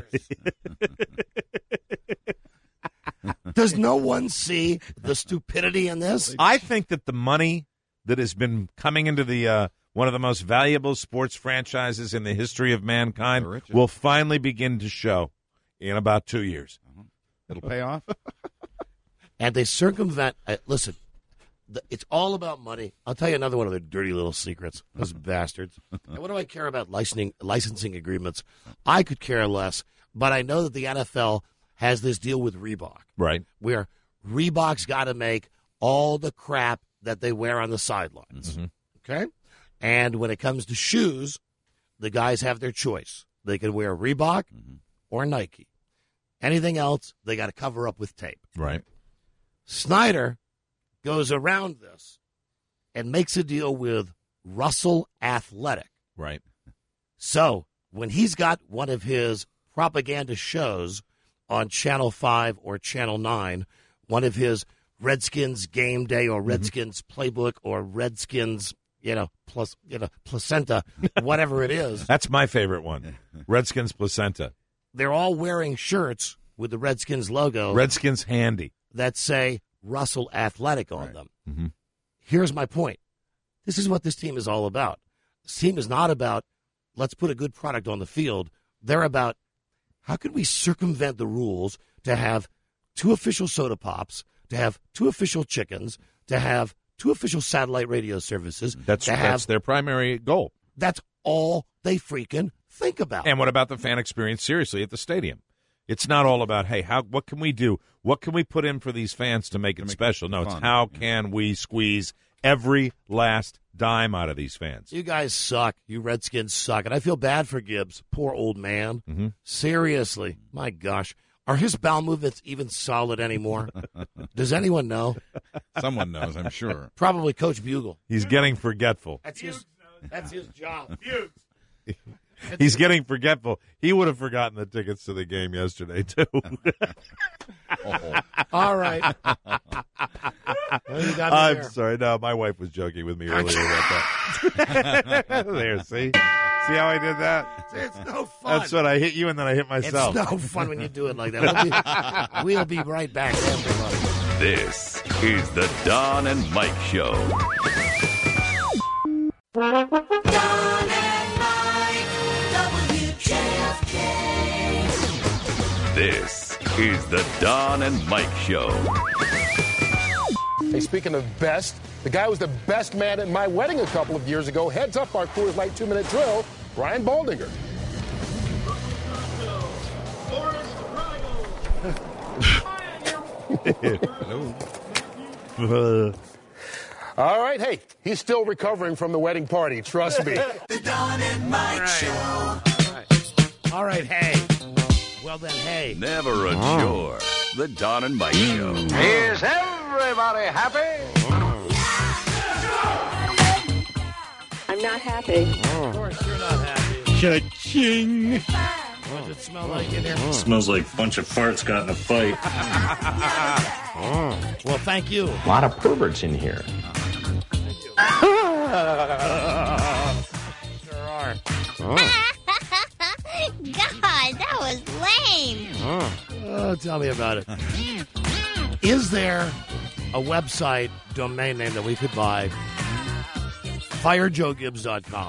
Does no one see the stupidity in this? I think that the money that has been coming into the uh, one of the most valuable sports franchises in the history of mankind will finally begin to show in about two years. It'll pay off. And they circumvent. Uh, listen, the, it's all about money. I'll tell you another one of their dirty little secrets. Those bastards. And what do I care about licensing licensing agreements? I could care less. But I know that the N F L has this deal with Reebok, Right. where Reebok's got to make all the crap that they wear on the sidelines. Okay, and when it comes to shoes, the guys have their choice. They can wear Reebok or Nike. Anything else, they got to cover up with tape. Right. Snyder goes around this and makes a deal with Russell Athletic. Right. So when he's got one of his propaganda shows on Channel five or Channel nine, one of his Redskins game day or Redskins playbook or Redskins, you know, plus you know placenta, whatever it is. That's my favorite one, Redskins placenta. They're all wearing shirts with the Redskins logo. Redskins handy. That say Russell Athletic on Right. them. Mm-hmm. Here's my point. This is what this team is all about. This team is not about, let's put a good product on the field. They're about, how can we circumvent the rules to have two official soda pops, to have two official chickens, to have two official satellite radio services. That's, to have, that's their primary goal. That's all they freaking think about. And what about the fan experience, seriously, at the stadium? It's not all about, hey, how what can we do? What can we put in for these fans to make it make special? it No, fun. it's how can we squeeze every last dime out of these fans? You guys suck. You Redskins suck. And I feel bad for Gibbs. Poor old man. Mm-hmm. Seriously. My gosh. Are his bowel movements even solid anymore? Does anyone know? Someone knows, I'm sure. Probably Coach Bugle. He's getting forgetful. That's his, that's his job. He's getting forgetful. He would have forgotten the tickets to the game yesterday, too. All right. Well, you got me I'm there. sorry. No, my wife was joking with me earlier about that. There, see? See how I did that? See, it's no fun. That's what I hit you, and then I hit myself. It's no fun when you do it like that. We'll be, we'll be right back, everybody. This is the Don and Mike Show. Don and Mike, W J F K. This is the Don and Mike Show. Hey, speaking of best, the guy who was the best man at my wedding a couple of years ago heads up our Coors Light two-minute drill, Brian Baldinger. All right, hey, he's still recovering from the wedding party, trust me. The Don and Mike Show. All right, hey. Well then, hey. Never a chore. The Don and Mike Show. Is everybody happy? I'm not happy. Of course you're not happy. Cha-ching. What does it smell like in here? Smells like a bunch of farts got in a fight. Well, thank you. A lot of perverts in here. Sure are. God, that was lame. Oh, tell me about it. Is there a website domain name that we could buy? fire joe gibbs dot com.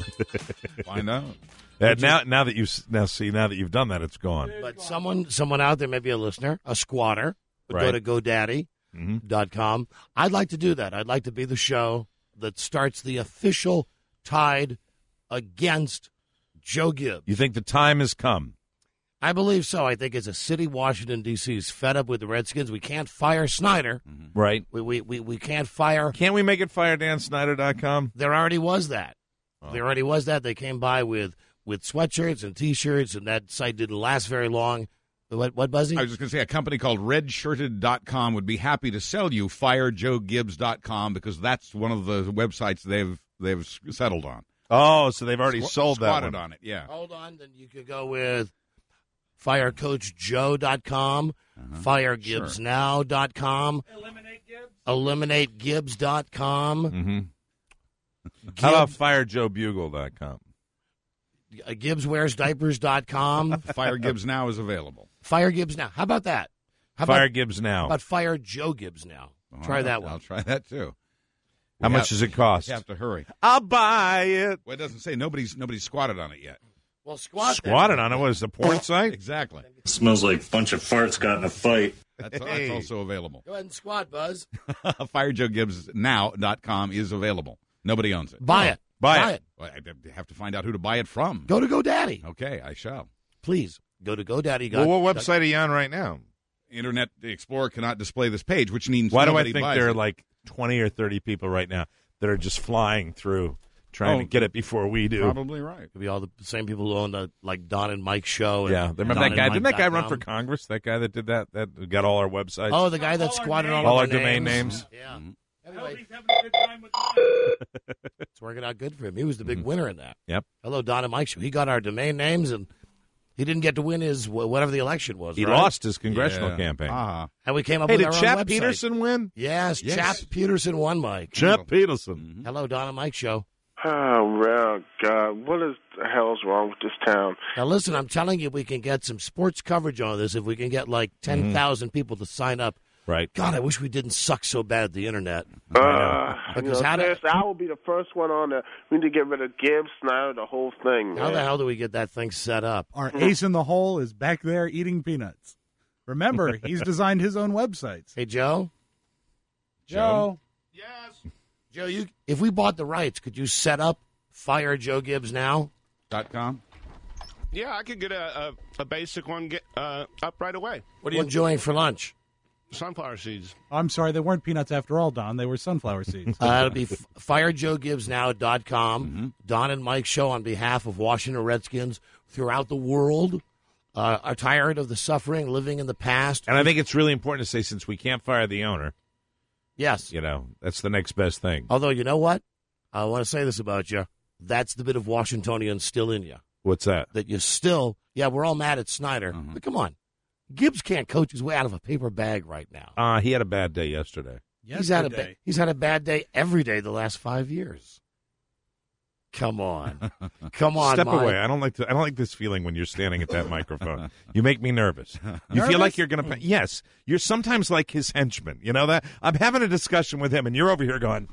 Why not? Uh, now, now that you now see, now that you've done that, it's gone. But someone, someone out there, maybe a listener, a squatter, would go Right. to godaddy dot com. Mm-hmm. I'd like to do that. I'd like to be the show that starts the official tide against Joe Gibbs. You think the time has come? I believe so. I think as a city, Washington, D C is fed up with the Redskins. We can't fire Snyder. Right. We, we, we, we can't fire. Can't we make it fire dan snyder dot com? There already was that. There already was that. They came by with, with sweatshirts and T-shirts, and that site didn't last very long. What, what Buzzy? I was just going to say a company called red shirted dot com would be happy to sell you fire joe gibbs dot com because that's one of the websites they've they've settled on. Oh, so they've already Squ- sold that squatted one. on it, yeah. Hold on, then you could go with fire coach joe dot com, Uh-huh. fire gibbs now dot com, Eliminate Gibbs. eliminate gibbs dot com. Mm-hmm. How about fire joe bugle dot com? Uh, gibbs wears diapers dot com. Fire Gibbs Now is available. Fire Gibbs now. How about that? How Fire about, Gibbs Now. How about Fire Joe Gibbs now? Try All that right, one. I'll try that too. How We much have- does it cost? You have to hurry. I'll buy it. Well, it doesn't say nobody's nobody's squatted on it yet. Well, squat. Squatted on it. What is the porn site? Exactly. Smells like a bunch of farts got in a fight. That's, Hey. that's also available. Go ahead and squat, Buzz. fire joe gibbs now dot com is available. Nobody owns it. Buy it. Buy, Buy it. it. Well, I have to find out who to buy it from. Go to GoDaddy. Okay, I shall. Please go to GoDaddy. Well, what website are you on right now? Internet Explorer cannot display this page, which means Why do I nobody think buys there are it. like twenty or thirty people right now that are just flying through trying Oh, to get it before we do? Probably right. Could be all the same people who own the like Don and Mike show. And Yeah, remember Don that and guy? Mike Didn't that guy dot run com? for Congress? That guy that did that? That got all our websites. Oh, the guy that squatted all, all of our domain names. Yeah. I hope Anyway, he's having a good time with mine. it's working out good for him. He was the big winner in that. Yep. Hello, Don and Mike show. He got our domain names, and He didn't get to win his wh- whatever the election was. He right? lost his congressional Yeah. campaign. Uh-huh. And we came up Hey, with did our Chap own website. Peterson win? Yes, Yes. Chap Peterson won, Mike. Chap Peterson. Hello, Don and Mike Show. Oh, well, God, what is the hell's wrong with this town? Now, listen, I'm telling you, we can get some sports coverage on this if we can get like ten thousand people to sign up. Right. God, I wish we didn't suck so bad at the internet. Uh, you Because know, how, do, Chris, I will be the first one on the. We need to get rid of Gibbs, Snyder, the whole thing. how man. the hell do we get that thing set up? Our ace in the hole is back there eating peanuts. Remember, he's designed his own websites. Hey, Joe? Joe. Joe, you if we bought the rights, could you set up Fire Joe Gibbs Now? Dot com. Yeah, I could get a, a, a basic one get uh, up right away. What are you enjoying for lunch? Sunflower seeds. I'm sorry, they weren't peanuts after all, Don. They were sunflower seeds. Uh, it'll be fire joe gibbs now dot com. Mm-hmm. Don and Mike Show on behalf of Washington Redskins throughout the world uh, are tired of the suffering, living in the past. And I think it's really important to say, since we can't fire the owner, Yes. you know, that's the next best thing. Although, you know what? I want to say this about you. That's the bit of Washingtonian still in you. What's that? That you still, yeah, we're all mad at Snyder. Mm-hmm. But come on. Gibbs can't coach his way out of a paper bag right now. Uh, he had a bad day yesterday. He's had, a ba- he's had a bad day every day the last five years. Come on. Come on, Step Mike. away. I don't like to, I don't like this feeling when you're standing at that microphone. You make me nervous. You Nervous? feel like you're going to. Yes, you're sometimes like his henchman. You know that? I'm having a discussion with him, and you're over here going,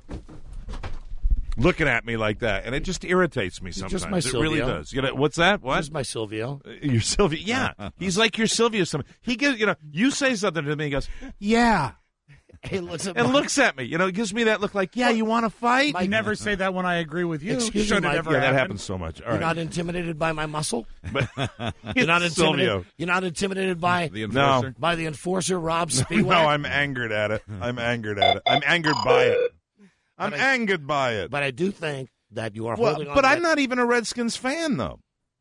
looking at me like that, and it just irritates me He's sometimes. just my it really Silvio. does. You know what's that? What? This is my Silvio. Uh, Your Silvio? Yeah, he's like your Silvio. Some he gives. You know, you say something to me, he goes, "Yeah." He looks at and Mike. looks at me. You know, it gives me that look like, yeah, you want to fight? I never say that when I agree with you. Excuse Should me, it Mike. ever Yeah, that happen? happens so much. All You're right. not intimidated by my muscle? But You're not It's intimidated. Silvio. You're not intimidated by The enforcer. No. by the enforcer, Rob No, Spiewak? I'm angered at it. I'm angered at it. I'm angered by it. I'm But I- angered by it. But I do think that you are Well, holding on. but to I'm that- not even a Redskins fan, though.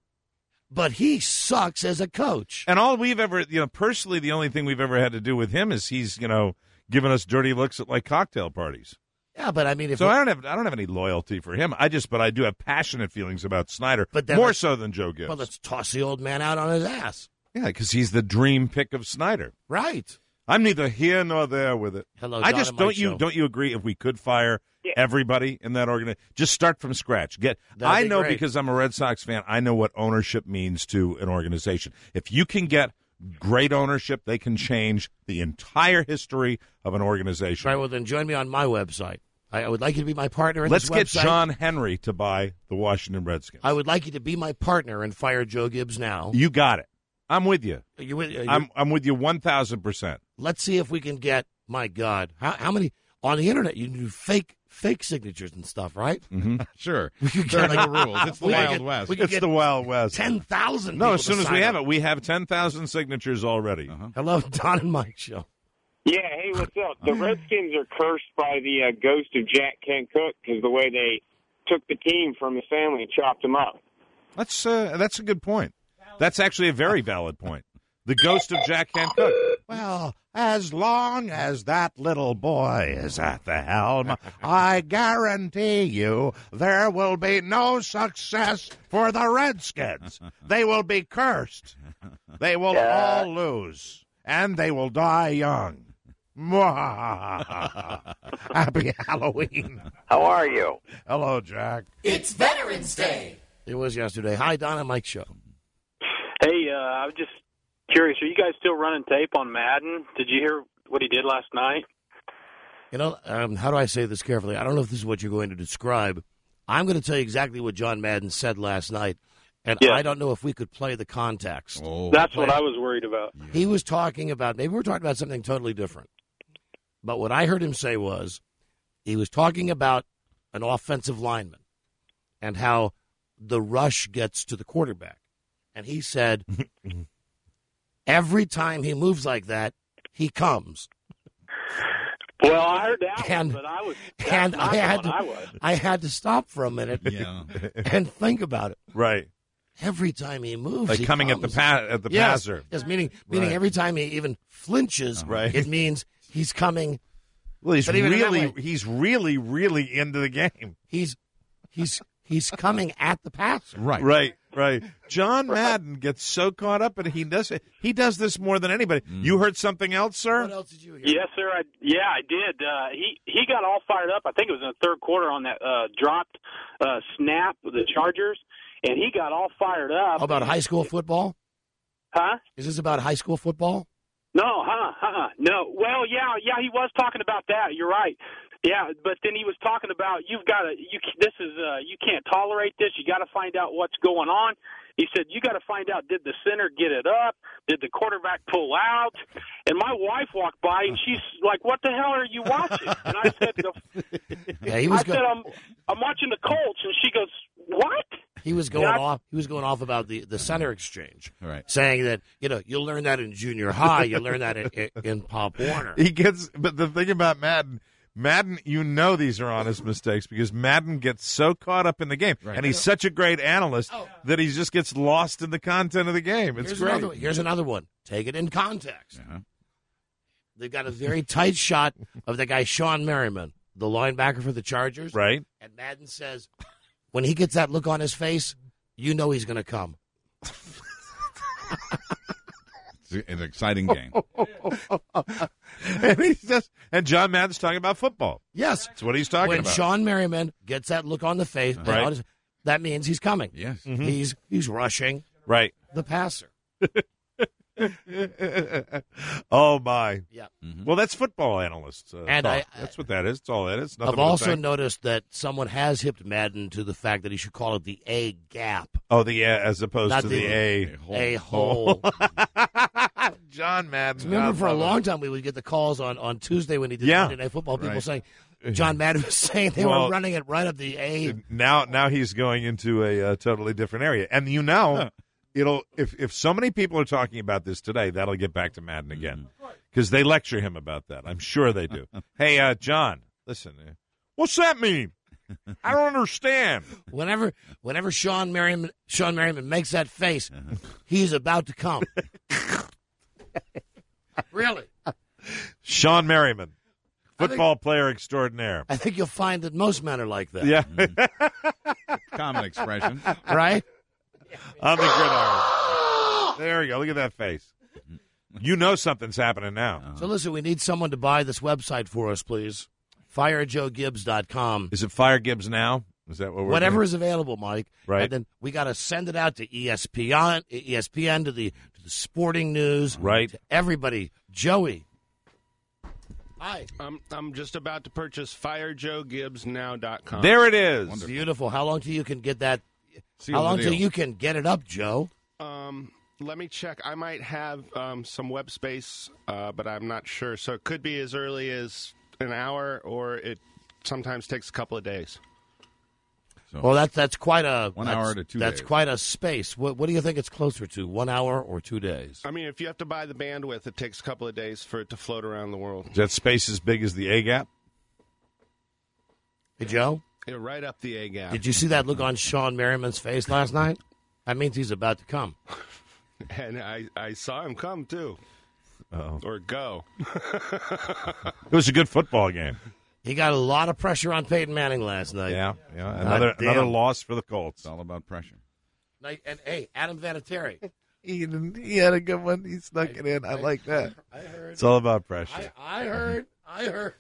But he sucks as a coach. And all we've ever, you know, personally, the only thing we've ever had to do with him is he's, you know, giving us dirty looks at like cocktail parties. Yeah, but I mean, if So we- I don't have, I don't have any loyalty for him. I just, but I do have passionate feelings about Snyder, But then more let's- so than Joe Gibbs. well, let's toss the old man out on his ass. Yeah, because he's the dream pick of Snyder. Right. I'm neither here nor there with it. Hello, I Don just and Mike don't you Show. don't you agree if we could fire Yeah. everybody in that organization, just start from scratch. Get That'd I be know great. because I'm a Red Sox fan. I know what ownership means to an organization. If you can get great ownership, they can change the entire history of an organization. Right. Well, then join me on my website. I, I would like you to be my partner in Let's this get website. John Henry to buy the Washington Redskins. I would like you to be my partner and fire Joe Gibbs now. You got it. I'm with you. Are you with- are you- I'm I'm with you one thousand percent. Let's see if we can get. My God, how, how many on the internet? You can do fake fake signatures and stuff, right? Mm-hmm. Sure. We could There are get, no like- rules. It's the we could Wild get- West. we could It's get the Wild West. ten thousand. No, as soon as we have it, we have ten thousand signatures already. Uh-huh. Hello, Don and Mike Show. Yeah, hey, what's up? The Redskins are cursed by the uh, ghost of Jack Kent Cooke because the way they took the team from his family and chopped him up. That's uh, that's a good point. That's actually a very valid point. The ghost of Jack Kent Cooke. Well, as long as that little boy is at the helm, I guarantee you there will be no success for the Redskins. They will be cursed. They will Yeah. all lose, and they will die young. Happy Halloween. How are you? Hello, Jack. It's Veterans Day. It was yesterday. Hi, Don and Mike Show. Hey, uh, I was just curious. Are you guys still running tape on Madden? Did you hear what he did last night? You know, um, how do I say this carefully? I don't know if this is what you're going to describe. I'm going to tell you exactly what John Madden said last night, and Yeah. I don't know if we could play the context. Oh. That's what I was worried about. He was talking about, maybe we're talking about something totally different. But what I heard him say was he was talking about an offensive lineman and how the rush gets to the quarterback. And he said, every time he moves like that, he comes. Well, I heard that And- one, but I was. And that's I had, what I to, was. I had to stop for a minute Yeah. and think about it. Right. Every time he moves, Like he coming at the comes. pa- at the yes, passer. Yes, meaning meaning Right. every time he even flinches, Right. it means he's coming. Well, he's But even in that really way- he's really really into the game. He's he's he's coming at the passer. Right. Right. Right. John Madden gets so caught up, and he does he does this more than anybody. Mm. You heard something else, sir? What else did you hear? Yes, sir. I, yeah, I did. Uh, he he got all fired up. I think it was in the third quarter on that uh, dropped uh, snap with the Chargers, and he got all fired up. How about high school football? Huh? Is this about high school football? No, huh, huh, no. Well, yeah, yeah, he was talking about that. You're right. Yeah, but then he was talking about you've got to you. This is uh, you can't tolerate this. You got to find out what's going on. He said you got to find out. Did the center get it up? Did the quarterback pull out? And my wife walked by and she's like, "What the hell are you watching?" And I said, yeah, he was "I go- said I'm I'm watching the Colts." And she goes, "What?" He was going Yeah. off. He was going off about the, the center exchange, Right. saying that you know you'll learn that in junior high, you learn that in, in, in Pop Warner. He gets, but the thing about Madden, Madden, you know these are honest mistakes because Madden gets so caught up in the game, Right. and he's such a great analyst that he just gets lost in the content of the game. It's Here's great. another, here's another one. Take it in context. Uh-huh. They've got a very tight shot of the guy Sean Merriman, the linebacker for the Chargers. Right. And Madden says, when he gets that look on his face, you know he's going to come. It's an exciting game. and he's just, and John Madden's talking about football. Yes. That's what he's talking when about. Sean Merriman gets that look on the face, Right. on his- that means he's coming. Yes. Mhm. He's he's rushing Right. the passer. Oh, my. Yeah. Well, that's football analysts. Uh, And talk. I- that's what that is. That's all that is. Nothing I've but a also thing. noticed that someone has hipped Madden to the fact that he should call it the A gap. Oh, the uh, as opposed Not to the, the- A. A hole. John Madden. Remember, for a God love long it. time, we would get the calls on, on Tuesday when he did Yeah. Monday Night Football. People Right. saying John Madden was saying they Well, were running it right up the A. Now, now he's going into a uh, totally different area, and you know, it'll if if so many people are talking about this today, that'll get back to Madden again because they lecture him about that. I'm sure they do. Hey, uh, John, listen, uh, what's that mean? I don't understand. Whenever, whenever Sean Merriman, Sean Merriman makes that face, he's about to come. Really? Sean Merriman, I think- football player extraordinaire. I think you'll find that most men are like that. Yeah, Common expression. Right? on the gridiron. There you go. Look at that face. You know something's happening now. So listen, we need someone to buy this website for us, please. fire joe gibbs dot com. Is it Fire Gibbs now? Is that what we're Whatever doing? is available, Mike. Right. And then we got to send it out to E S P N, E S P N to the to the sporting news, Right. to everybody. Joey. Hi. I'm I'm just about to purchase fire joe gibbs now dot com. There it is. Wonderful. Beautiful. How long till you can get that? Seal how the long till deal. you can get it up, Joe? Um, let me check. I might have um, some web space, uh, but I'm not sure. So it could be as early as an hour, or it sometimes takes a couple of days. So Well, that's that's quite a One that's- hour to two That's days. quite a space. What what do you think it's closer to? One hour or two days? I mean, if you have to buy the bandwidth, it takes a couple of days for it to float around the world. Is that space as big as the A gap? Hey, Joe. Yeah, right up the A gap. Did you see that look on Sean Merriman's face last night? That means he's about to come. And I, I saw him come too, Uh-oh. or go. It was a good football game. He got a lot of pressure on Peyton Manning last night. Yeah, yeah. Another God damn. another loss for the Colts. It's all about pressure. Like, and hey, Adam Vinatieri. He, he had a good one. He snuck it in. I like that. I heard. It's all about pressure. I, I heard. I heard.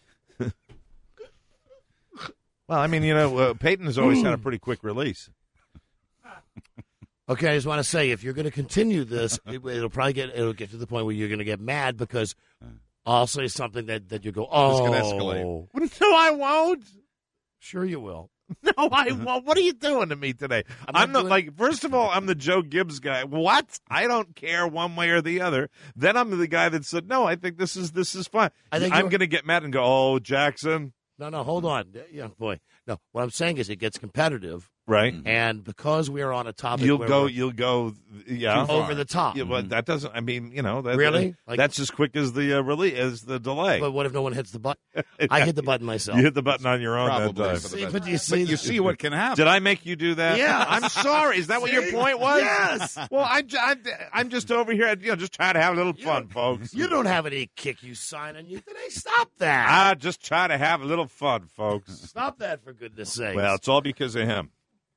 Well, I mean, you know, uh, Peyton has always had a pretty quick release. Okay, I just want to say, if you're going to continue this, it, it'll probably get it'll get to the point where you're going to get mad because I'll say something that, that you go, oh, This can escalate. No, I won't. Sure, you will. No, I won't. What are you doing to me today? I'm I'm, not the doing- like. First of all, I'm the Joe Gibbs guy. What? I don't care one way or the other. Then I'm the guy that said, no, I think this is this is fine. I think I'm you're- going to get mad and go, oh, Jackson, No, no, hold on. Yeah, boy. No, what I'm saying is it gets competitive, right? and because we are on a topic, You'll where go. we're You'll go. Yeah, over the top. Yeah, but that doesn't. I mean, you know, that, Really? Like- that's as quick as the uh, release as the delay. But what if no one hits the button? I hit the button myself. You hit the button on your own that Probably time. for the See, best. but you see, But you see what can happen. Did I make you do that? Yes. I'm sorry. Is that what your point was? Yes. Well, I, I, I'm just over here, you know, just trying to have a little fun, folks. You don't have any kick you sign on you today. Stop that. I just try to have a little fun, folks. Stop that, for goodness sake. Well, it's all because of him.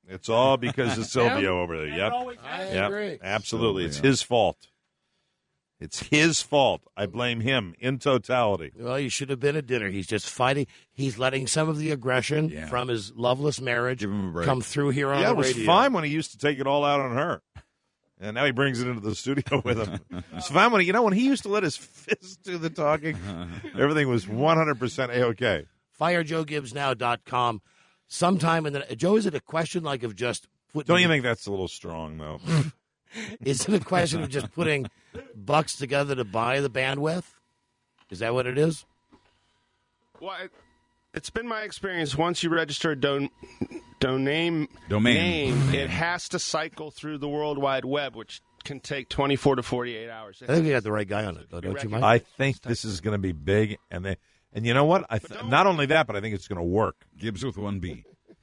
It's all because of Silvio over there. Yep. I yep. agree. Absolutely. It's Silvio. his fault. It's his fault. I blame him in totality. Well, you should have been at dinner. He's just fighting. He's letting some of the aggression Yeah. from his loveless marriage Give him a break. come through here on Yeah, the it was radio. fine when he used to take it all out on her. And now he brings it into the studio with him. It's fine when he, you know, when he used to let his fist do the talking, everything was one hundred percent A-okay. fire joe gibbs now dot com. Sometime in the Joe, is it a question like of just putting? Don't you think that's a little strong, though? Is it a question of just putting bucks together to buy the bandwidth? Is that what it is? Well, it, it's been my experience. Once you register a don, domain, Domain. name, it has to cycle through the World Wide Web, which can take twenty-four to forty-eight hours. I think you got the right guy on it, though, don't you, Mike? I think this is going to be big, and they, and you know what? I th- not only that, but I think it's going to work. Gibbs with one B.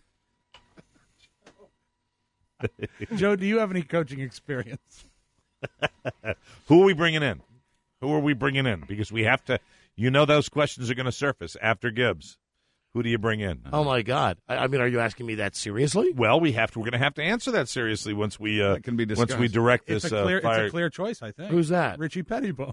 Joe, do you have any coaching experience? Who are we bringing in? Who are we bringing in? Because we have to. You know, those questions are going to surface after Gibbs. Who do you bring in? Oh my God! I, I mean, are you asking me that seriously? Well, we have to. We're going to have to answer that seriously once we uh, That can be once discussed. we direct It's this a clear, uh, fire. it's a clear choice, I think. Who's that? Richie Pettibone.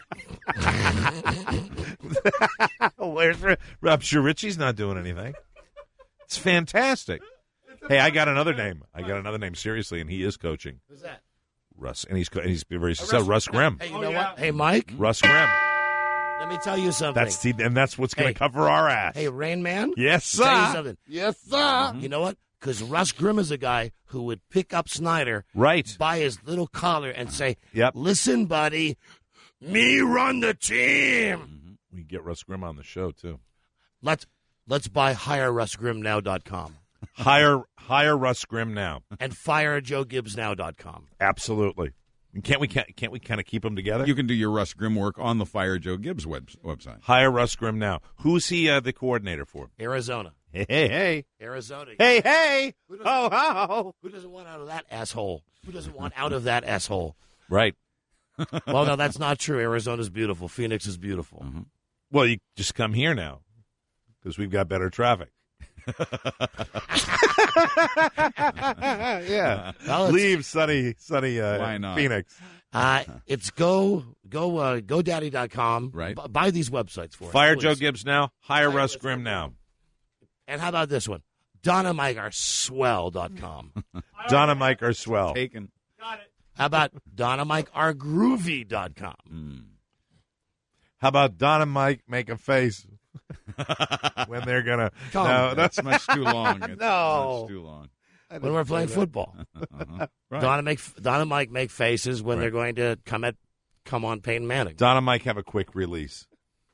Where's, I'm sure Richie's not doing anything. It's fantastic. Hey, I got another name. I got another name seriously, and he is coaching. Who's that? Russ, and he's co- and he's very successful. Russ Grimm. Hey, you know what? Hey, Mike. Russ Grimm. Let me tell you something. That's the, and that's what's going to Hey. cover our ass. Hey, Rain Man. Yes, I'll tell you sir. something. Yes, sir. You know what? Because Russ Grimm is a guy who would pick up Snyder Right. by his little collar and say, Yep. "Listen, buddy, me run the team." We can get Russ Grimm on the show too. Let's let's buy hire russ grim now dot com Hire hire Russ Grimm now. and fire joe gibbs now dot com. Absolutely. And can't we can't, can't we kind of keep them together? You can do your Russ Grimm work on the Fire Joe Gibbs web, website. Hire Russ Grimm now. Who's he uh, the coordinator for? Arizona. Hey, hey, hey. Arizona. Hey, hey. Who doesn't, Ho, ho. who doesn't want out of that asshole? Who doesn't want out of that asshole? Right. Well, no, that's not true. Arizona's beautiful. Phoenix is beautiful. Mm-hmm. Well, you just come here now because we've got better traffic. yeah. Well, it's- Leave sunny, sunny uh, Why not? Phoenix. Uh, it's go go uh, GoDaddy dot com. Right. B- buy these websites for us. Fire please. Joe Gibbs now. Hire Hire Russ Russ Grimm now. And how about this one? Donna Mike are swell dot com. Donna Mike are swell. Taken. How about Donna Mike are groovy dot com? How about Don and Mike make a face when they're gonna? Come no, on. That's much too long. It's No. much too long. When we're playing football. Uh-huh. Right. Donna make Donna Mike make faces when they're going to come at come on Peyton Manning. Don and Mike have a quick release.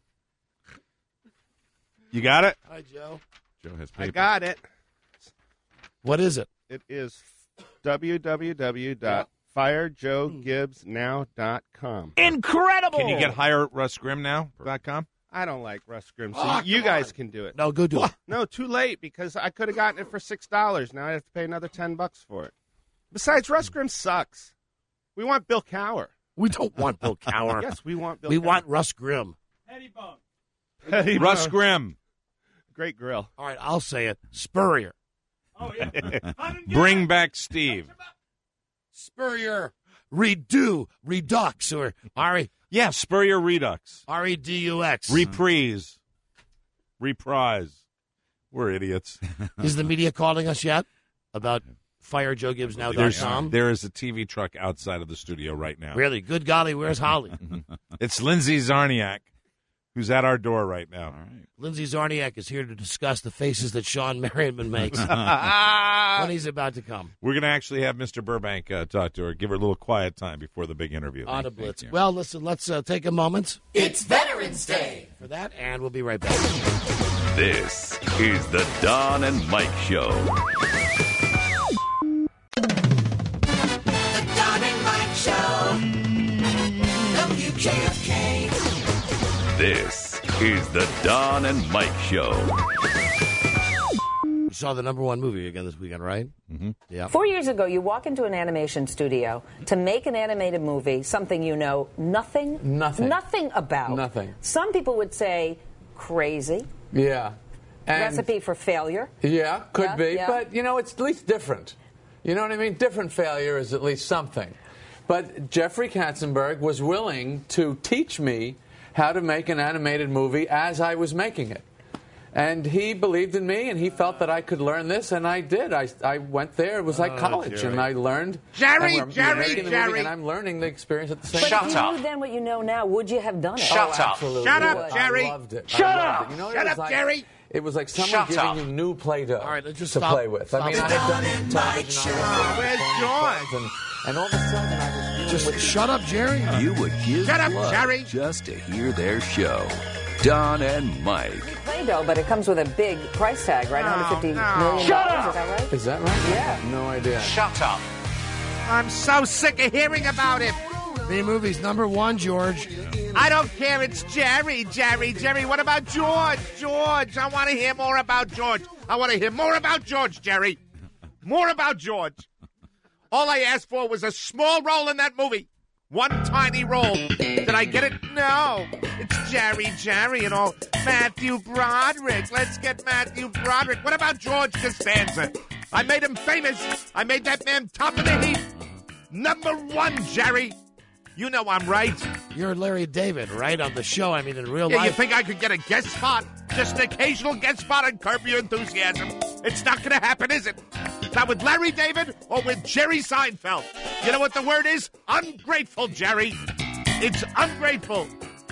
You got it? Hi, Joe. Joe has I paper. got it. What is it? It is w w w dot fire joe gibbs now dot com. Incredible! Can you get hire Russ Grimm now dot com? I don't like Russ Grimm, so Oh, you come guys on. can do it. No, go do it. No, too late because I could have gotten it for six dollars. Now I have to pay another ten bucks for it. Besides, Russ Grimm sucks. We want Bill Cower. We don't want Bill Cower. Yes, we want Bill. we Cowher. want Russ Grimm. Petty Russ Bone. Grimm. Great grill. All right, I'll say it. Spurrier. Oh, yeah. Bring back Steve. Spurrier. Redo. Redux. Or R Yeah, Spurrier Redux. E D U X. Reprise. Reprise. We're idiots. Is the media calling us yet about fire joe gibbs now dot There's, com? there is a T V truck outside of the studio right now. Really? Good golly, where's Holly? It's Lindsay Zarniak, who's at our door right now. Lindsay Zarniak is here to discuss the faces that Sean Merriman makes when he's about to come. We're going to actually have Mister Burbank uh, talk to her, give her a little quiet time before the big interview. On a blitz. Well, listen, let's uh, take a moment It's Veterans Day. for that, and we'll be right back. This is the Don and Mike Show. The Don and Mike Show. W K F K. This is the Don and Mike Show. You saw the number one movie again this weekend, right? Mm-hmm. Yeah. Four years ago, you walk into an animation studio to make an animated movie, something you know nothing, Nothing. nothing about. Nothing. Some people would say crazy. Yeah. And Recipe for failure. Yeah, could Yeah, be. yeah. But, you know, it's at least different. You know what I mean? Different failure is at least something. But Jeffrey Katzenberg was willing to teach me how to make an animated movie as I was making it. And he believed in me, and he felt that I could learn this, and I did. I, I went there. It was like Oh, college, Jerry. and I learned. Jerry, and we're- we're Jerry, making the movie, Jerry. and I'm learning the experience at the same But time. if you knew then what you know now, would you have done it? Oh, absolutely. Shut up, I Jerry. loved it. Shut I loved up. it. You know, it Shut was up, like- Jerry. It was like someone Shut giving up. you new Play-Doh All right, let's just to stop. play with. I Stop. mean, I had done it in television. I was Where's on George? phones, And, and all of a sudden, I was Just with shut up, Jerry. You would give Shut up, blood Jerry. just to hear their show. Don and Mike. Play-Doh, but it comes with a big price tag, right? No, one hundred fifty no. million Shut dollars. up. Is that right? Is that right? Yeah. No idea. Shut up. I'm so sick of hearing about it. B movies number one, George. I don't care. It's Jerry, Jerry, Jerry. What about George? George. I want to hear more about George. I want to hear more about George, Jerry. More about George. All I asked for was a small role in that movie. One tiny role. Did I get it? No. It's Jerry, Jerry, and all. Matthew Broderick. Let's get Matthew Broderick. What about George Costanza? I made him famous. I made that man top of the heap. Number one, Jerry. You know I'm right. You're Larry David, right? On the show, I mean, in real Yeah, you life. think I could get a guest spot? Just an occasional guest spot on Curb Your Enthusiasm. It's not going to happen, is it? Not with Larry David or with Jerry Seinfeld. You know what the word is? Ungrateful, Jerry. It's ungrateful.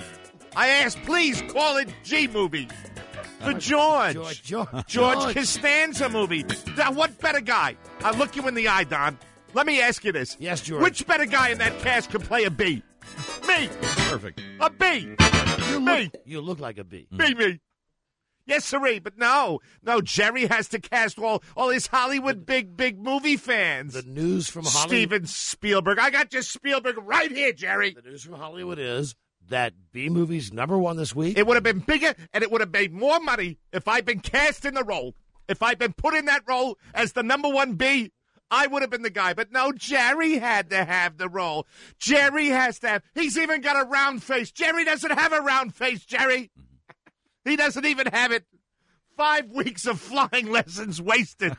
I ask, please call it G-movie. For George. George, George. George George. Costanza movie. Now, what better guy? I'll look you in the eye, Don. Let me ask you this. Yes, George. Which better guy in that cast could play a B? Me. Perfect. A B. You Me. look, you look like a bee. Me, me. Yes, sirree, but no. No, Jerry has to cast all, all his Hollywood big, big movie fans. The news from Hollywood. Steven Spielberg. I got your Spielberg right here, Jerry. The news from Hollywood is that B movies number one this week. It would have been bigger, and it would have made more money if I'd been cast in the role. If I'd been put in that role as the number one B, I would have been the guy. But no, Jerry had to have the role. Jerry has to have. He's even got a round face. Jerry doesn't have a round face, Jerry. He doesn't even have it. Five weeks of flying lessons wasted.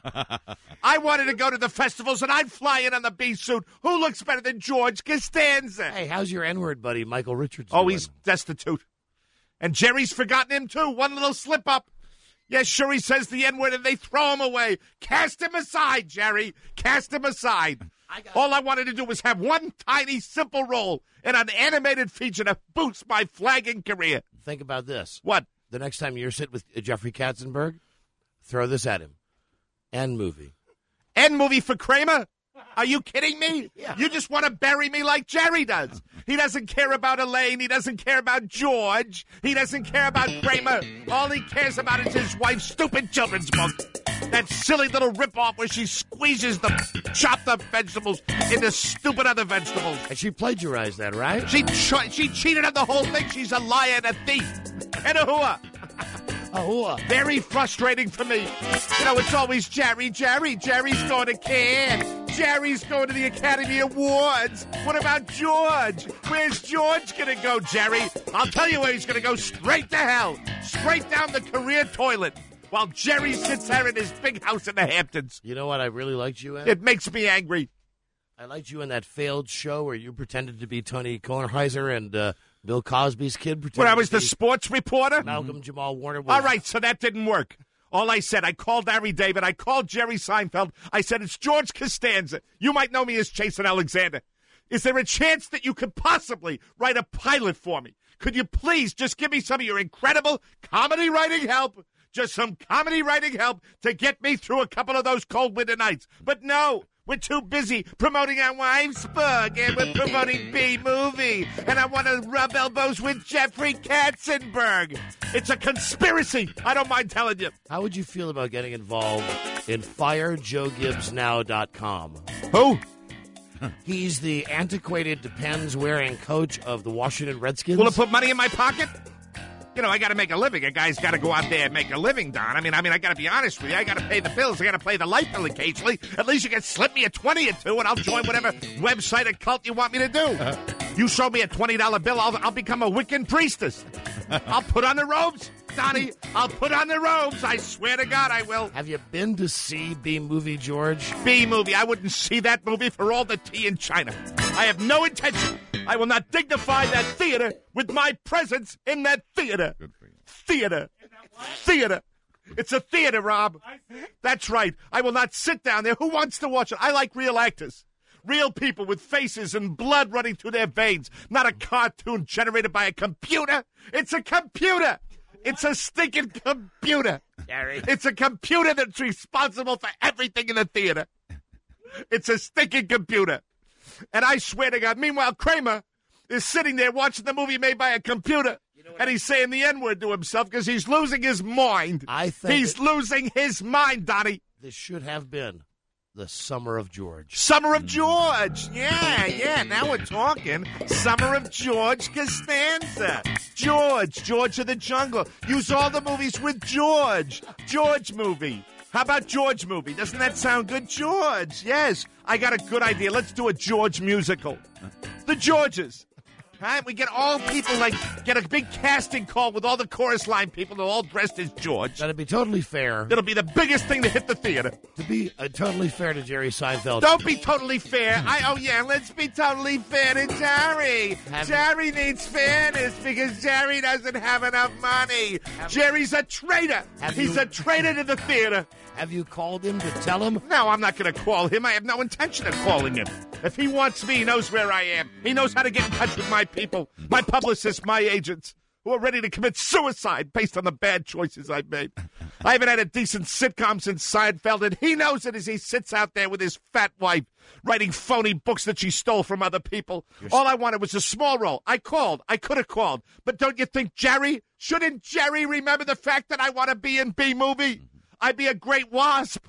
I wanted to go to the festivals, and I'd fly in on the bee suit. Who looks better than George Costanza? Hey, how's your N-word buddy, Michael Richards? Oh, doing? he's destitute. And Jerry's forgotten him, too. One little slip-up. Yes, sure, he says the N-word, and they throw him away. Cast him aside, Jerry. Cast him aside. I All I wanted to do was have one tiny, simple role in an animated feature to boost my flagging career. Think about this. What? The next time you're sitting with Jeffrey Katzenberg, throw this at him. End movie. End movie for Kramer? Are you kidding me? Yeah. You just want to bury me like Jerry does. He doesn't care about Elaine. He doesn't care about George. He doesn't care about Kramer. All he cares about is his wife's stupid children's book. That silly little ripoff where she squeezes the chopped up vegetables into stupid other vegetables. And she plagiarized that, right? She ch- she cheated on the whole thing. She's a liar and a thief. And a hooah. A hooah. Very frustrating for me. You know, it's always Jerry, Jerry. Jerry's going to Cannes. Jerry's going to the Academy Awards. What about George? Where's George going to go, Jerry? I'll tell you where he's going to go. Straight to hell. Straight down the career toilet. While Jerry sits there in his big house in the Hamptons. You know what I really liked you in? It makes me angry. I liked you in that failed show where you pretended to be Tony Kornheiser and uh, Bill Cosby's kid. Pretended When I was to the be sports reporter? Malcolm Jamal Warner. Was, All right, so that didn't work. All I said, I called Larry David. I called Jerry Seinfeld. I said, it's George Costanza. You might know me as Jason Alexander. Is there a chance that you could possibly write a pilot for me? Could you please just give me some of your incredible comedy writing help? Just some comedy writing help to get me through a couple of those cold winter nights. But no, we're too busy promoting our wife's book, and we're promoting B-Movie, and I want to rub elbows with Jeffrey Katzenberg. It's a conspiracy. I don't mind telling you. How would you feel about getting involved in fire joe gibbs now dot com? Who? He's the antiquated Depends-wearing coach of the Washington Redskins. Will it put money in my pocket? You know, I got to make a living. A guy's got to go out there and make a living, Don. I mean, I mean, I got to be honest with you. I got to pay the bills. I got to play the light bill occasionally. At least you can slip me a twenty or two, and I'll join whatever website or cult you want me to do. Uh-huh. You show me a twenty dollar bill, I'll, I'll become a Wiccan priestess. I'll put on the robes. Donnie. I'll put on the robes. I swear to God I will. Have you been to see B-Movie, George? B-Movie. I wouldn't see that movie for all the tea in China. I have no intention. I will not dignify that theater with my presence in that theater. Theater. Theater. It's a theater, Rob. That's right. I will not sit down there. Who wants to watch it? I like real actors. Real people with faces and blood running through their veins. Not a cartoon generated by a computer. It's a computer. It's a stinking computer. Gary. It's a computer that's responsible for everything in the theater. It's a stinking computer. And I swear to God, meanwhile, Kramer is sitting there watching the movie made by a computer. And he's saying the N-word to himself because he's losing his mind. I think he's it, losing his mind, Donnie. This should have been the Summer of George. Summer of George. Yeah, yeah. Now we're talking. Summer of George Costanza. George. George of the Jungle. Use all the movies with George. George movie. How about George movie? Doesn't that sound good? George. Yes. I got a good idea. Let's do a George musical. The Georges. Right? We get all people, like, get a big casting call with all the chorus line people. They're all dressed as George. That'd be totally fair. It'll be the biggest thing to hit the theater. To be uh, totally fair to Jerry Seinfeld. Don't be totally fair. I Oh, yeah, let's be totally fair to Jerry. Have Jerry needs fairness because Jerry doesn't have enough money. Have Jerry's a traitor. He's you, a traitor to the theater. Have you called him to tell him? No, I'm not going to call him. I have no intention of calling him. If he wants me, he knows where I am. He knows how to get in touch with my people, my publicists, my agents, who are ready to commit suicide based on the bad choices I've made. I haven't had a decent sitcom since Seinfeld, and he knows it as he sits out there with his fat wife writing phony books that she stole from other people. You're All I wanted was a small role. I called. I could have called. But don't you think Jerry, shouldn't Jerry remember the fact that I want to be in B-Movie? I'd be a great wasp.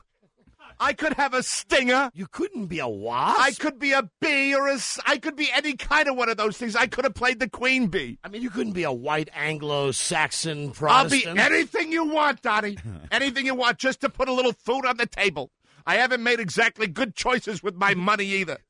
I could have a stinger. You couldn't be a wasp? I could be a bee or a... I could be any kind of one of those things. I could have played the queen bee. I mean, you couldn't be a white Anglo-Saxon Protestant. I'll be anything you want, Donnie. Anything you want, just to put a little food on the table. I haven't made exactly good choices with my money either.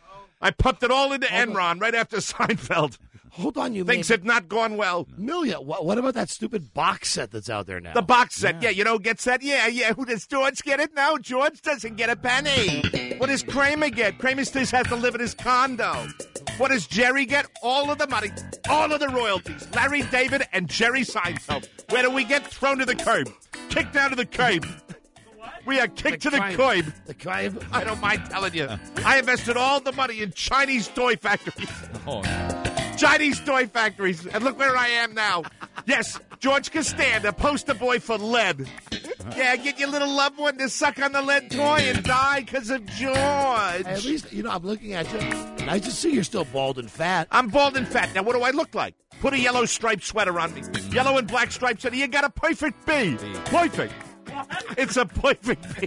I pumped it all into Hold Enron on. right after Seinfeld. Hold on, you Things made... have not gone well. Milia, what, what about that stupid box set that's out there now? The box set, yeah. yeah, you know who gets that? Yeah, yeah. Who does George get it? No, George doesn't get a penny. What does Kramer get? Kramer still has to live in his condo. What does Jerry get? All of the money, all of the royalties. Larry David and Jerry Seinfeld. Where do we get? Thrown to the curb. Kicked down to the curb. We are kicked the to the crime. curb. The crime? I don't mind telling you. I invested all the money in Chinese toy factories. Oh, no. Chinese toy factories. And look where I am now. Yes, George Costanza, poster boy for lead. Yeah, get your little loved one to suck on the lead toy and die because of George. At least, you know, I'm looking at you. Nice to see you're still bald and fat. I'm bald and fat. Now, what do I look like? Put a yellow striped sweater on me. Yellow and black stripes. And you got a perfect bee. Perfect. It's a perfect bee.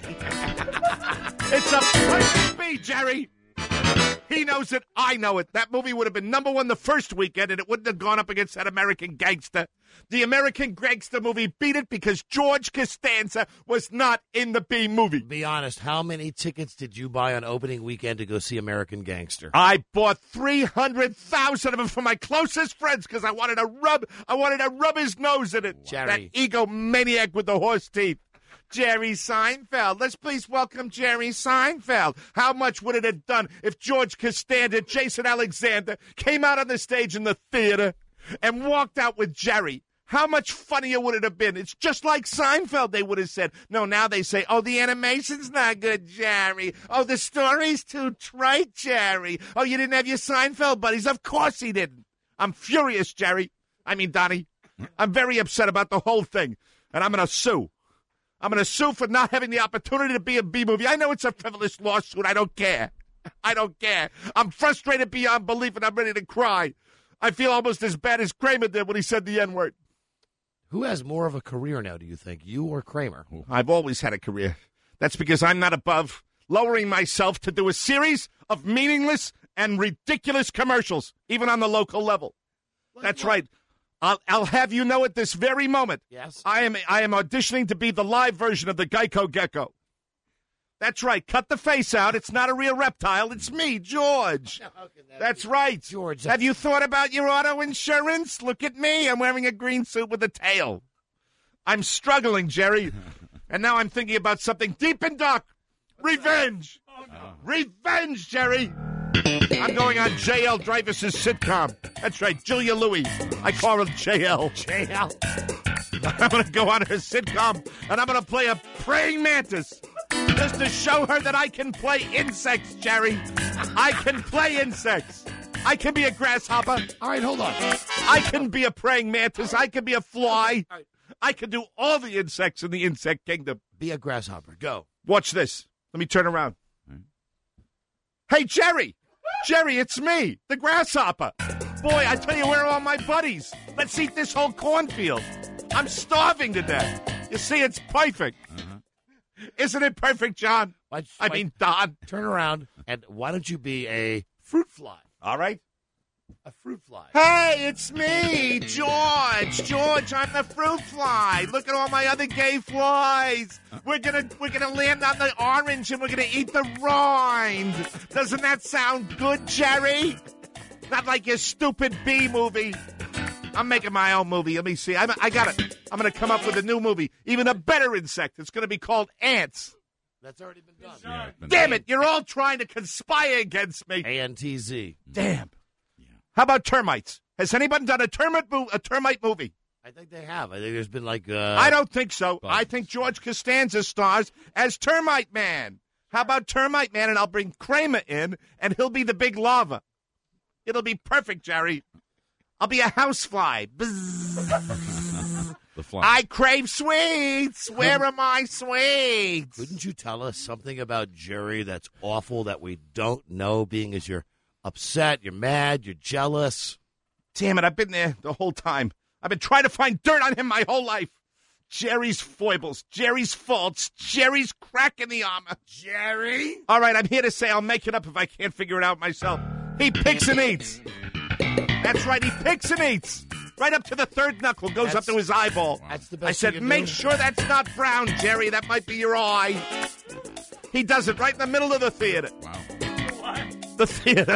It's a perfect bee, Jerry. He knows it. I know it. That movie would have been number one the first weekend, and it wouldn't have gone up against that American Gangster. The American Gangster movie beat it because George Costanza was not in the B movie. Be honest, how many tickets did you buy on opening weekend to go see American Gangster? I bought three hundred thousand of them for my closest friends because I wanted to rub I wanted to rub his nose in it. Jerry. That egomaniac with the horse teeth. Jerry Seinfeld. Let's please welcome Jerry Seinfeld. How much would it have done if George Costanza, Jason Alexander, came out on the stage in the theater and walked out with Jerry? How much funnier would it have been? It's just like Seinfeld, they would have said. No, now they say, oh, the animation's not good, Jerry. Oh, the story's too trite, Jerry. Oh, you didn't have your Seinfeld buddies. Of course he didn't. I'm furious, Jerry. I mean, Donnie. I'm very upset about the whole thing, and I'm going to sue. I'm going to sue for not having the opportunity to be a B-movie. I know it's a frivolous lawsuit. I don't care. I don't care. I'm frustrated beyond belief, and I'm ready to cry. I feel almost as bad as Kramer did when he said the N-word. Who has more of a career now, do you think, you or Kramer? I've always had a career. That's because I'm not above lowering myself to do a series of meaningless and ridiculous commercials, even on the local level. That's right. I'll, I'll have you know at this very moment. Yes. I am I am auditioning to be the live version of the Geico Gecko. That's right. Cut the face out. It's not a real reptile. It's me, George. How can that That's be? right. George. Have you thought about your auto insurance? Look at me. I'm wearing a green suit with a tail. I'm struggling, Jerry. And now I'm thinking about something deep and dark. Revenge. Oh, no. Revenge, Jerry. I'm going on J L. Dreyfus's sitcom. That's right, Julia Louis. I call her J L. J L. I'm going to go on her sitcom, and I'm going to play a praying mantis. Just to show her that I can play insects, Jerry. I can play insects. I can be a grasshopper. All right, hold on. I can be a praying mantis. I can be a fly. I can do all the insects in the insect kingdom. Be a grasshopper. Go. Watch this. Let me turn around. Hey, Jerry. Jerry, it's me, the grasshopper. Boy, I tell you, where are all my buddies? Let's eat this whole cornfield. I'm starving to death. You see, it's perfect. Uh-huh. Isn't it perfect, John? Why, I why, mean, Don. Turn around, and why don't you be a fruit fly? All right. A fruit fly. Hey, it's me, George. George, I'm the fruit fly. Look at all my other gay flies. We're gonna we're gonna land on the orange and we're gonna eat the rind. Doesn't that sound good, Jerry? Not like your stupid bee movie. I'm making my own movie. Let me see. I'm, I got it. I'm gonna come up with a new movie, even a better insect. It's gonna be called ants. That's already been done. Yeah, been Damn done. it! You're all trying to conspire against me. A N T Z. Damn. How about termites? Has anybody done a termite mo- a termite movie? I think they have. I think there's been like. Uh, I don't think so. I think George Costanza stars as Termite Man. How about Termite Man? And I'll bring Kramer in, and he'll be the big lava. It'll be perfect, Jerry. I'll be a housefly. Bzzz. The fly. I crave sweets. Where are my sweets? Couldn't you tell us something about Jerry that's awful that we don't know, being as you're upset, you're mad, you're jealous? Damn it, I've been there the whole time. I've been trying to find dirt on him my whole life. Jerry's foibles, Jerry's faults, Jerry's crack in the armor. Jerry? All right, I'm here to say I'll make it up if I can't figure it out myself. He picks and eats. That's right, he picks and eats. Right up to the third knuckle, goes That's, up to his eyeball. That's the best I said, you can make do. sure that's not brown, Jerry. That might be your eye. He does it right in the middle of the theater. Wow. The theater.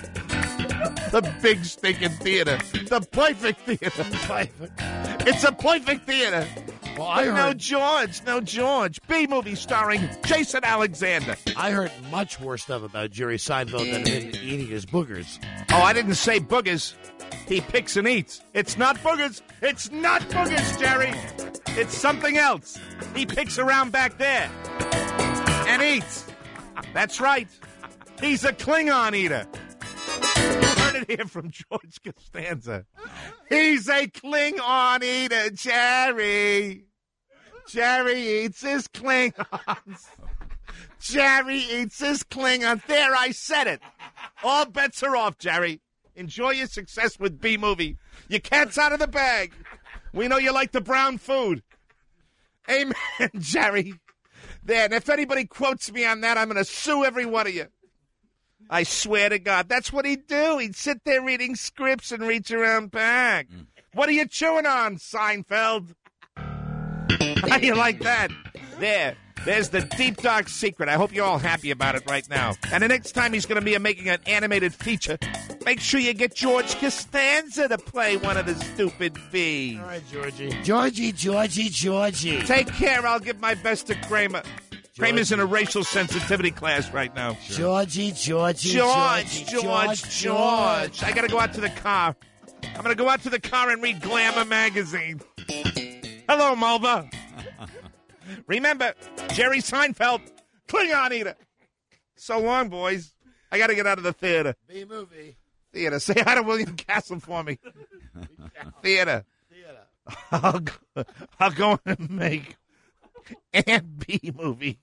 The big stinking theater. The perfect theater. It's a perfect theater. Well, I But heard, no George, no George. B-movie starring Jason Alexander. I heard much worse stuff about Jerry Seinfeld than him eating his boogers. Oh, I didn't say boogers. He picks and eats. It's not boogers. It's not boogers, Jerry. It's something else. He picks around back there and eats. That's right. He's a Klingon eater. You heard it here from George Costanza. He's a Klingon eater, Jerry. Jerry eats his Klingons. Jerry eats his Klingons. There, I said it. All bets are off, Jerry. Enjoy your success with B-Movie. Your cat's out of the bag. We know you like the brown food. Amen, Jerry. There, and if anybody quotes me on that, I'm going to sue every one of you. I swear to God, that's what he'd do. He'd sit there reading scripts and reach around back. Mm. What are you chewing on, Seinfeld? How do you like that? There. There's the deep, dark secret. I hope you're all happy about it right now. And the next time he's going to be making an animated feature, make sure you get George Costanza to play one of the stupid bees. All right, Georgie. Georgie, Georgie, Georgie. Take care. I'll give my best to Kramer. Kramer's in a racial sensitivity class right now. Sure. Georgie, Georgie, George, Georgie, George, George, George. I got to go out to the car. I'm going to go out to the car and read Glamour magazine. Hello, Mulva. Remember, Jerry Seinfeld, Klingon eater. So long, boys. I got to get out of the theater. B-movie. Theater. Say hi to William Castle for me. Theater. Theater. I'll go, I'll go and make Ant B-movie.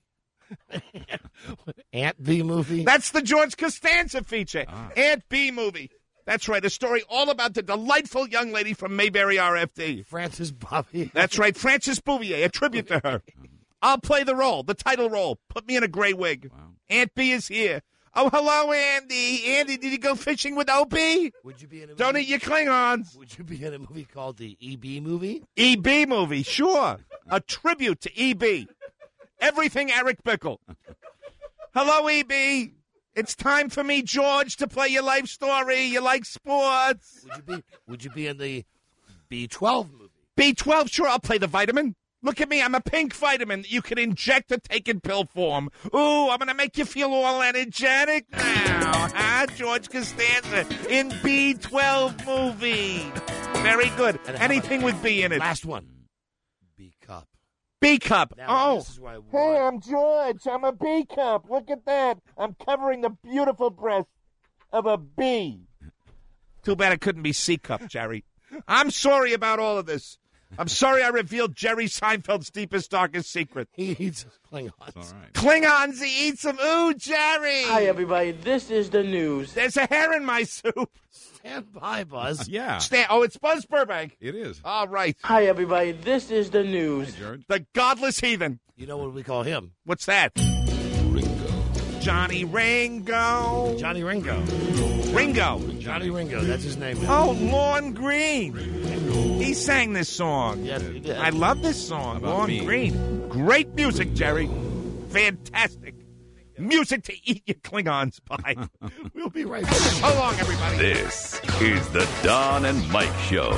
Ant B-movie? That's the George Costanza feature. Ah. Ant B-movie. That's right, a story all about the delightful young lady from Mayberry R F D. Frances Bouvier. That's right, Frances Bouvier, a tribute to her. I'll play the role, the title role. Put me in a gray wig. Wow. Aunt B is here. Oh, hello, Andy. Andy, did you go fishing with Opie? Would you be in a movie? Don't eat your Klingons. Would you be in a movie called the E B movie? E B movie, sure. A tribute to E B. Everything Eric Bickle. Hello, E B. It's time for me, George, to play your life story. You like sports. Would you be Would you be in the B twelve movie? B twelve, sure, I'll play the vitamin. Look at me, I'm a pink vitamin that you can inject or take in pill form. Ooh, I'm going to make you feel all energetic now, huh? George Costanza in B twelve movie. Very good. Anything with B in it. Last one. B cup. B cup. Now, Oh. this is why Hey, I'm George. I'm a B cup. Look at that. I'm covering the beautiful breast of a bee. Too bad it couldn't be C cup, Jerry. I'm sorry about all of this. I'm sorry I revealed Jerry Seinfeld's deepest, darkest secret. He eats Klingons. All right. Klingons, he eats them. Ooh, Jerry. Hi, everybody. This is the news. There's a hair in my soup. Stand by, Buzz. Yeah. Stand- oh, it's Buzz Burbank. It is. All right. Hi, everybody. This is the news. Hey, George. The godless heathen. You know what we call him? What's that? Ringo. Johnny Ringo. Johnny Ringo. Ringo. Johnny Ringo. That's his name now. Oh, Lorne Green. He sang this song. Yes, he did. I love this song, about Lorne me? Green. Great music, Jerry. Fantastic. Music to eat your Klingons by. We'll be right back. So long, everybody. This is the Don and Mike Show.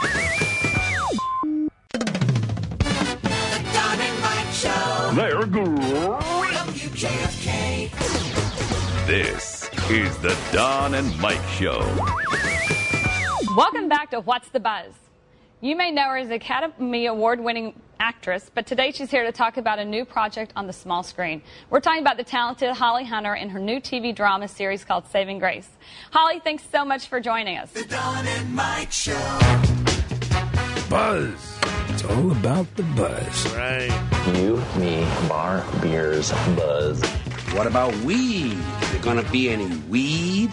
The Don and Mike Show. They're good. W J F K. This is the Don and Mike Show. Welcome back to What's the Buzz? You may know her as Academy Award-winning actress, but today she's here to talk about a new project on the small screen. We're talking about the talented Holly Hunter and her new T V drama series called Saving Grace. Holly, thanks so much for joining us. The Don and Mike Show. Buzz. It's all about the buzz. Right. You, me, bar, beers, buzz. What about weed? Is there gonna be any weed?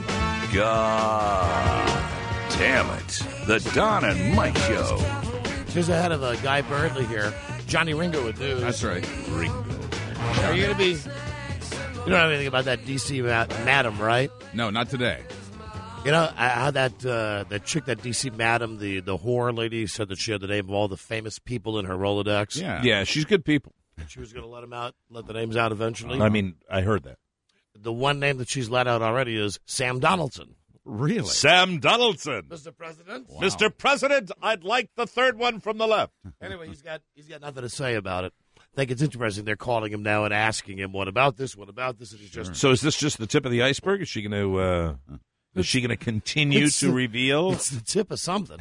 God damn it. The Don and Mike Show. Here's the head of uh, Guy Burnley here. Johnny Ringo would do. That's right. Ringo. Are you going to be... You don't know anything about that D C ma- madam, right? No, not today. You know uh, how that uh, that chick, that D C madam, the, the whore lady, said that she had the name of all the famous people in her Rolodex? Yeah. Yeah, she's good people. And she was going to let them out, let the names out eventually. I mean, I heard that. The one name that she's let out already is Sam Donaldson. Really? Sam Donaldson. Mister President? Wow. Mister President, I'd like the third one from the left. Anyway, he's got he's got nothing to say about it. I think it's interesting. They're calling him now and asking him, what about this, what about this? And he's just... So is this just the tip of the iceberg? Is she going to uh, is she going to continue It's to the- reveal? It's the tip of something.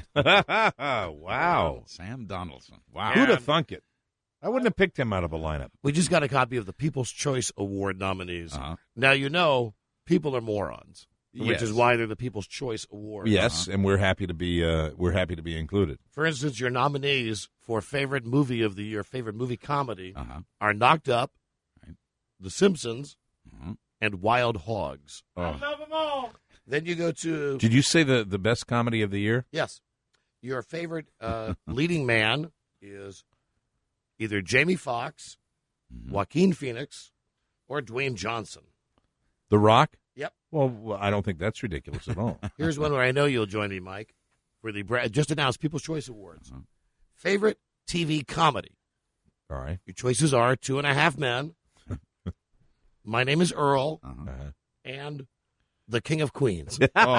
Wow. Sam Donaldson. Wow. Who'd have thunk it? I wouldn't have picked him out of a lineup. We just got a copy of the People's Choice Award nominees. Uh-huh. Now, you know, people are morons, which Yes. is why they're the People's Choice Award. Yes, and we're happy to be uh, we're happy to be included. For instance, your nominees for favorite movie of the year, favorite movie comedy, Uh-huh. are Knocked Up, Right. The Simpsons, Mhm. and Wild Hogs. Oh. Love them all. Then you go to, Did you say the, the best comedy of the year? yes, your favorite uh, leading man is either Jamie Foxx, Joaquin Phoenix, or Dwayne Johnson. The Rock? Yep. Well, well, I don't think that's ridiculous at all. Here's one where I know you'll join me, Mike, for the Bra- just announced People's Choice Awards. Uh-huh. Favorite T V comedy. All right. Your choices are Two and a Half Men, My Name is Earl, Uh-huh. and The King of Queens. Oh. Those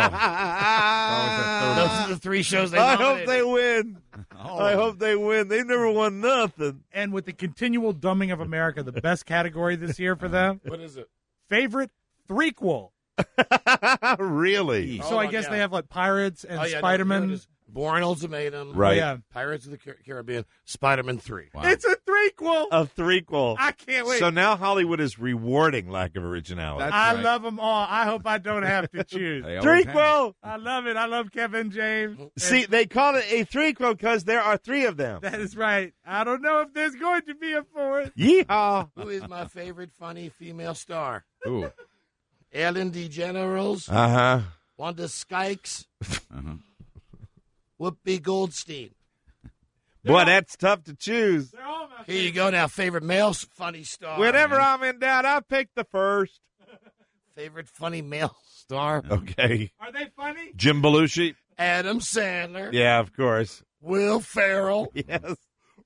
are the three shows they I nominated. hope they win. Oh. I hope they win. They've never won nothing. And with the continual dumbing of America, the best category this year for them, What is it? favorite threequel. Really? So Oh, I guess yeah. they have like Pirates and Oh, yeah, no, Spider-Man. no, it is Bourne Ultimatum. Right. Yeah. Pirates of the Car- Caribbean. Spider-Man three. Wow. It's a threequel. A threequel. I can't wait. So now Hollywood is rewarding lack of originality. That's I right. love them all. I hope I don't have to choose. They always have. Threequel. I love it. I love Kevin James. See, they call it a threequel because there are three of them. That is right. I don't know if there's going to be a fourth. Yeehaw. Who is my favorite funny female star? Ooh. Ellen DeGeneres, Uh huh. Wanda Skykes, Uh-huh. Whoopi Goldstein. Boy, that's tough to choose. They're all my Here you go now. Favorite male s- funny star. Whenever I'm in doubt, I pick the first. Favorite funny male star. Okay. Are they funny? Jim Belushi. Adam Sandler. Yeah, of course. Will Ferrell. Yes.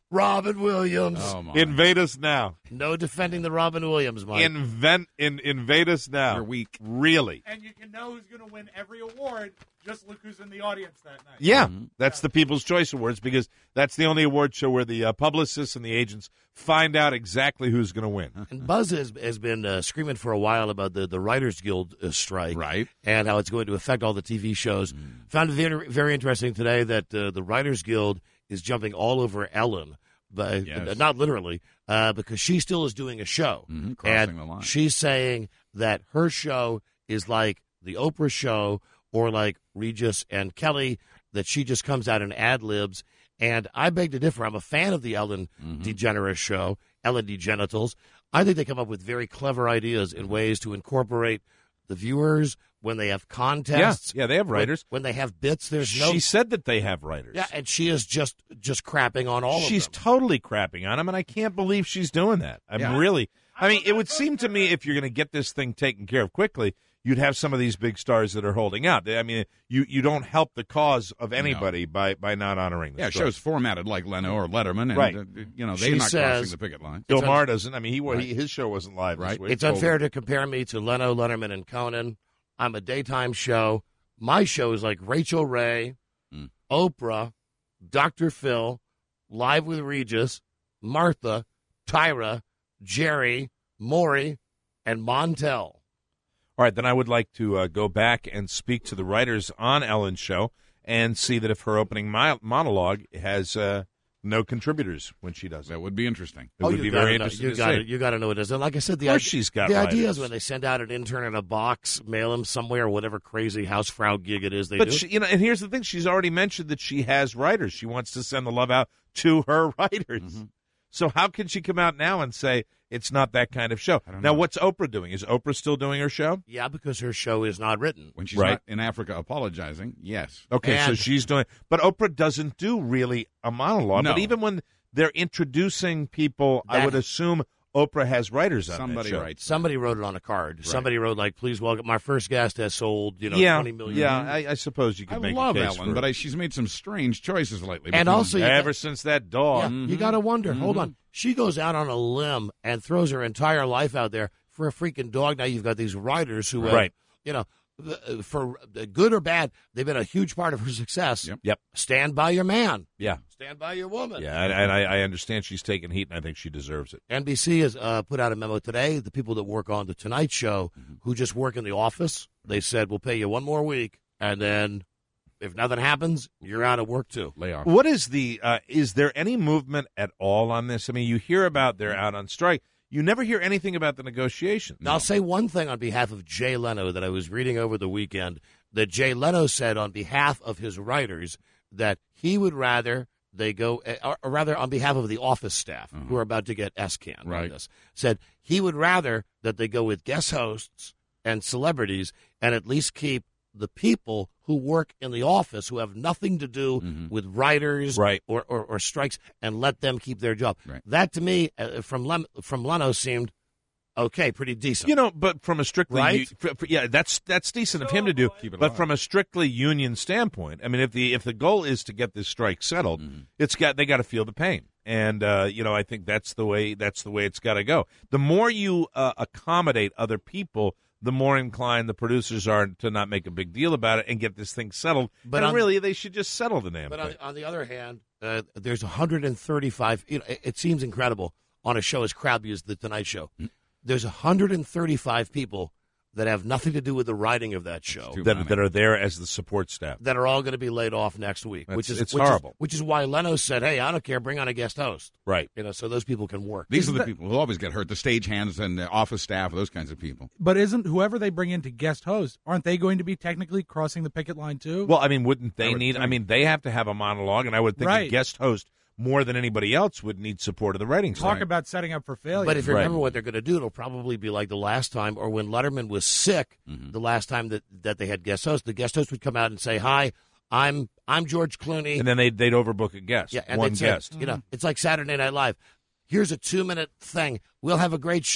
Robin Williams. Oh, my. Invade us now. No defending the Robin Williams, Mike. Invent in invade us now. You're weak. Really? And you can know who's going to win every award. Just look who's in the audience that night. Yeah, Mm-hmm. that's the People's Choice Awards because that's the only award show where the uh, publicists and the agents find out exactly who's going to win. And Buzz has, has been uh, screaming for a while about the, the Writers Guild uh, strike. Right. And how it's going to affect all the T V shows. Mm. Found it very, very interesting today that uh, the Writers Guild is jumping all over Ellen. But Yes. uh, not literally, uh, because she still is doing a show. Mhm, crossing and the line. she's saying that her show is like the Oprah show or like Regis and Kelly, that she just comes out and ad-libs. And I beg to differ. I'm a fan of the Ellen Mm-hmm. DeGeneres show, Ellen DeGenitals. I think they come up with very clever ideas in ways to incorporate the viewers when they have contests. Yeah, yeah, they have when- writers. When, they have bits, there's no... She said that they have writers. Yeah, and she is just just crapping on all She's of them. totally crapping on him, and I can't believe she's doing that. I'm Yeah. really. I mean, it would seem to me if you're going to get this thing taken care of quickly, you'd have some of these big stars that are holding out. I mean, you, you don't help the cause of anybody by, by not honoring the Yeah, strike. shows formatted like Leno or Letterman, and Right. uh, you know they're She not says- crossing the picket line. Bill It's Maher un- doesn't. I mean, he, Right. he his show wasn't live Right. this week. It's so- unfair to compare me to Leno, Letterman, and Conan. I'm a daytime show. My show is like Rachel Ray, Mm. Oprah, Doctor Phil, Live with Regis, Martha, Tyra, Jerry, Maury, and Montel. All right, then I would like to uh, go back and speak to the writers on Ellen's show and see that if her opening mi- monologue has uh, no contributors when she does it. That would be interesting. It would you be gotta very know, interesting you to gotta, see. You got to know what it is. And like I said, the, Of course idea, she's got the idea writers. is when they send out an intern in a box, mail him somewhere, whatever crazy Hausfrau gig it is they But do. she, you know, and here's the thing: she's already mentioned that she has writers. She wants to send the love out to her writers. Mm-hmm. So how can she come out now and say it's not that kind of show? Now, know. what's Oprah doing? Is Oprah still doing her show? yeah, because her show is not written. When she's Right. not in Africa apologizing, yes. Okay, so And- she's doing, but Oprah doesn't do really a monologue. No. But even when they're introducing people, I That- would assume Oprah has writers on Somebody that show. writes. Somebody wrote it on a card. Somebody wrote, like, please welcome, my first guest has sold, you know, yeah, twenty million. yeah. I, I suppose you could I make love a case Ellen, for but it. I, she's made some strange choices lately. And between- also, you ever got- since that dog. Yeah, you got to wonder. Hold on. She goes out on a limb and throws her entire life out there for a freaking dog. Now you've got these writers who, have, Right. you know, uh, for uh, good or bad, they've been a huge part of her success. Yep. Yep. Stand by your man. Yeah. Stand by your woman. Yeah, and, and I, I understand she's taking heat, and I think she deserves it. N B C has uh, put out a memo today. The people that work on The Tonight Show, who just work in the office, they said, we'll pay you one more week, and then if nothing happens, you're out of work too. Lay off. What is the? Uh, is there any movement at all on this? I mean, you hear about they're out on strike. You never hear anything about the negotiations. Now, I'll say one thing on behalf of Jay Leno that I was reading over the weekend, that Jay Leno said on behalf of his writers that he would rather they go, or or rather on behalf of the office staff who are about to get S C A N on Right. this, said he would rather that they go with guest hosts and celebrities and at least keep the people who work in the office who have nothing to do with writers Right. or, or, or strikes and let them keep their job. Right. That to me, uh, from Lem- from Leno, seemed okay, pretty decent. You know, but from a strictly Right? u- for- for- yeah, that's that's decent of him to do. Keep it But alive. from a strictly union standpoint, I mean, if the if the goal is to get this strike settled, Mm-hmm. it's got they got to feel the pain, and uh, you know, I think that's the way that's the way it's got to go. The more you uh, accommodate other people, the more inclined the producers are to not make a big deal about it and get this thing settled. But and on- really, they should just settle the damn But thing. on, on the other hand, uh, there's one hundred thirty-five. You know, it, it seems incredible on a show as crabby as the Tonight Show. There's one hundred thirty-five people that have nothing to do with the writing of that show Too that, many. that are there as the support staff. that are all going to be laid off next week, That's- which is it's which horrible. Is, which is why Leno said, "Hey, I don't care. Bring on a guest host." Right. You know, so those people can work. These are the that- people who always get hurt: the stagehands and the office staff, those kinds of people. But isn't whoever they bring in to guest host, aren't they going to be technically crossing the picket line too? Well, I mean, wouldn't they I would need? I think. mean, they have to have a monologue, and I would think a Right. guest host more than anybody else would need support of the writing Talk staff. about setting up for failure. But if you Right. remember what they're going to do, it'll probably be like the last time, or when Letterman was sick, Mm-hmm. the last time that, that they had guest hosts. The guest host would come out and say, "Hi, I'm I'm George Clooney." And then they'd, they'd overbook a guest, Yeah, and one they'd say, guest. You know, it's like Saturday Night Live. Here's a two minute thing. We'll have a great show.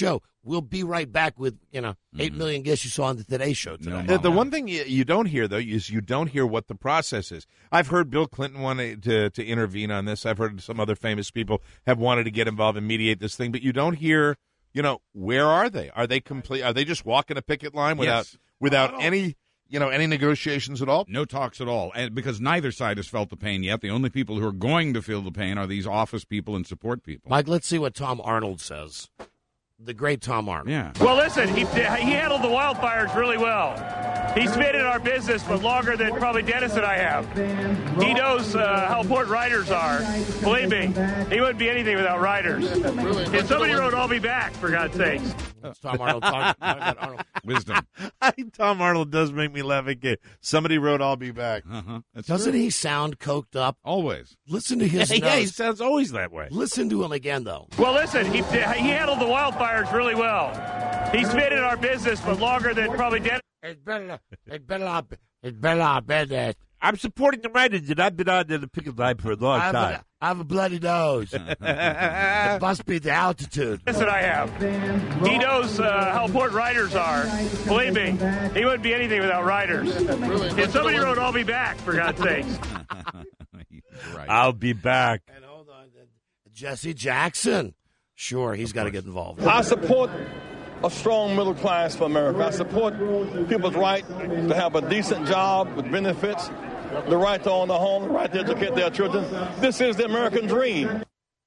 We'll be right back with, you know, eight million guests you saw on the Today Show today. The, the one thing you, you don't hear, though, is you don't hear what the process is. I've heard Bill Clinton wanted to, to intervene on this. I've heard some other famous people have wanted to get involved and mediate this thing, but you don't hear, you know, where are they? Are they complete? Are they just walking a picket line without Yes. without any, you know, any negotiations at all? No talks at all, and because neither side has felt the pain yet. The only people who are going to feel the pain are these office people and support people. Mike, let's see what Tom Arnold says. The great Tom Arnold. Yeah. Well, listen, he, he handled the wildfires really well. He's been in our business for longer than probably Dennis and I have. He knows uh, how important writers are. Believe me, he wouldn't be anything without writers. If somebody wrote "I'll be back," for God's sakes. That's Tom Arnold talking about Arnold. Wisdom. Tom Arnold does make me laugh again. Somebody wrote "I'll be back." Uh-huh. Doesn't he sound coked up? Always. Listen to his Yeah, yeah, he nose. sounds always that way. Listen to him again, though. Well, listen, he, he handled the wildfires really well. He's been in our business for longer than probably Dennis. It's better. It's better. It's better. better. I'm supporting the writers, and I've been on the picket line for a long I have, time. a, I have a bloody nose. It must be the altitude. Yes, and I have. He knows uh, how important writers are. Believe me, he wouldn't be anything without writers. If somebody wrote "I'll be back," for God's sakes. Right. I'll be back. And hold on, Jesse Jackson. Sure, he's got to get involved. I support a strong middle class for America. I support people's right to have a decent job with benefits, the right to own a home, the right to educate their children. This is the American dream.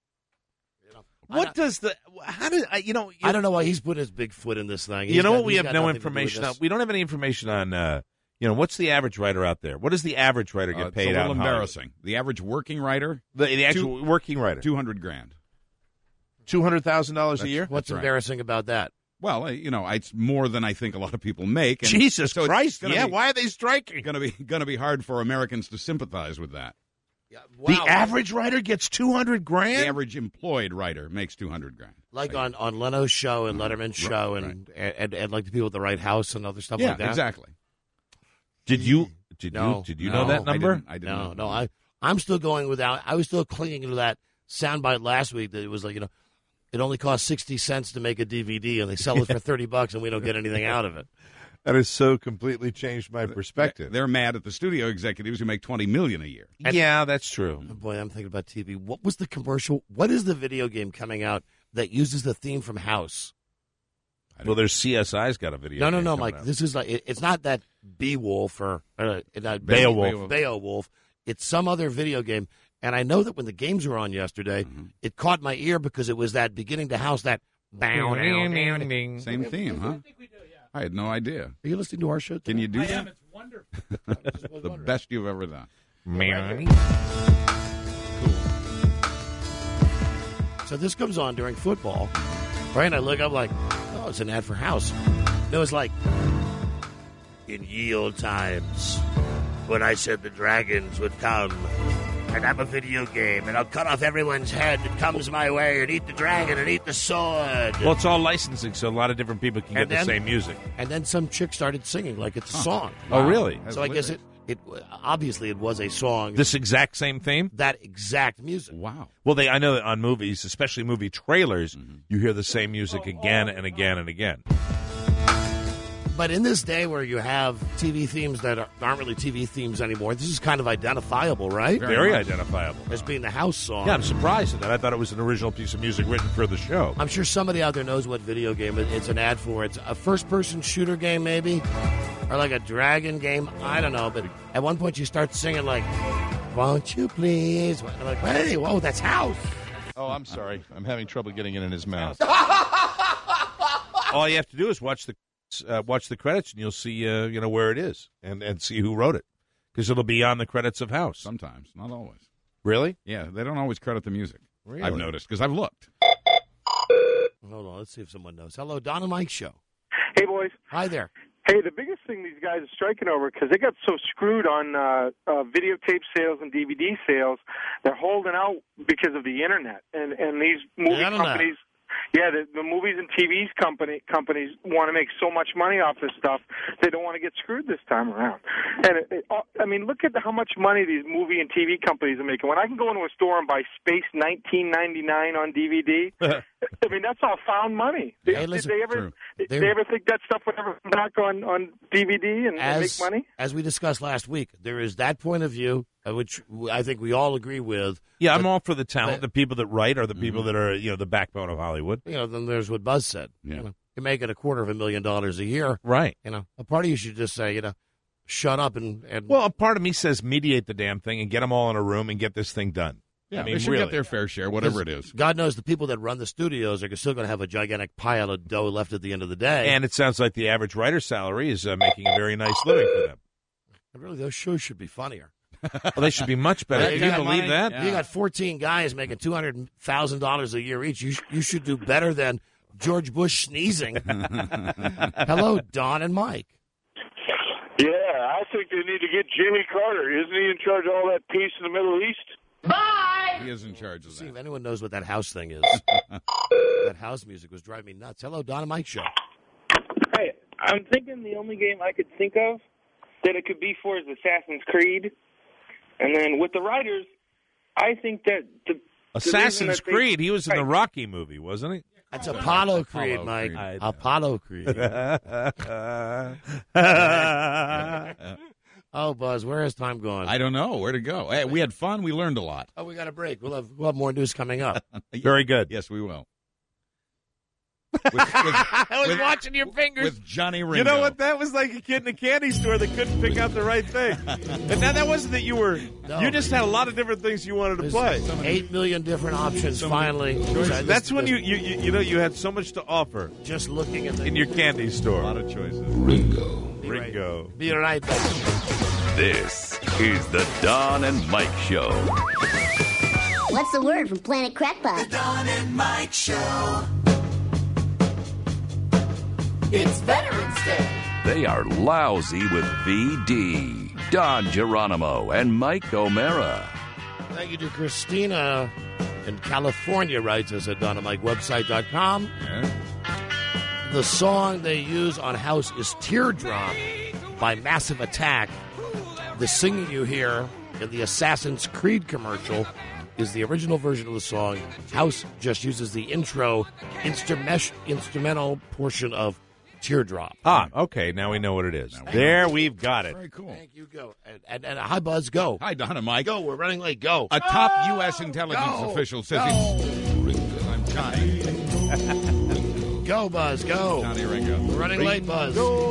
What does the how does you know? You, I don't know why he's put his big foot in this thing. You He's know got- what? We he's have got no nothing to do with information on. this. We don't have any information on. Uh, you know, what's the average writer out there? What does the average writer get Uh, paid it's a out? little in Hollywood? embarrassing. The average working writer, The, the actual working writer, two hundred grand. two hundred thousand dollars a That's- year. What's That's right. embarrassing about that? Well, uh, you know, it's more than I think a lot of people make. And Jesus so it's Christ! gonna Yeah, be- why are they striking? Going to be going to be hard for Americans to sympathize with that. The average writer gets two hundred grand. The average employed writer makes two hundred grand. Like on, on Leno's show and Letterman's show right. and, and, and and like the people at the Right House and other stuff Yeah, like that. exactly. Did you? Did No, you? Did you no, know that number? I didn't. I didn't No, know. no, I I'm still going without. I was still clinging to that soundbite last week that it was like, you know, it only costs sixty cents to make a D V D and they sell it for thirty bucks and we don't get anything out of it. That has so completely changed my perspective. They're mad at the studio executives who make twenty million a year. Yeah, that's true. Oh, boy, I'm thinking about T V. What was the commercial? What is the video game coming out that uses the theme from House? Well, there's C S I's got a video. No, no, game no, coming Mike. out. This is like it, it's not that Beowulf or uh, not Beowulf. Beowulf. It's some other video game. And I know that when the games were on yesterday, Mm-hmm. it caught my ear because it was that beginning to House that. Bow, down, down, ding. Same theme, huh? I had no idea. Are you listening to our show? Can you do I that? am. It's wonderful. The best you've ever done. So this comes on during football, right? And I look up like, oh, it's an ad for House. And it was like, in ye old times, when I said the dragons would come, and have a video game, and I'll cut off everyone's head that comes my way, and eat the dragon, and eat the sword. Well, it's all licensing, so a lot of different people can And get then- the same music. And then some chick started singing like it's a song. Oh, really? So I guess it, it obviously it was a song. This exact same theme? That exact music. Wow. Well, they I know that on movies, especially movie trailers, Mm-hmm. you hear the same music again and again and again. But in this day where you have T V themes that are, aren't really T V themes anymore, this is kind of identifiable, right? Very, Very identifiable. As being the House song. Yeah, I'm surprised at that. I thought it was an original piece of music written for the show. I'm sure somebody out there knows what video game it- it's an ad for. It's a first-person shooter game, maybe, or like a dragon game. I don't know. But at one point, you start singing like, "Won't you please?" And I'm like, "Hey, whoa, that's House." Oh, I'm sorry. I'm having trouble getting it in his mouth. All you have to do is watch the uh, watch the credits, and you'll see uh, you know where it is, and, and see who wrote it, because it'll be on the credits of House. Sometimes, not always. Really? Yeah, they don't always credit the music. Really? I've noticed because I've looked. Hold on, let's see if someone knows. Hello, Don and Mike Show. Hey, boys. Hi there. Hey, the biggest thing these guys are striking over, because they got so screwed on uh, uh, videotape sales and D V D sales, they're holding out because of the Internet. And, and these movie The Internet. companies, yeah, the, the movies and T Vs company, companies want to make so much money off this stuff, they don't want to get screwed this time around. And, it, it, I mean, look at how much money these movie and T V companies are making. When I can go into a store and buy Space nineteen ninety-nine on D V D, I mean, that's all found money. Did, Hey, listen, did they ever? true. Did They- they ever think that stuff would ever come back on on D V D and, and make As, money? as we discussed last week, there is that point of view, uh, which I think we all agree with. Yeah, I'm But- all for the talent. but- The people that write are the people that are, you know, the backbone of Hollywood. You know, then there's what Buzz said. Yeah. You know, you're making a quarter of a million dollars a year. Right. You know, a part of you should just say, you know, shut up and, and Well, a part of me says mediate the damn thing and get them all in a room and get this thing done. Yeah, I mean, they should really. get their fair share, whatever it is. God knows the people that run the studios are still going to have a gigantic pile of dough left at the end of the day. And it sounds like the average writer's salary is uh, making a very nice living for them. And really, those shows should be funnier. Well, they should be much better. You Can you got believe money? that? You got fourteen guys making two hundred thousand dollars a year each. You sh- you should do better than George Bush sneezing. Hello, Don and Mike. Yeah, I think they need to get Jimmy Carter. Isn't he in charge of all that peace in the Middle East? Bye. He is in charge of See that. if anyone knows what that house thing is. That house music was driving me nuts. Hello, Don and Mike show. Hey, I'm thinking the only game I could think of that it could be for is Assassin's Creed. And then with the writers, I think that the the reason Assassin's that they- Creed. He was in the Right. Rocky movie, wasn't he? That's Apollo Creed, Apollo Mike. Creed. Apollo Creed. Oh, Buzz, where has time gone? I don't know where to go. Hey, we had fun. We learned a lot. Oh, we got a break. We'll have we'll have more news coming up. Very good. Yes, we will. I was watching your fingers. With Johnny Ringo. You know what? That was like a kid in a candy store that couldn't pick out the right thing. And now that wasn't that you were. No. You just had a lot of different things you wanted to There's play. Eight million different options. Finally, That's when you, you you you know you had so much to offer just looking at the, in your candy store. A lot of choices. Ringo. Ringo. Be right back. This is the Don and Mike Show. What's the word from Planet Crackpot? The Don and Mike Show. It's Veterans Day. They are lousy with V D. Don Geronimo and Mike O'Mara. Thank you to Christina in California, writes us at Don and Mike website dot com. Yeah. The song they use on House is Teardrop by Massive Attack. The singing you hear in the Assassin's Creed commercial is the original version of the song. House just uses the intro instrument, instrumental portion of Teardrop. Ah, okay. Now we know what it is. There, we've got it. Very cool. Thank you. Go. And, and, and hi, Buzz. Go. Hi, Don and Mike. Go. We're running late. Go. A top U S intelligence Go. official says Go. it's. I'm Johnny. Go, Buzz. Go. Johnny Ringo. We're running late, Buzz.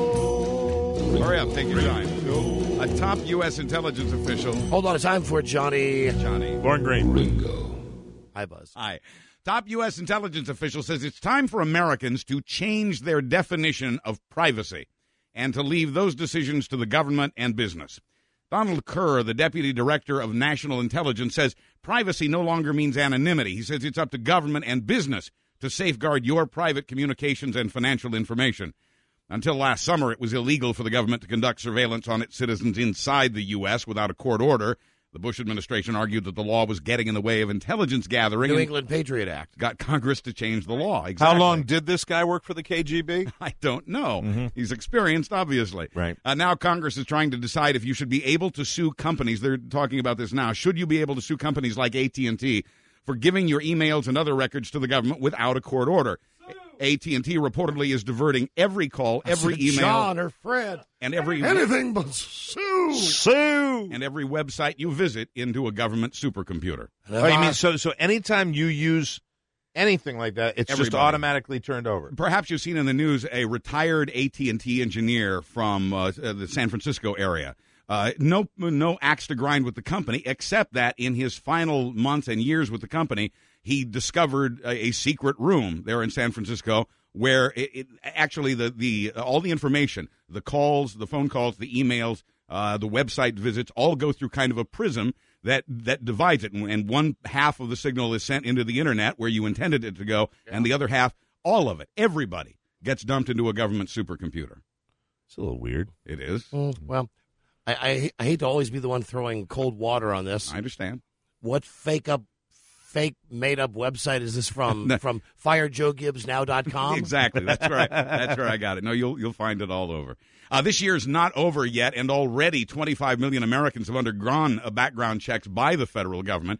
Hurry up. Take your time. A top U S intelligence official. Hold on. It's time for Johnny. Johnny. Born green. Ringo. Hi, Buzz. Hi. Top U S intelligence official says it's time for Americans to change their definition of privacy and to leave those decisions to the government and business. Donald Kerr, the deputy director of national intelligence, says privacy no longer means anonymity. He says it's up to government and business to safeguard your private communications and financial information. Until last summer, it was illegal for the government to conduct surveillance on its citizens inside the U S without a court order. The Bush administration argued that the law was getting in the way of intelligence gathering. New and England Patriot Act. got Congress to change the law. Exactly. How long did this guy work for the K G B? I don't know. Mm-hmm. He's experienced, obviously. Right. Uh, now Congress is trying to decide if you should be able to sue companies. They're talking about this now. Should you be able to sue companies like A T and T for giving your emails and other records to the government without a court order? A T and T reportedly is diverting every call, every email, John or Fred. and every Anything but sue. Sue. and every website you visit into a government supercomputer. Oh, you mean so? So anytime you use anything like that, it's just Everybody. automatically turned over. Perhaps you've seen in the news a retired A T and T engineer from uh, the San Francisco area. Uh, no, no axe to grind with the company, except that in his final months and years with the company, he discovered a, a secret room there in San Francisco where it, it actually the the uh, all the information, the calls, the phone calls, the emails, uh, the website visits, all go through kind of a prism that that divides it, and, and one half of the signal is sent into the internet where you intended it to go, yeah. and the other half, all of it, everybody gets dumped into a government supercomputer. It's a little weird. It is. Mm, well, I, I I hate to always be the one throwing cold water on this. I understand. What fake up, fake made up website is this from? From fire joe gibbs now dot com? Exactly. That's right. That's where I got it. No, you'll you'll find it all over. Uh, this year's not over yet, and already twenty-five million Americans have undergone uh, background checks by the federal government.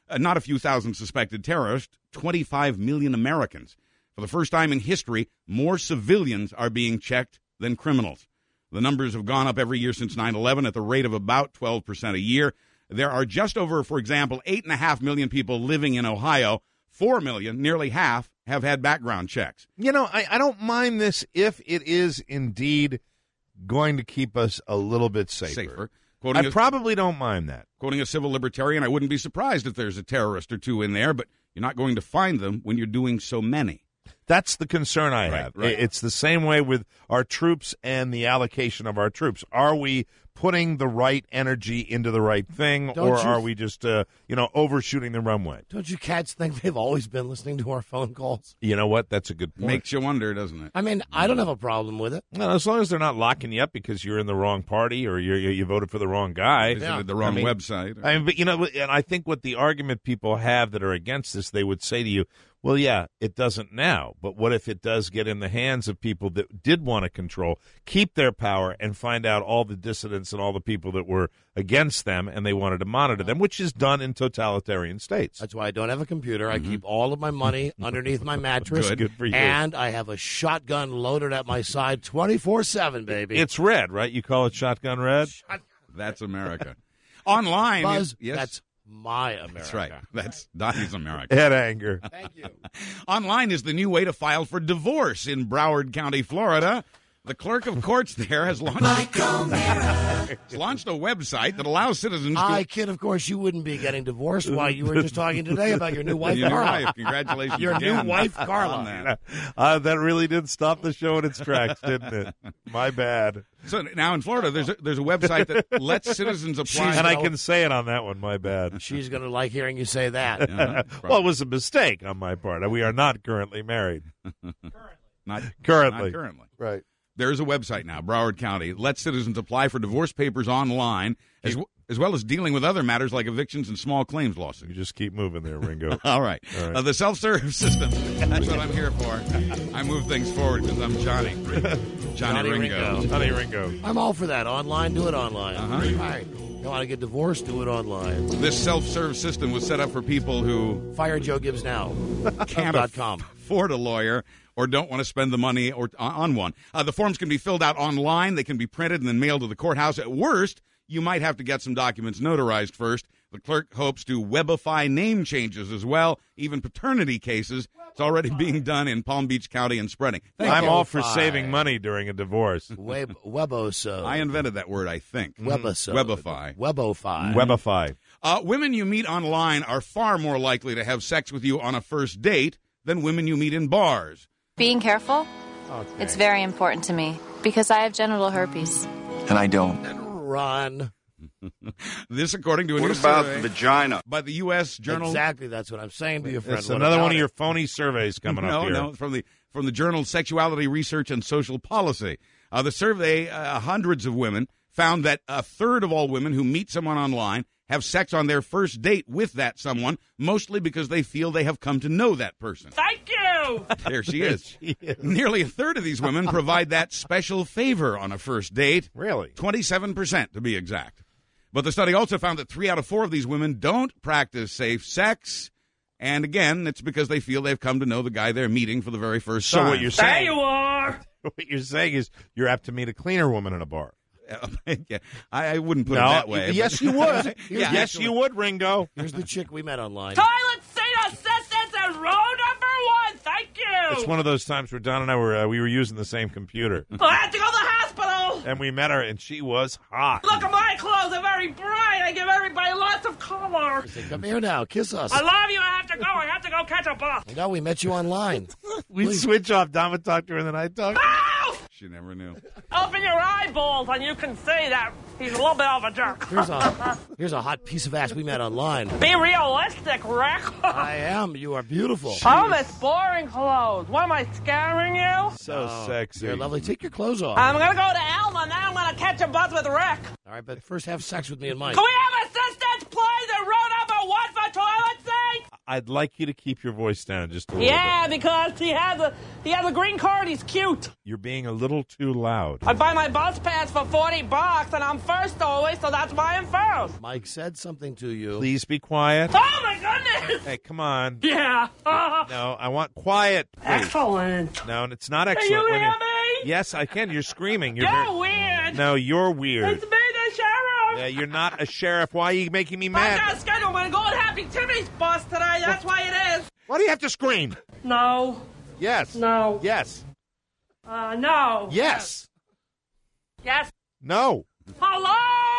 uh, not a few thousand suspected terrorists, twenty-five million Americans. For the first time in history, more civilians are being checked than criminals. The numbers have gone up every year since nine eleven at the rate of about twelve percent a year. There are just over, for example, eight point five million people living in Ohio. four million, nearly half, have had background checks. You know, I, I don't mind this if it is indeed going to keep us a little bit safer. Safer. I Quoting a- probably don't mind that. Quoting a civil libertarian, I wouldn't be surprised if there's a terrorist or two in there, but you're not going to find them when you're doing so many. That's the concern I Right, have. right. It's the same way with our troops and the allocation of our troops. Are we putting the right energy into the right thing, Don't or you- are we just, uh, you know, overshooting the runway? Don't you cats think they've always been listening to our phone calls? You know what? That's a good point. Makes you wonder, doesn't it? I mean, I don't have a problem with it. Well, as long as they're not locking you up because you're in the wrong party or you you voted for the wrong guy, Visited the wrong I mean, website. I mean, but you know, and I think what the argument people have that are against this, they would say to you, well, yeah, it doesn't now, but what if it does get in the hands of people that did want to control, keep their power, and find out all the dissidents and all the people that were against them, and they wanted to monitor them, which is done in totalitarian states. That's why I don't have a computer. I keep all of my money underneath my mattress. Good. Good for you. And I have a shotgun loaded at my side twenty-four seven, baby. It's red, right? You call it shotgun red? That's America. Online. Buzz, yes. that's my America. That's right. That's Donnie's America. Head anger. Thank you. Online is the new way to file for divorce in Broward County, Florida. The clerk of courts there has launched, has launched a website that allows citizens to... I kid, of course, you wouldn't be getting divorced. Why, you were just talking today about your new wife, Your new Carla. wife. Congratulations Your again new wife, on Carla. that. Uh, that really did stop the show in its tracks, didn't it? My bad. So now in Florida, there's a, there's a website that lets citizens apply. And I can say it on that one, my bad. She's going to like hearing you say that. Uh-huh. Well, it was a mistake on my part. We are not currently married. Not Currently. Not currently. Right. There's a website now, Broward County, lets citizens apply for divorce papers online, as, w- as well as dealing with other matters like evictions and small claims lawsuits. You just keep moving there, Ringo. All right. All right. Uh, the self-serve system, that's what I'm here for. I move things forward because I'm Johnny. Johnny, Johnny Ringo. Ringo. Johnny Ringo. I'm all for that. Online, do it online. Uh-huh. All right. You want to get divorced, do it online. This self-serve system was set up for people who Fire Joe Gibbs now. can't dot com. afford a lawyer or don't want to spend the money or on one. Uh, the forms can be filled out online. They can be printed and then mailed to the courthouse. At worst, you might have to get some documents notarized first. The clerk hopes to webify name changes as well, even paternity cases. It's already being done in Palm Beach County and spreading. Thank I'm you. all for saving money during a divorce. Web, weboso. I invented that word, I think. Weboso. Webify. Webify. Webify. Uh, women you meet online are far more likely to have sex with you on a first date than women you meet in bars. Being careful, Okay. it's very important to me because I have genital herpes. And I don't. Run. This, according to a What new about survey vagina? by the U S Journal. Exactly, that's what I'm saying to you, friend. It's What another about one of it? your phony surveys coming no, up here. No, from the from the journal Sexuality Research and Social Policy. Uh, the survey, uh, hundreds of women found that a third of all women who meet someone online have sex on their first date with that someone, mostly because they feel they have come to know that person. Thank you. There she is. Nearly a third of these women provide that special favor on a first date. Really? twenty-seven percent to be exact. But the study also found that three out of four of these women don't practice safe sex. And again, it's because they feel they've come to know the guy they're meeting for the very first So time. what you're There saying? you are. What you're saying is you're apt to meet a cleaner woman in a bar. yeah, I, I wouldn't put no, it that way. yes, but- you would. yeah, yes, actually. you would, Ringo. Here's the chick we met online. Toilet seat assistance is row number one. Thank you. It's one of those times where Don and I were uh, we were using the same computer, I had to go to the hospital. and we met her, and she was hot. Look at my clothes. They're very bright. I give everybody lots of color. Say, come here now, kiss us. I love you. I have to go. I have to go catch a bus. No, we met you online. We'd switch off. Don would talk to her, and then I'd talk. She never knew. Open your eyeballs and you can see that he's a little bit of a jerk. Here's a here's a hot piece of ass we met online. Be realistic, Rick. I am. You are beautiful. Oh, Miss Boring Clothes. What, am I scaring you? So Oh, sexy. You're lovely. Take your clothes off. I'm going to go to Elma. Now I'm going to catch a bus with Rick. All right, but first have sex with me and Mike. Can we have assistance, please? And row number one for toilet seat? I'd like you to keep your voice down just a little Yeah, because he has a he has a green card. He's cute. bit. You're being a little too loud. I buy my bus pass for forty bucks, and I'm first always, so that's why I'm first. Mike said something to you. Please be quiet. Oh my goodness! Hey, come on. Yeah. Uh, No, I want quiet. Please. excellent. No, it's not Can excellent. you when hear you're- me? Yes, I can. You're screaming. You're, You're very- weird. No, you're weird. It's me, the sheriff. Yeah, you're not a sheriff. Why are you making me I mad? got a schedule. I'm going to go to Happy Timmy's bus today. That's why it is. Why do you have to scream? No. Yes. No. Yes. Uh, no. Yes. Yes. No. Hello?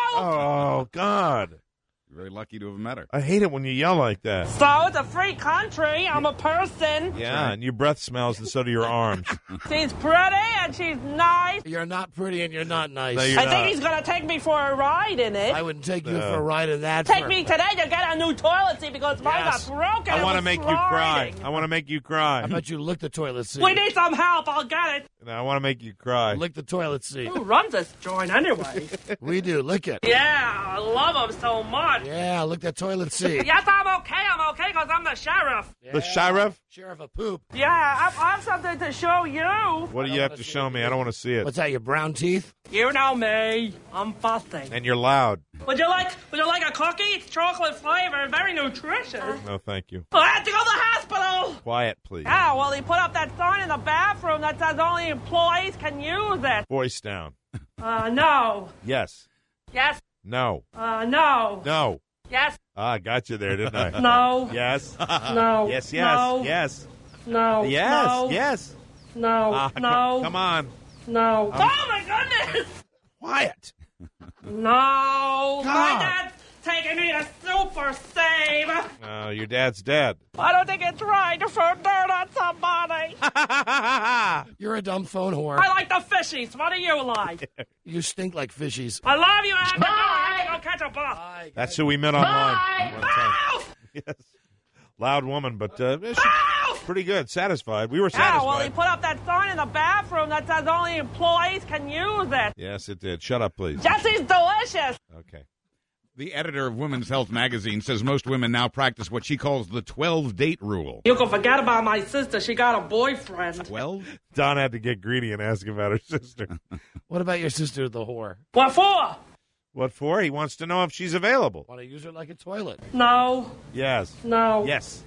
Oh, God. You're very lucky to have met her. I hate it when you yell like that. So it's a free country. I'm a person. Yeah, and your breath smells, and so do your arms. She's pretty and she's nice. You're not pretty and you're not nice. No, you're I not. think he's going to take me for a ride in it. I wouldn't take you No. for a ride in that. Take for- me today to get a new toilet seat because mine Yes. got broken. I want to make you cry. I want to make you cry. I bet you lick the toilet seat. We need some help. I'll get it. No, I want to make you cry. Lick the toilet seat. Who runs this joint anyway? We do. Lick it. Yeah, I love him so much. Yeah, lick that toilet seat. Yes, I'm okay. I'm okay because I'm the sheriff. The sheriff? Sheriff of poop. Yeah, I, I have something to show you. What do you have to show me? I don't want to see it. What's that, your brown teeth? You know me. I'm fussy. And you're loud. Would you like Would you like a cookie? It's chocolate flavored, very nutritious. No, thank you. I had to go to the hospital. Quiet, please. Yeah, well, he put up that sign in the bathroom that says only employees can use it. Voice down. Uh, no. Yes. Yes. No. Uh, no. No. Yes. Ah, got you there, didn't I? No. Yes. No. Yes, yes, No. yes. No. Yes, No. yes. No. Ah, no. co- Come on. No. Um, oh my goodness. Quiet. No. My God. dad's taking me to Super Save. Oh, your dad's dead. I don't think it's right to throw dirt on somebody. You're a dumb phone whore. I like the fishies. What do you like? You stink like fishies. I love you. I have to go. I have to go catch a bus. That's who we met online. Bye. One time. Yes. Loud woman, but uh, she's pretty good. Satisfied. We were Yeah, well, he satisfied. put up that sign in the bathroom that says only employees can use it. Yes, it did. Shut up, please. Jesse's delicious. Okay. The editor of Women's Health magazine says most women now practice what she calls the twelve-date rule. You can forget about my sister. She got a boyfriend. twelve? Don had to get greedy and ask about her sister. What about your sister, the whore? What for? What for? He wants to know if she's available. Want to use her like a toilet? No. Yes. No. Yes.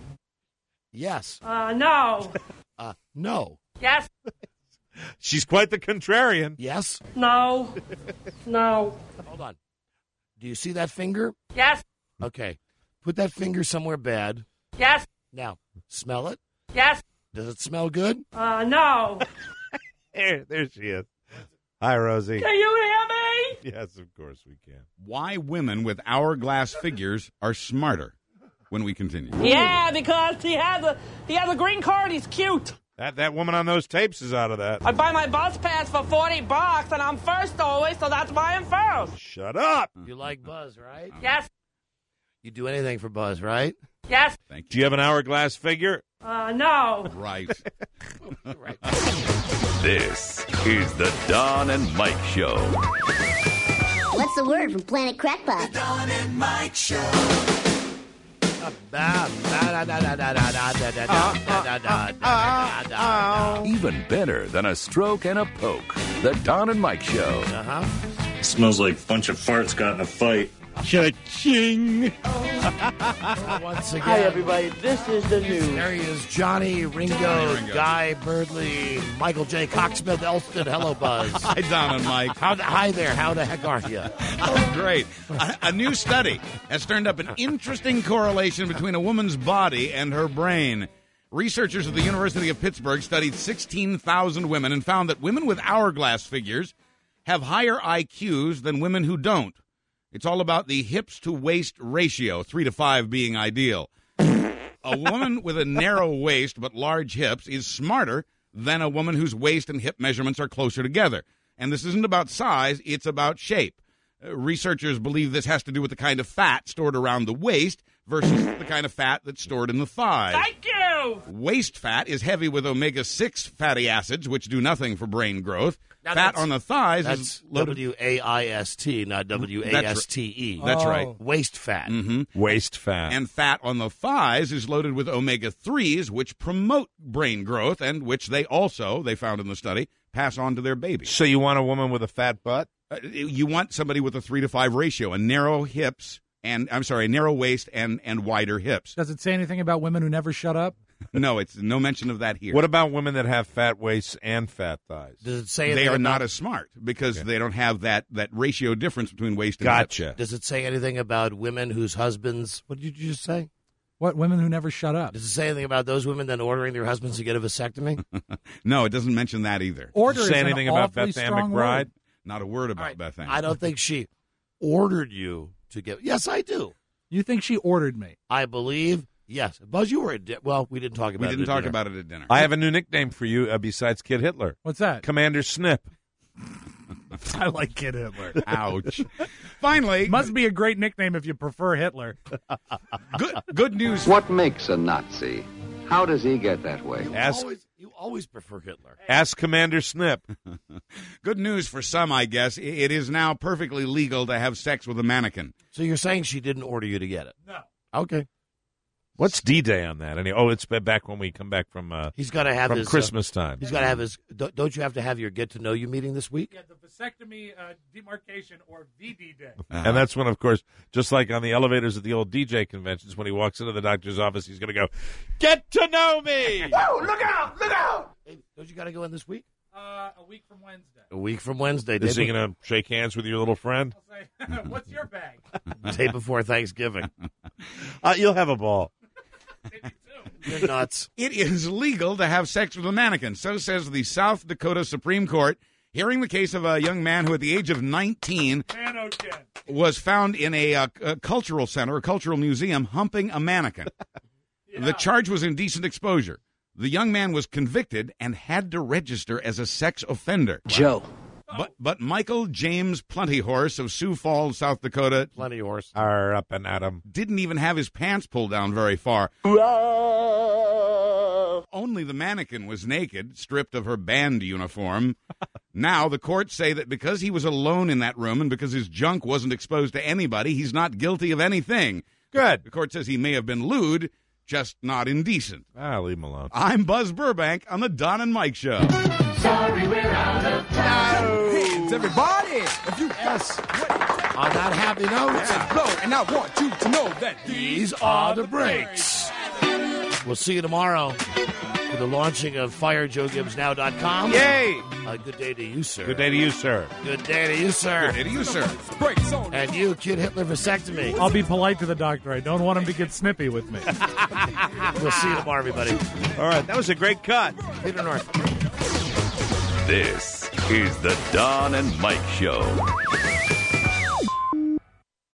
Yes. Uh, no. Uh, no. Yes. She's quite the contrarian. Yes. No. No. Hold on. Do you see that finger? Yes. Okay. Put that finger somewhere bad. Yes. Now, smell it. Yes. Does it smell good? Uh, no. There, there she is. Hi, Rosie. Can you hear me? Yes, of course we can. Why women with hourglass figures are smarter when we continue. Yeah, because he has a he has a green card. He's cute. That that woman on those tapes is out of that. I buy my bus pass for forty bucks, and I'm first always, so that's why I'm first. Shut up. You like Buzz, right? Yes. You do anything for Buzz, right? Yes. Thank Do you have an hourglass figure? Uh, no. Right. right. This is the Don and Mike Show. What's the word from Planet Crackpot? Don and Mike Show. Even better than a stroke and a poke. The Don and Mike Show. Uh-huh. Smells like a bunch of farts got in a fight. Cha-ching. Once again. Hi, everybody. This is the news. There he is, Johnny Ringo, Johnny Ringo. Guy Birdley, Michael J. Cocksmith, Elston. Hello, Buzz. Hi, Don and Mike. How the, hi there. How the heck are you? Oh, great. A, a new study has turned up an interesting correlation between a woman's body and her brain. Researchers at the University of Pittsburgh studied sixteen thousand women and found that women with hourglass figures have higher I Qs than women who don't. It's all about the hips to waist ratio, three to five being ideal. A woman with a narrow waist but large hips is smarter than a woman whose waist and hip measurements are closer together. And this isn't about size, it's about shape. Uh, researchers believe this has to do with the kind of fat stored around the waist versus the kind of fat that's stored in the thighs. Thank you. Oh! Waist fat is heavy with omega six fatty acids, which do nothing for brain growth. Now Fat that's- on the thighs That's is loaded. W A I S T, not W A S T E. That's right. Waist fat. Mm-hmm. Waist fat. And fat on the thighs is loaded with omega threes, which promote brain growth and which they also, they found in the study, pass on to their babies. So you want a woman with a fat butt? Uh, you want somebody with a three to five ratio, a narrow hips and, I'm sorry, a narrow waist and, and wider hips. Does it say anything about women who never shut up? No, it's no mention of that here. What about women that have fat waists and fat thighs? Does it say They anything are about, not as smart because they don't have that, that ratio difference between waist and Gotcha. hips. Does it say anything about women whose husbands? What did you just say? What, women who never shut up? Does it say anything about those women then ordering their husbands to get a vasectomy? No, it doesn't mention that either. Order Does it is say an anything about awfully Beth Ann strong McBride? word. Not a word about All right, Beth Ann. I don't think she ordered you to get. Yes, I do. You think she ordered me? I believe. Yes, Buzz, you were at. Di- well, we didn't talk about. We it didn't at talk dinner. about it at dinner. I have a new nickname for you uh, besides Kid Hitler. What's that? Commander Snip. I like Kid Hitler. Ouch. Finally, Must be a great nickname if you prefer Hitler. good, good news. What makes a Nazi? How does he get that way? You Ask- always, you always prefer Hitler. Ask Commander Snip. Good news for some, I guess. I- It is now perfectly legal to have sex with a mannequin. So you're saying she didn't order you to get it? No. Okay. What's D-Day on that? Any? Oh, it's back when we come back from uh, He's got to have from his uh, Christmas time. He's got to have his. Don't don't you have to have your get to know you meeting this week? Yeah, the vasectomy uh, demarcation or V D day. And that's when, of course, just like on the elevators at the old D J conventions, when he walks into the doctor's office, he's going to go, "Get to know me." Whoa! Look out! Look out! Hey, don't you got to go in this week? Uh, a week from Wednesday. A week from Wednesday. Is he day, going to shake hands with your little friend? I'll say, what's your bag? day before Thanksgiving. Uh, you'll have a ball. You're nuts. It is legal to have sex with a mannequin. So says the South Dakota Supreme Court, hearing the case of a young man who, at the age of nineteen, Man, oh, Ken. was found in a, uh, a cultural center, a cultural museum, humping a mannequin. The charge was indecent exposure. The young man was convicted and had to register as a sex offender. Joe. But but Michael James Plentyhorse of Sioux Falls, South Dakota, Plenty horse. Are up and at him. didn't even have his pants pulled down very far. Only the mannequin was naked, stripped of her band uniform. Now the courts say that because he was alone in that room and because his junk wasn't exposed to anybody, he's not guilty of anything. Good. The court says he may have been lewd, just not indecent. Ah, leave him alone. I'm Buzz Burbank on the Don and Mike Show. Sorry, we're out of time. Hands, everybody. If you Yes. On that happy note, blow, and I want you to know that these are the breaks. We'll see you tomorrow for the launching of fire joe gibbs now dot com. Yay! Uh, good day to you, sir. Good day to you, sir. Good day to you, sir. Good day to you, sir. breaks on. And you, Kid Hitler vasectomy. I'll be polite to the doctor. I don't want him to get snippy with me. We'll see you tomorrow, everybody. All right, that was a great cut. Peter North. This is the Don and Mike Show.